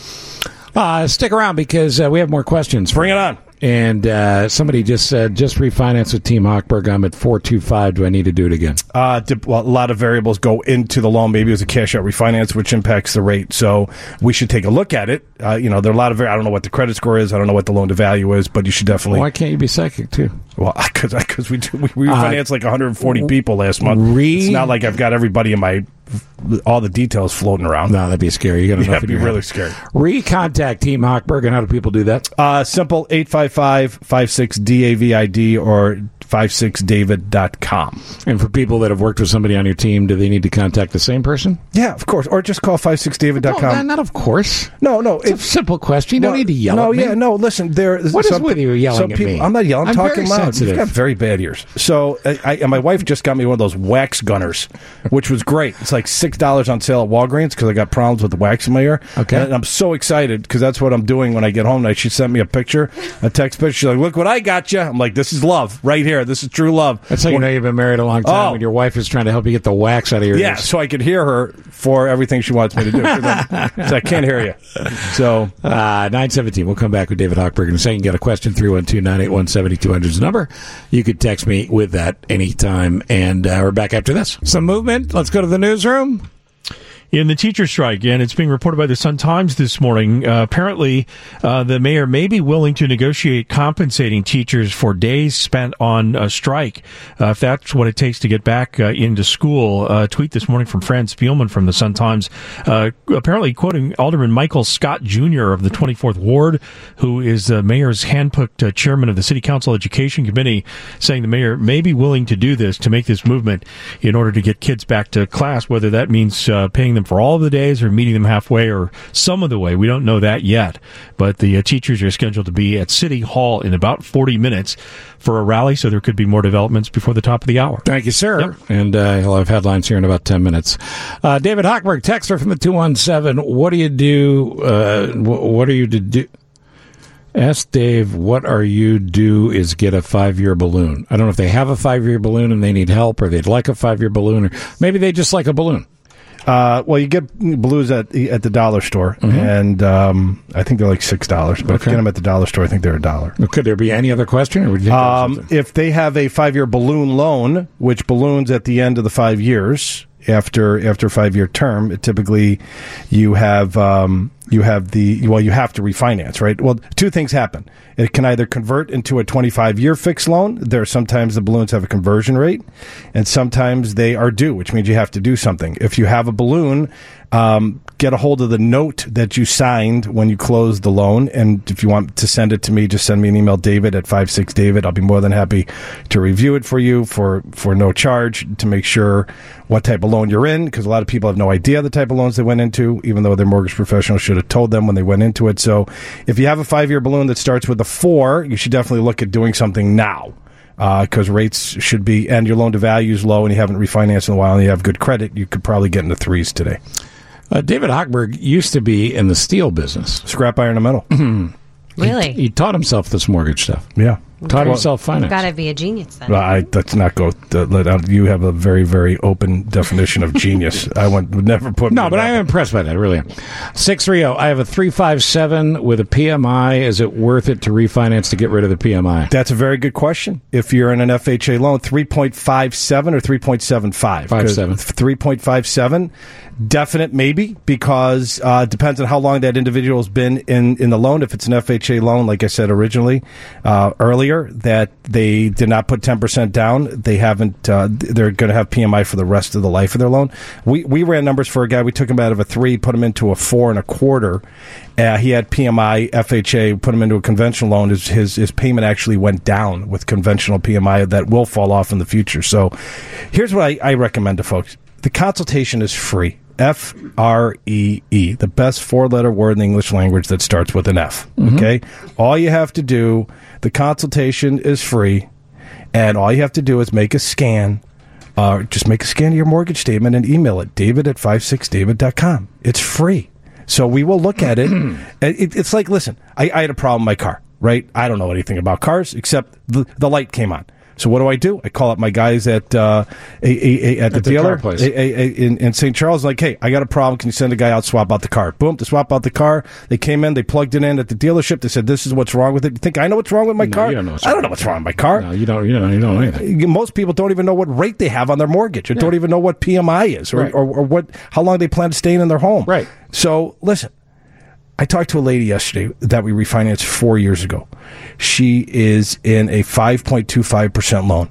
Uh, stick around because uh, we have more questions. Bring it on. And uh, somebody just said, just refinance with Team Hochberg. I'm at four two five. Do I need to do it again? Uh, well, a lot of variables go into the loan. Maybe it was a cash out refinance, which impacts the rate. So we should take a look at it. Uh, you know, there are a lot of, I don't know what the credit score is. I don't know what the loan to value is, but you should definitely. Why can't you be psychic too? Well, because because we do, we refinanced uh, like one hundred forty people last month. Re- it's not like I've got everybody in my all the details floating around. No, that'd be scary. You got enough yeah, in it'd be your really head. scary. Recontact Team Hochberg, and how do people do that? Uh, simple, eight five five, five six, D A V I D or five six david dot com. And for people that have worked with somebody on your team, do they need to contact the same person? Yeah, of course. Or just call five six david dot com. No, not of course. No, no. It's, it's a simple question. You well, don't need to yell no, at me. yeah, no, listen. There, what some, is with you yelling some at people, me? I'm not yelling. I'm, I'm talking very loud. sensitive. You've got very bad ears. So, I, I, and my wife just got me one of those wax gunners, which was great. It's like six dollars on sale at Walgreens because I got problems with the wax in my ear. Okay. And I'm so excited because that's what I'm doing when I get home tonight. She sent me a picture, a text picture. She's like, look what I got you. I'm like, this is love right here. This is true love. That's how you know you've been married a long time Oh. when your wife is trying to help you get the wax out of your Yeah, ears. so I could hear her for everything she wants me to do. So I can't hear you. So uh, nine seventeen. We'll come back with David Hochberg in a second. Get a question, three one two, nine eight one, seven two zero zero is the number. You could text me with that anytime, and uh, we're back after this. Some movement. Let's go to the newsroom. In the teacher strike, and it's being reported by the Sun-Times this morning, uh, apparently uh, the mayor may be willing to negotiate compensating teachers for days spent on a strike, uh, if that's what it takes to get back uh, into school. Uh, a tweet this morning from Fran Spielman from the Sun-Times, uh, apparently quoting Alderman Michael Scott Junior of the twenty-fourth Ward, who is the mayor's handpicked uh, chairman of the City Council Education Committee, saying the mayor may be willing to do this, to make this movement in order to get kids back to class, whether that means uh, paying them for all of the days or meeting them halfway or some of the way. We don't know that yet. But the uh, teachers are scheduled to be at City Hall in about forty minutes for a rally, so there could be more developments before the top of the hour. Thank you, sir. Yep. And uh, he'll have headlines here in about ten minutes. Uh, David Hochberg, texter from the two one seven. What do you do? Uh, what are you to do? Ask Dave, what are you do is get a five-year balloon. I don't know if they have a five-year balloon and they need help, or they'd like a five-year balloon, or maybe they just like a balloon. Uh, well, you get balloons at the, at the dollar store, Mm-hmm. and um, I think they're like six dollars. But if you get them at the dollar store, I think they're a dollar. Could there be any other question? Or would you think um, if they have a five-year balloon loan, which balloons at the end of the five years after after five-year term, it typically you have um, you have the well, you have to refinance, right? Well, two things happen. It can either convert into a twenty-five year fixed loan. There are sometimes the balloons have a conversion rate, and sometimes they are due, which means you have to do something. If you have a balloon, um, get a hold of the note that you signed when you closed the loan, and if you want to send it to me, just send me an email, David at five six David. I'll be more than happy to review it for you for, for no charge to make sure what type of loan you're in, because a lot of people have no idea the type of loans they went into, even though their mortgage professional should have told them when they went into it. So if you have a five-year balloon that starts with a four, you should definitely look at doing something now, because uh, rates should be, and your loan to value is low and you haven't refinanced in a while and you have good credit, you could probably get into threes today. Uh, David Hochberg used to be in the steel business. Scrap iron and metal. Really? He, he taught himself this mortgage stuff. Yeah. Taught himself finance. Got to be a genius then. Well, I, let's not go. Uh, let out, you have a very, very open definition of genius. I would, would never put. No, but I am impressed by that. I really am. Six three zero. I have a three five seven with a P M I. Is it worth it to refinance to get rid of the P M I? That's a very good question. If you're in an F H A loan, three point five seven or three point seven five. Five seven. Three point five seven. Definite maybe, because uh, it depends on how long that individual has been in, in the loan. If it's an F H A loan, like I said originally, uh, earlier, that they did not put ten percent down, they haven't, uh, they're going to have P M I for the rest of the life of their loan. We we ran numbers for a guy, we took him out of a three, put him into a four and a quarter. Uh, he had P M I, F H A, put him into a conventional loan. His, his, his payment actually went down with conventional P M I that will fall off in the future. So here's what I, I recommend to folks. The consultation is free. F R E E, the best four-letter word in the English language that starts with an F. Mm-hmm. Okay? All you have to do, the consultation is free, and all you have to do is make a scan. Uh, just make a scan of your mortgage statement and email it, david at five six david dot com. It's free. So we will look at it. it it's like, listen, I, I had a problem with my car, right? I don't know anything about cars, except the, the light came on. So what do I do? I call up my guys at uh, a, a, a, at the At the dealer car place. a, a, a, in, in Saint Charles. Like, hey, I got a problem. Can you send a guy out, swap out the car? Boom, to swap out the car. They came in, they plugged it in at the dealership. They said, this is what's wrong with it. You think I know what's wrong with my No, car? you don't know what's I don't wrong know what's wrong with my car. No, you don't. You don't. You don't know anything. Most people don't even know what rate they have on their mortgage, or Yeah. don't even know what P M I is, or, Right. or, or what how long they plan to stay in their home. Right. So listen, I talked to a lady yesterday that we refinanced four years ago. She is in a five point two five percent loan.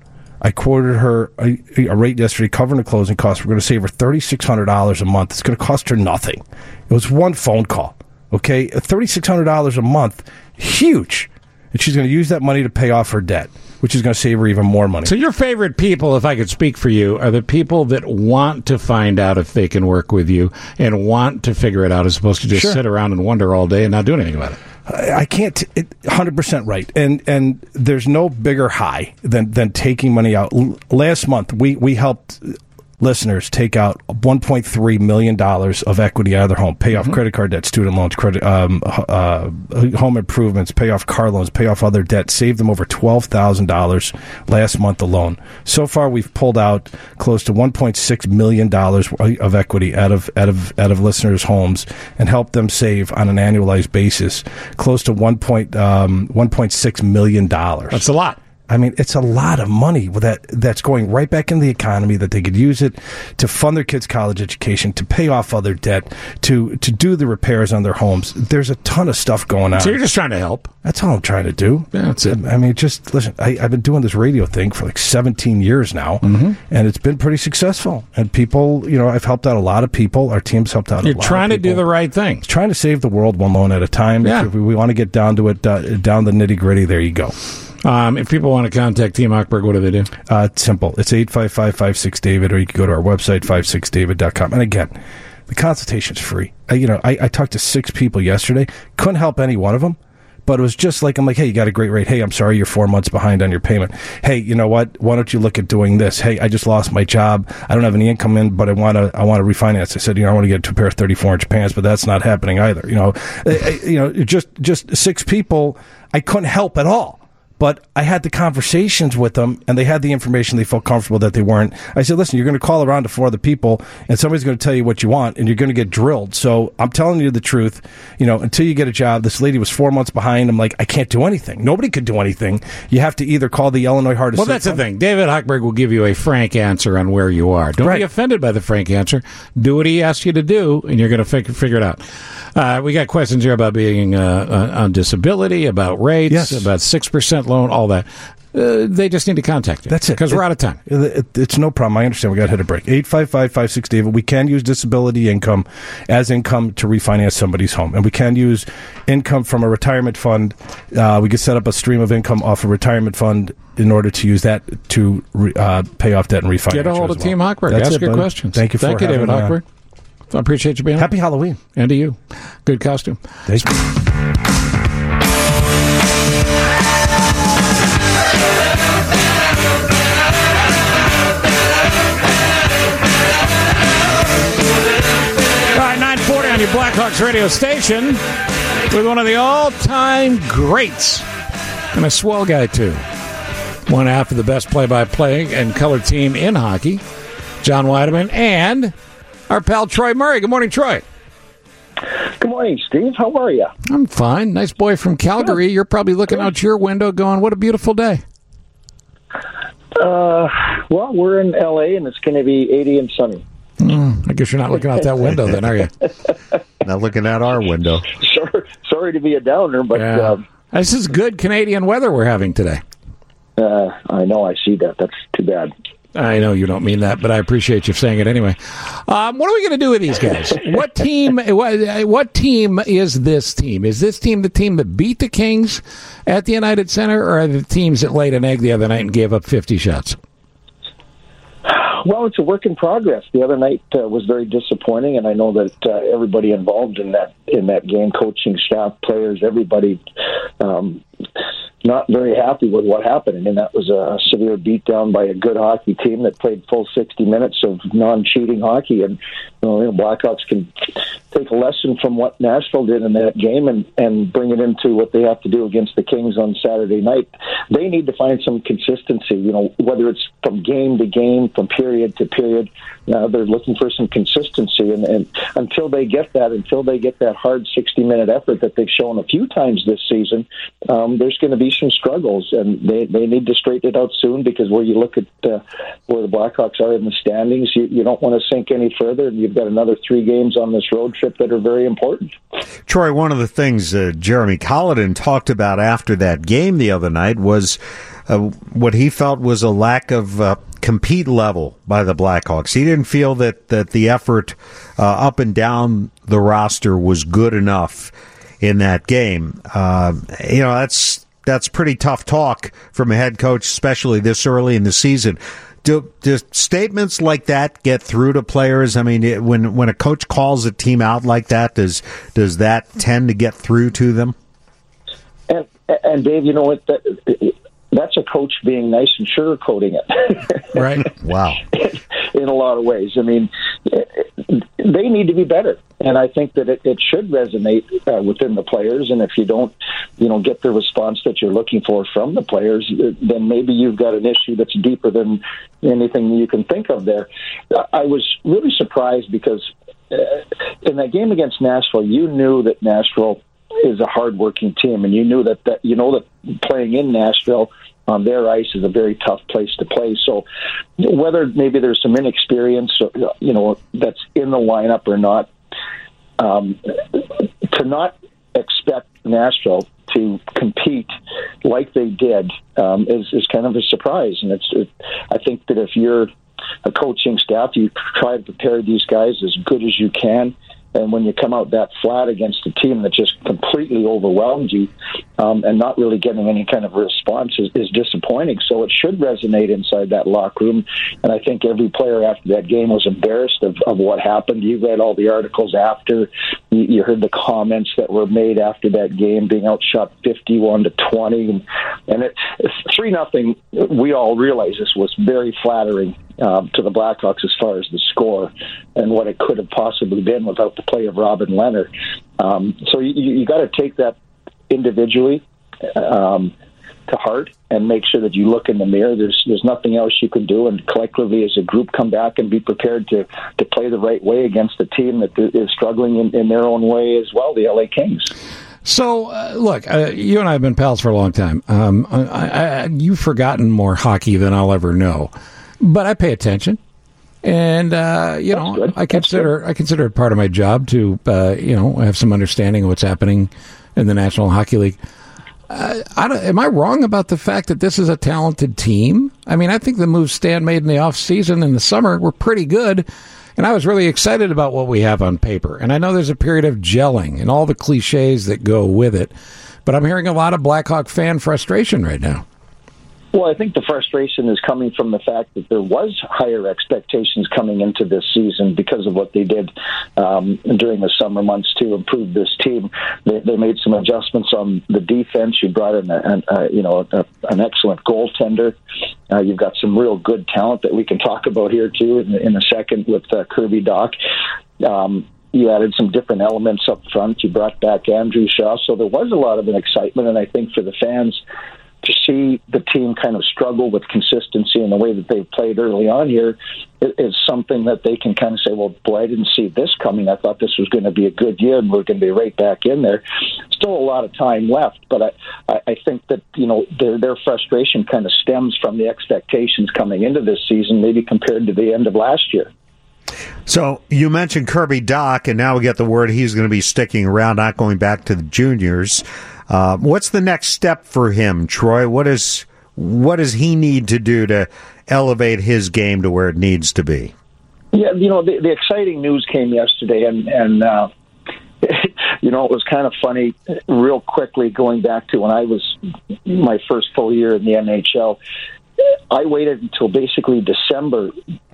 I quoted her a, a rate yesterday covering the closing costs. We're going to save her thirty-six hundred dollars a month. It's going to cost her nothing. It was one phone call. Okay, thirty-six hundred dollars a month, huge. And she's going to use that money to pay off her debt, which is going to save her even more money. So your favorite people, if I could speak for you, are the people that want to find out if they can work with you and want to figure it out as opposed to just Sure. sit around and wonder all day and not do anything about it. I I can't. T- it, one hundred percent right, and and there's no bigger high than than taking money out. L- last month, we we helped listeners take out one point three million dollars of equity out of their home, pay off mm-hmm. credit card debt, student loans, credit, um, uh, home improvements, pay off car loans, pay off other debt, save them over twelve thousand dollars last month alone. So far, we've pulled out close to one point six million dollars of equity out of out of out of listeners' homes and helped them save on an annualized basis close to one point um, one point six million dollars. That's a lot. I mean, it's a lot of money that that's going right back in the economy that they could use it to fund their kids' college education, to pay off other debt, to to do the repairs on their homes. There's a ton of stuff going on. So you're just trying to help. That's all I'm trying to do. Yeah, that's it. I mean, just listen, I, I've been doing this radio thing for like seventeen years now, mm-hmm. and it's been pretty successful. And people, you know, I've helped out a lot of people. Our team's helped out You're a lot trying of to people. do the right thing. Trying to save the world one loan at a time. Yeah. If we, we want to get down to it, uh, down the nitty-gritty, there you go. Um, if people want to contact Team Hochberg, what do they do? Uh, it's simple. It's eight five five, five six, David, or you can go to our website, five six david dot com. And again, the consultation's free. I, you know, I, I talked to six people yesterday. Couldn't help any one of them. But it was just like, I'm like, hey, you got a great rate. Hey, I'm sorry you're four months behind on your payment. Hey, you know what? Why don't you look at doing this? Hey, I just lost my job. I don't have any income in, but I want to I want to refinance. I said, you know, I want to get a pair of thirty-four inch pants, but that's not happening either. You know, I, you know, just just six people. I couldn't help at all. But I had the conversations with them, and they had the information. They felt comfortable that they weren't. I said, listen, you're going to call around to four other people, and somebody's going to tell you what you want, and you're going to get drilled. So I'm telling you the truth. You know, until you get a job, this lady was four months behind. I'm like, I can't do anything. Nobody could do anything. You have to either call the Illinois Heart Well, that's the thing. David Hochberg will give you a frank answer on where you are. Don't Right. be offended by the frank answer. Do what he asks you to do, and you're going to fig- figure it out. Uh, we got questions here about being uh, uh, on disability, about rates, Yes. about six percent loan, all that. Uh, they just need to contact you. That's it. Because we're out of time. It, it, it's no problem. I understand. We got to hit a break. eight five five, five six, David. We can use disability income as income to refinance somebody's home. And we can use income from a retirement fund. Uh, we can set up a stream of income off a retirement fund in order to use that to re, uh, pay off debt and refinance. Get a hold as of well. Team Hochberg. That's Ask it, your buddy. questions. Thank you for Thank you, David having me on. Hochberg. I appreciate you being Happy on. Halloween. And to you. Good costume. Thank you. nine forty on your Blackhawks radio station with one of the all-time greats and a swell guy, too. One half of the best play-by-play and color team in hockey, John Weideman, and our pal Troy Murray. Good morning, Troy. Good morning, Steve. How are you? I'm fine. Nice boy from Calgary. You're probably looking out your window going, what a beautiful day. Uh, well, we're in L A, and it's going to be eighty and sunny. Mm, I guess you're not looking out that window then, are you? Not looking out our window. Sorry, sorry to be a downer, but Yeah. um, This is good Canadian weather we're having today. uh, I know I see that. That's too bad. I know you don't mean that, but I appreciate you saying it anyway. Um, what are we going to do with these guys? What team? What, what team is this team? Is this team the team that beat the Kings at the United Center, or are the teams that laid an egg the other night and gave up fifty shots? Well, it's a work in progress. The other night uh, was very disappointing, and I know that uh, everybody involved in that in that game, coaching staff, players, everybody, um, not very happy with what happened. I mean, that was a severe beatdown by a good hockey team that played full sixty minutes of non-cheating hockey, and you know, you know, Blackhawks can take a lesson from what Nashville did in that game and, and bring it into what they have to do against the Kings on Saturday night. They need to find some consistency, you know, whether it's from game to game, from period to period. Uh, they're looking for some consistency, and, and until they get that, until they get that hard sixty-minute effort that they've shown a few times this season, um, there's going to be some struggles, and they, they need to straighten it out soon, because where you look at uh, where the Blackhawks are in the standings, you, you don't want to sink any further, and you've got another three games on this road trip that are very important. Troy, one of the things uh, Jeremy Colliton talked about after that game the other night was uh, what he felt was a lack of uh, compete level by the Blackhawks. He didn't feel that, that the effort uh, up and down the roster was good enough in that game. Uh, you know, that's that's pretty tough talk from a head coach, especially this early in the season. Do, do statements like that get through to players? I mean, it, when when a coach calls a team out like that, does does that tend to get through to them? And and Dave, you know what? That, that's a coach being nice and sugarcoating it. Right. Wow. In a lot of ways. I mean, they need to be better. And I think that it, it should resonate uh, within the players. And if you don't, you know, get the response that you're looking for from the players, then maybe you've got an issue that's deeper than anything you can think of there. I was really surprised because uh, in that game against Nashville, you knew that Nashville is a hardworking team, and you knew that, that you know that playing in Nashville on their ice is a very tough place to play. So whether maybe there's some inexperience, you know, that's in the lineup or not, um, to not expect Nashville to compete like they did um, is, is kind of a surprise. And it's, it, I think that if you're a coaching staff, you try to prepare these guys as good as you can. And when you come out that flat against a team that just completely overwhelmed you um, and not really getting any kind of response is, is disappointing. So it should resonate inside that locker room. And I think every player after that game was embarrassed of, of what happened. You read all the articles after. You, you heard the comments that were made after that game, being outshot fifty-one to twenty. And, and it, three nothing, we all realize this was very flattering Uh, to the Blackhawks as far as the score and what it could have possibly been without the play of Robin Leonard. Um, so you, you got to take that individually um, to heart and make sure that you look in the mirror. There's there's nothing else you can do, and collectively as a group come back and be prepared to, to play the right way against a team that is struggling in, in their own way as well, the L A Kings. So, uh, look, uh, you and I have been pals for a long time. Um, I, I, you've forgotten more hockey than I'll ever know. But I pay attention, and uh, you That's know, good. I consider I consider it part of my job to uh, you know have some understanding of what's happening in the National Hockey League. Uh, I don't, am I wrong about the fact that this is a talented team? I mean, I think the moves Stan made in the off season in the summer were pretty good, and I was really excited about what we have on paper. And I know there's a period of gelling and all the cliches that go with it, but I'm hearing a lot of Blackhawk fan frustration right now. Well, I think the frustration is coming from the fact that there was higher expectations coming into this season because of what they did um, during the summer months to improve this team. They, they made some adjustments on the defense. You brought in, a, a, you know, a, an excellent goaltender. Uh, you've got some real good talent that we can talk about here too in, in a second with uh, Kirby Dach. Um, You added some different elements up front. You brought back Andrew Shaw, so there was a lot of an excitement, and I think for the fans to see the team kind of struggle with consistency in the way that they've played early on here is something that they can kind of say, well, boy, I didn't see this coming. I thought this was going to be a good year, and we're going to be right back in there. Still a lot of time left, but I, I think that, you know, their, their frustration kind of stems from the expectations coming into this season, maybe compared to the end of last year. So you mentioned Kirby Dach, and now we get the word he's going to be sticking around, not going back to the juniors. Uh, what's the next step for him, Troy? What is what does he need to do to elevate his game to where it needs to be? Yeah, you know, the, the exciting news came yesterday, and, and uh, you know, it was kind of funny, real quickly, going back to when I was my first full year in the N H L. I waited until basically December,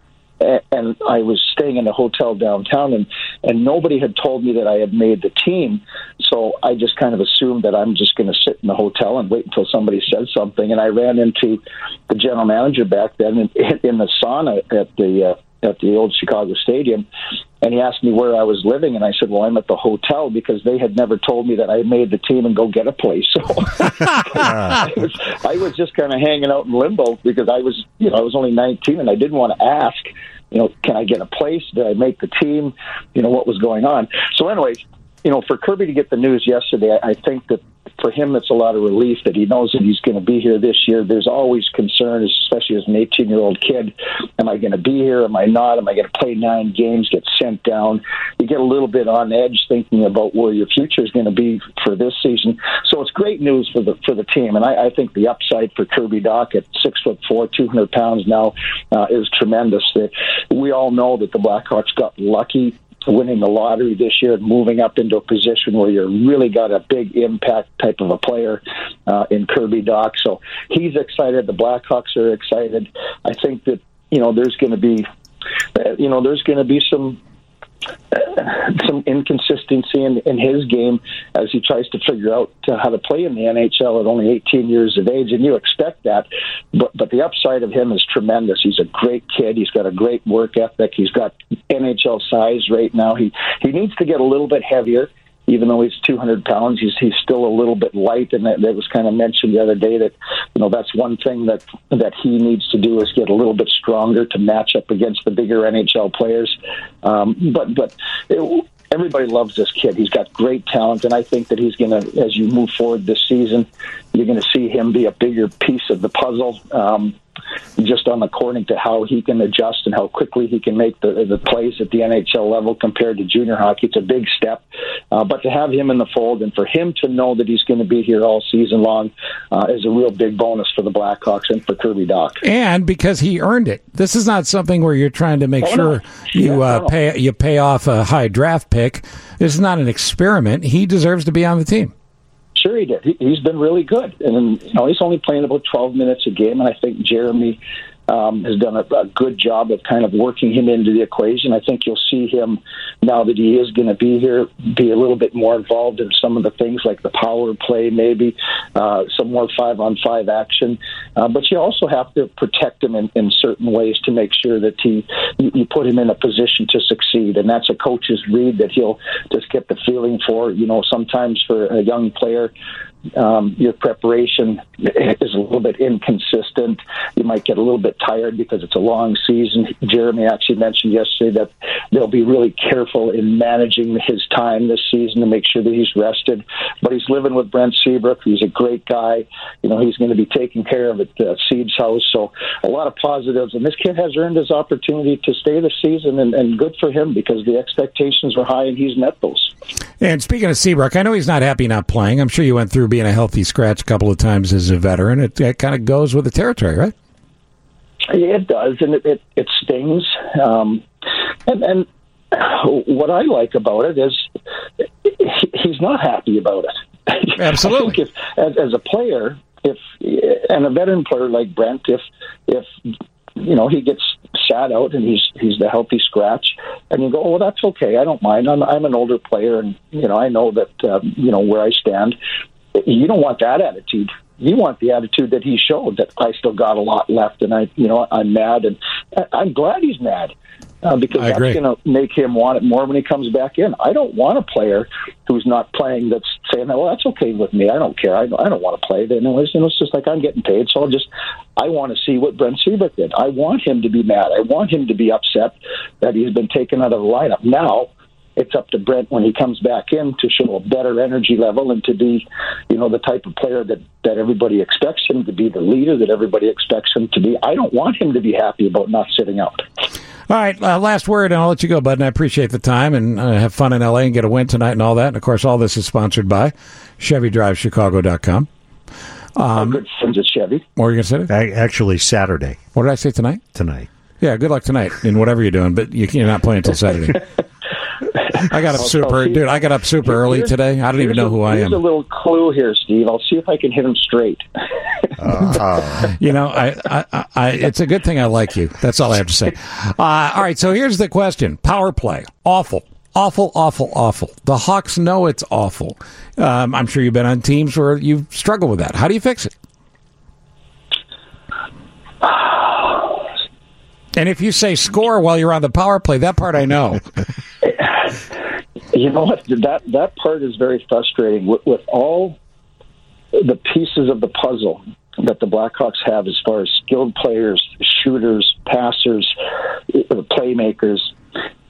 and I was staying in a hotel downtown, and, and nobody had told me that I had made the team. So I just kind of assumed that I'm just going to sit in the hotel and wait until somebody said something. And I ran into the general manager back then in, in the sauna at the uh, at the old Chicago Stadium, and he asked me where I was living, and I said, well, I'm at the hotel, because they had never told me that I made the team and go get a place. So I, was, I was just kind of hanging out in limbo, because I was, you know, I was only nineteen, and I didn't want to ask, you know, can I get a place? Did I make the team? You know, what was going on? So anyways, you know, for Kirby to get the news yesterday, I think that for him, it's a lot of relief that he knows that he's going to be here this year. There's always concern, especially as an eighteen-year-old kid. Am I going to be here? Am I not? Am I going to play nine games, get sent down? You get a little bit on edge thinking about where your future is going to be for this season. So it's great news for the for the team. And I, I think the upside for Kirby Dach at six foot four, two hundred pounds now uh, is tremendous. That we all know that the Blackhawks got lucky winning the lottery this year and moving up into a position where you really got a big impact type of a player uh, in Kirby Dach. So he's excited. The Blackhawks are excited. I think that, you know, there's going to be, uh, you know, there's going to be some uh, some inconsistency in, in his game as he tries to figure out uh, how to play in the N H L at only eighteen years of age, and you expect that. But but the upside of him is tremendous. He's a great kid. He's got a great work ethic. He's got N H L size right now. He he needs to get a little bit heavier. Even though he's two hundred pounds, he's he's still a little bit light, and that, that was kind of mentioned the other day that, you know, that's one thing that that he needs to do is get a little bit stronger to match up against the bigger N H L players. Um, but but it, everybody loves this kid. He's got great talent, and I think that he's going to, as you move forward this season, you're going to see him be a bigger piece of the puzzle. Um, just on according to how he can adjust and how quickly he can make the the plays at the N H L level compared to junior hockey. It's a big step. Uh, but to have him in the fold and for him to know that he's going to be here all season long uh, is a real big bonus for the Blackhawks and for Kirby Dach. And because he earned it. This is not something where you're trying to make oh, sure no. you yeah, uh, no. pay you pay off a high draft pick. This is not an experiment. He deserves to be on the team. Sure he did. He, he's been really good. And, you know, he's only playing about twelve minutes a game, and I think Jeremy um, has done a, a good job of kind of working him into the equation. I think you'll see him, now that he is going to be here, be a little bit more involved in some of the things like the power play, maybe uh, some more five-on-five action. Uh, but you also have to protect him in, in certain ways to make sure that he you, you put him in a position to succeed. And that's a coach's read that he'll just get the feeling for. You know, sometimes for a young player, Um, your preparation is a little bit inconsistent. You might get a little bit tired because it's a long season. Jeremy actually mentioned yesterday that they'll be really careful in managing his time this season to make sure that he's rested. But he's living with Brent Seabrook. He's a great guy. You know, he's going to be taken care of at uh, Seed's house. So a lot of positives. And this kid has earned his opportunity to stay this season, and, and good for him because the expectations were high and he's met those. And speaking of Seabrook, I know he's not happy not playing. I'm sure you went through being a healthy scratch a couple of times as a veteran. It, it kind of goes with the territory, right? Yeah, it does, and it, it, it stings. Um, and, and what I like about it is he's not happy about it. Absolutely. I think if, as, as a player, if and a veteran player like Brent, if if you know he gets sat out and he's he's the healthy scratch, and you go, oh, well, that's okay. I don't mind. I'm I'm an older player, and you know I know that um, you know where I stand. You don't want that attitude. You want the attitude that he showed, that I still got a lot left, and I, you know, I'm mad, and I'm glad he's mad uh, because I that's going to make him want it more when he comes back in. I don't want a player who's not playing that's saying, "Well, that's okay with me. I don't care. I don't, I don't want to play." Anyways, you know, it's just like I'm getting paid, so I'll just. I want to see what Brent Seabrook did. I want him to be mad. I want him to be upset that he's been taken out of the lineup. Now, it's up to Brent when he comes back in to show a better energy level and to be, you know, the type of player that, that everybody expects him to be, the leader that everybody expects him to be. I don't want him to be happy about not sitting out. All right, uh, last word, and I'll let you go, bud, and I appreciate the time, and uh, have fun in L A and get a win tonight and all that. And, of course, all this is sponsored by Chevy Drive Chicago dot com. Um, good friends at Chevy. What were you going to say? Actually, Saturday. What did I say tonight? Tonight. Yeah, good luck tonight in whatever you're doing, but you, you're not playing until Saturday. I got up super, dude. I got up super early today. I don't even know who I am. Here's a little clue here, Steve. I'll see if I can hit him straight. uh, you know, I, I, I, it's a good thing I like you. That's all I have to say. Uh, all right, so here's the question: power play, awful, awful, awful, awful. The Hawks know it's awful. Um, I'm sure you've been on teams where you've struggled with that. How do you fix it? And if you say score while you're on the power play, that part I know. You know what? That that part is very frustrating. With, with all the pieces of the puzzle that the Blackhawks have as far as skilled players, shooters, passers, playmakers, it needs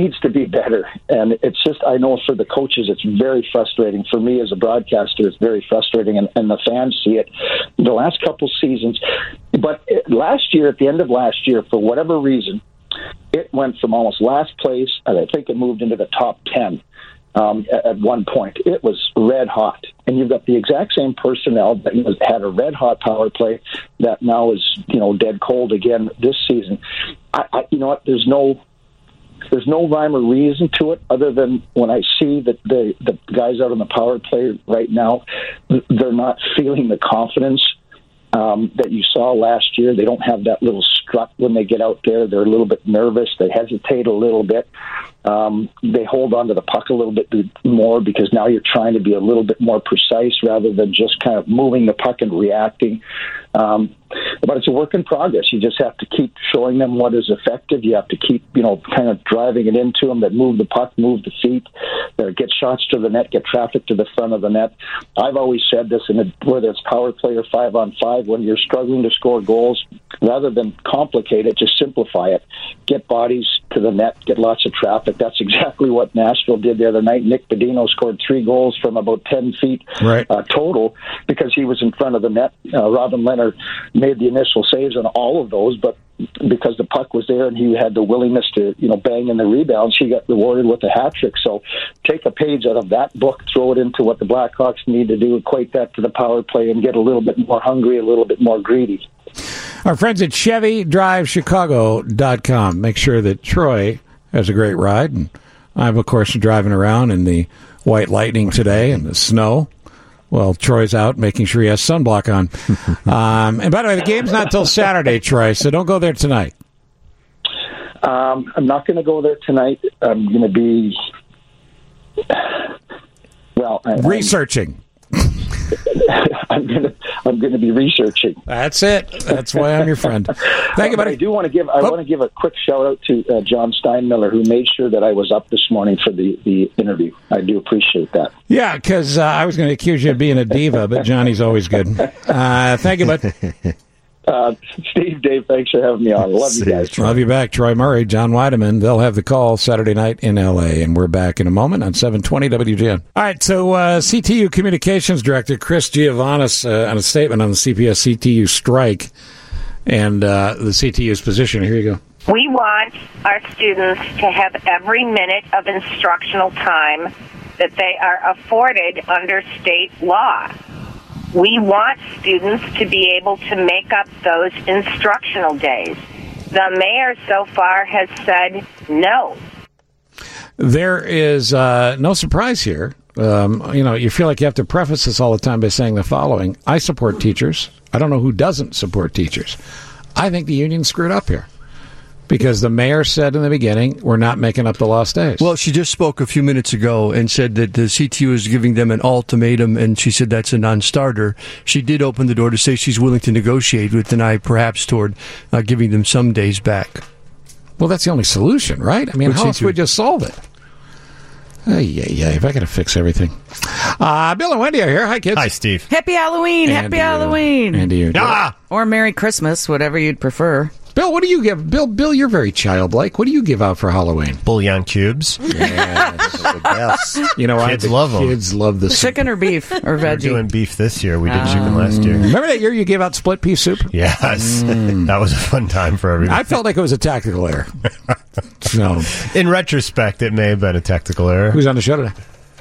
needs to be better. And it's just, I know for the coaches, it's very frustrating. For me as a broadcaster, it's very frustrating, and, and the fans see it the last couple seasons. But it, last year, at the end of last year, for whatever reason, it went from almost last place, and I think it moved into the top ten. Um, at, at one point, it was red hot, and you've got the exact same personnel that was, had a red hot power play that now is, you know, dead cold again this season. I, I, you know what? There's no, there's no rhyme or reason to it, other than when I see that the the guys out on the power play right now, they're not feeling the confidence Um, that you saw last year. They don't have that little strut when they get out there. They're a little bit nervous. They hesitate a little bit. Um, they hold on to the puck a little bit more because now you're trying to be a little bit more precise rather than just kind of moving the puck and reacting. Um, but it's a work in progress. You just have to keep showing them what is effective. You have to keep, you know, kind of driving it into them, that move the puck, move the feet, that get shots to the net, get traffic to the front of the net. I've always said this, in a, whether it's power play or five on five, when you're struggling to score goals, rather than complicate it, just simplify it. Get bodies to the net, get lots of traffic. That's exactly what Nashville did the other night. Nick Bedino scored three goals from about ten feet right. uh, total because he was in front of the net. Uh, Robin Leonard made the initial saves on all of those, but because the puck was there and he had the willingness to, you know, bang in the rebounds, he got rewarded with a hat trick. So take a page out of that book, throw it into what the Blackhawks need to do, equate that to the power play, and get a little bit more hungry, a little bit more greedy. Our friends at Chevy Drive Chicago dot com make sure that Troy has a great ride. And I'm, of course, driving around in the white lightning today and the snow. Well, Troy's out making sure he has sunblock on. um, and by the way, the game's not till Saturday, Troy, so don't go there tonight. Um, I'm not going to go there tonight. I'm going to be, well, I, researching. I'm going to I'm going to be researching. That's it. That's why I'm your friend. Thank you, buddy. I do want to give I oh. want to give a quick shout out to uh, John Steinmiller, who made sure that I was up this morning for the, the interview. I do appreciate that. Yeah, because uh, I was going to accuse you of being a diva, but Johnny's always good. Uh, thank you, bud. Uh, Steve, Dave, thanks for having me on. Love you guys. Love you back. Troy Murray, John Weideman. They'll have the call Saturday night in L A, and we're back in a moment on seven twenty W G N. All right, so uh, C T U Communications Director Chris Giovannis uh, on a statement on the C P S C T U strike and uh, the C T U's position. Here you go. We want our students to have every minute of instructional time that they are afforded under state law. We want students to be able to make up those instructional days. The mayor so far has said no. There is uh, no surprise here. Um, you know, you feel like you have to preface this all the time by saying the following. I support teachers. I don't know who doesn't support teachers. I think the union screwed up here. Because the mayor said in the beginning, we're not making up the lost days. Well, she just spoke a few minutes ago and said that the C T U is giving them an ultimatum, and she said that's a non-starter. She did open the door to say she's willing to negotiate with an eye perhaps toward uh, giving them some days back. Well, that's the only solution, right? I mean, With how C T U. else would we just solve it? Hey, yeah, yeah, if I got to fix everything. Uh, Bill and Wendy are here. Hi, kids. Hi, Steve. Happy Halloween. And Happy you. Halloween. And you. Ah! Or Merry Christmas, whatever you'd prefer. Bill, what do you give? Bill, Bill, you're very childlike. What do you give out for Halloween? Bouillon cubes. Yes. the best. You know what? Kids The love them. Kids love this. Chicken or beef or We're veggie? doing beef this year. We did Um, chicken last year. Remember that year you gave out split pea soup? Yes. That was a fun time for everybody. I felt like it was a tactical error. So, in retrospect, it may have been a tactical error. Who's on the show today?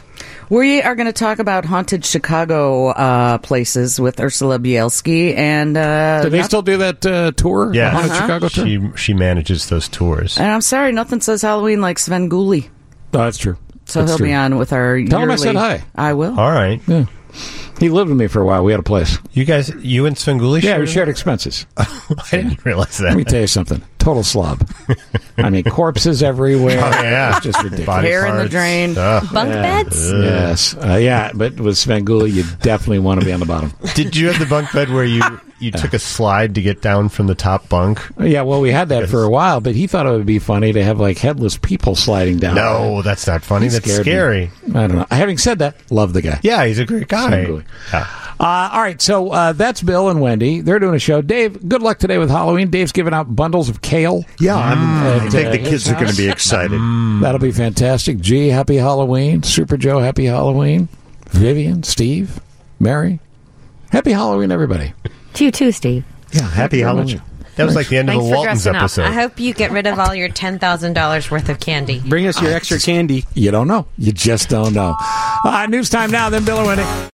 We are going to talk about haunted Chicago uh, places with Ursula Bielski. And uh, do they not- still do that uh, tour? Yeah, The haunted Uh-huh. Chicago tour? She she manages those tours. And I'm sorry, nothing says Halloween like Sven Gulli. Oh, that's true. So That's he'll true. be on with our Tell him I yearly- said hi. I will. All right. Yeah. He lived with me for a while. We had a place. You guys, you and Svengoolie Yeah, we shared? shared expenses. I didn't realize that. Let me tell you something. Total slob. I mean, corpses everywhere. Oh, yeah. It's just ridiculous. Body Hair in the parts, drain. stuff. Bunk Yeah. beds? Yes. Uh, yeah, but with Svengoolie, you definitely want to be on the bottom. Did you have the bunk bed where you, you took a slide to get down from the top bunk? Yeah, well, we had that for a while, but he thought it would be funny to have, like, headless people sliding down. No, that's not funny. He That's scared me. scary. I don't know. Having said that, love the guy. Yeah, he's a great guy. Svengoolie. Yeah. Uh, all right, so uh, that's Bill and Wendy. They're doing a show. Dave, good luck today with Halloween. Dave's giving out bundles of kale. Yeah, I'm, I At, think uh, the kids his are going to house. be excited. That'll be fantastic. G, happy Halloween. Super Joe, happy Halloween. Vivian, Steve, Mary, happy Halloween, everybody. To you too, Steve. Yeah, happy Halloween. That was like the end Thanks of for the Waltons dressing up. episode. I hope you get rid of all your ten thousand dollars worth of candy. Bring us your extra candy. You don't know. You just don't know. Uh, news time now, then Bill and Wendy.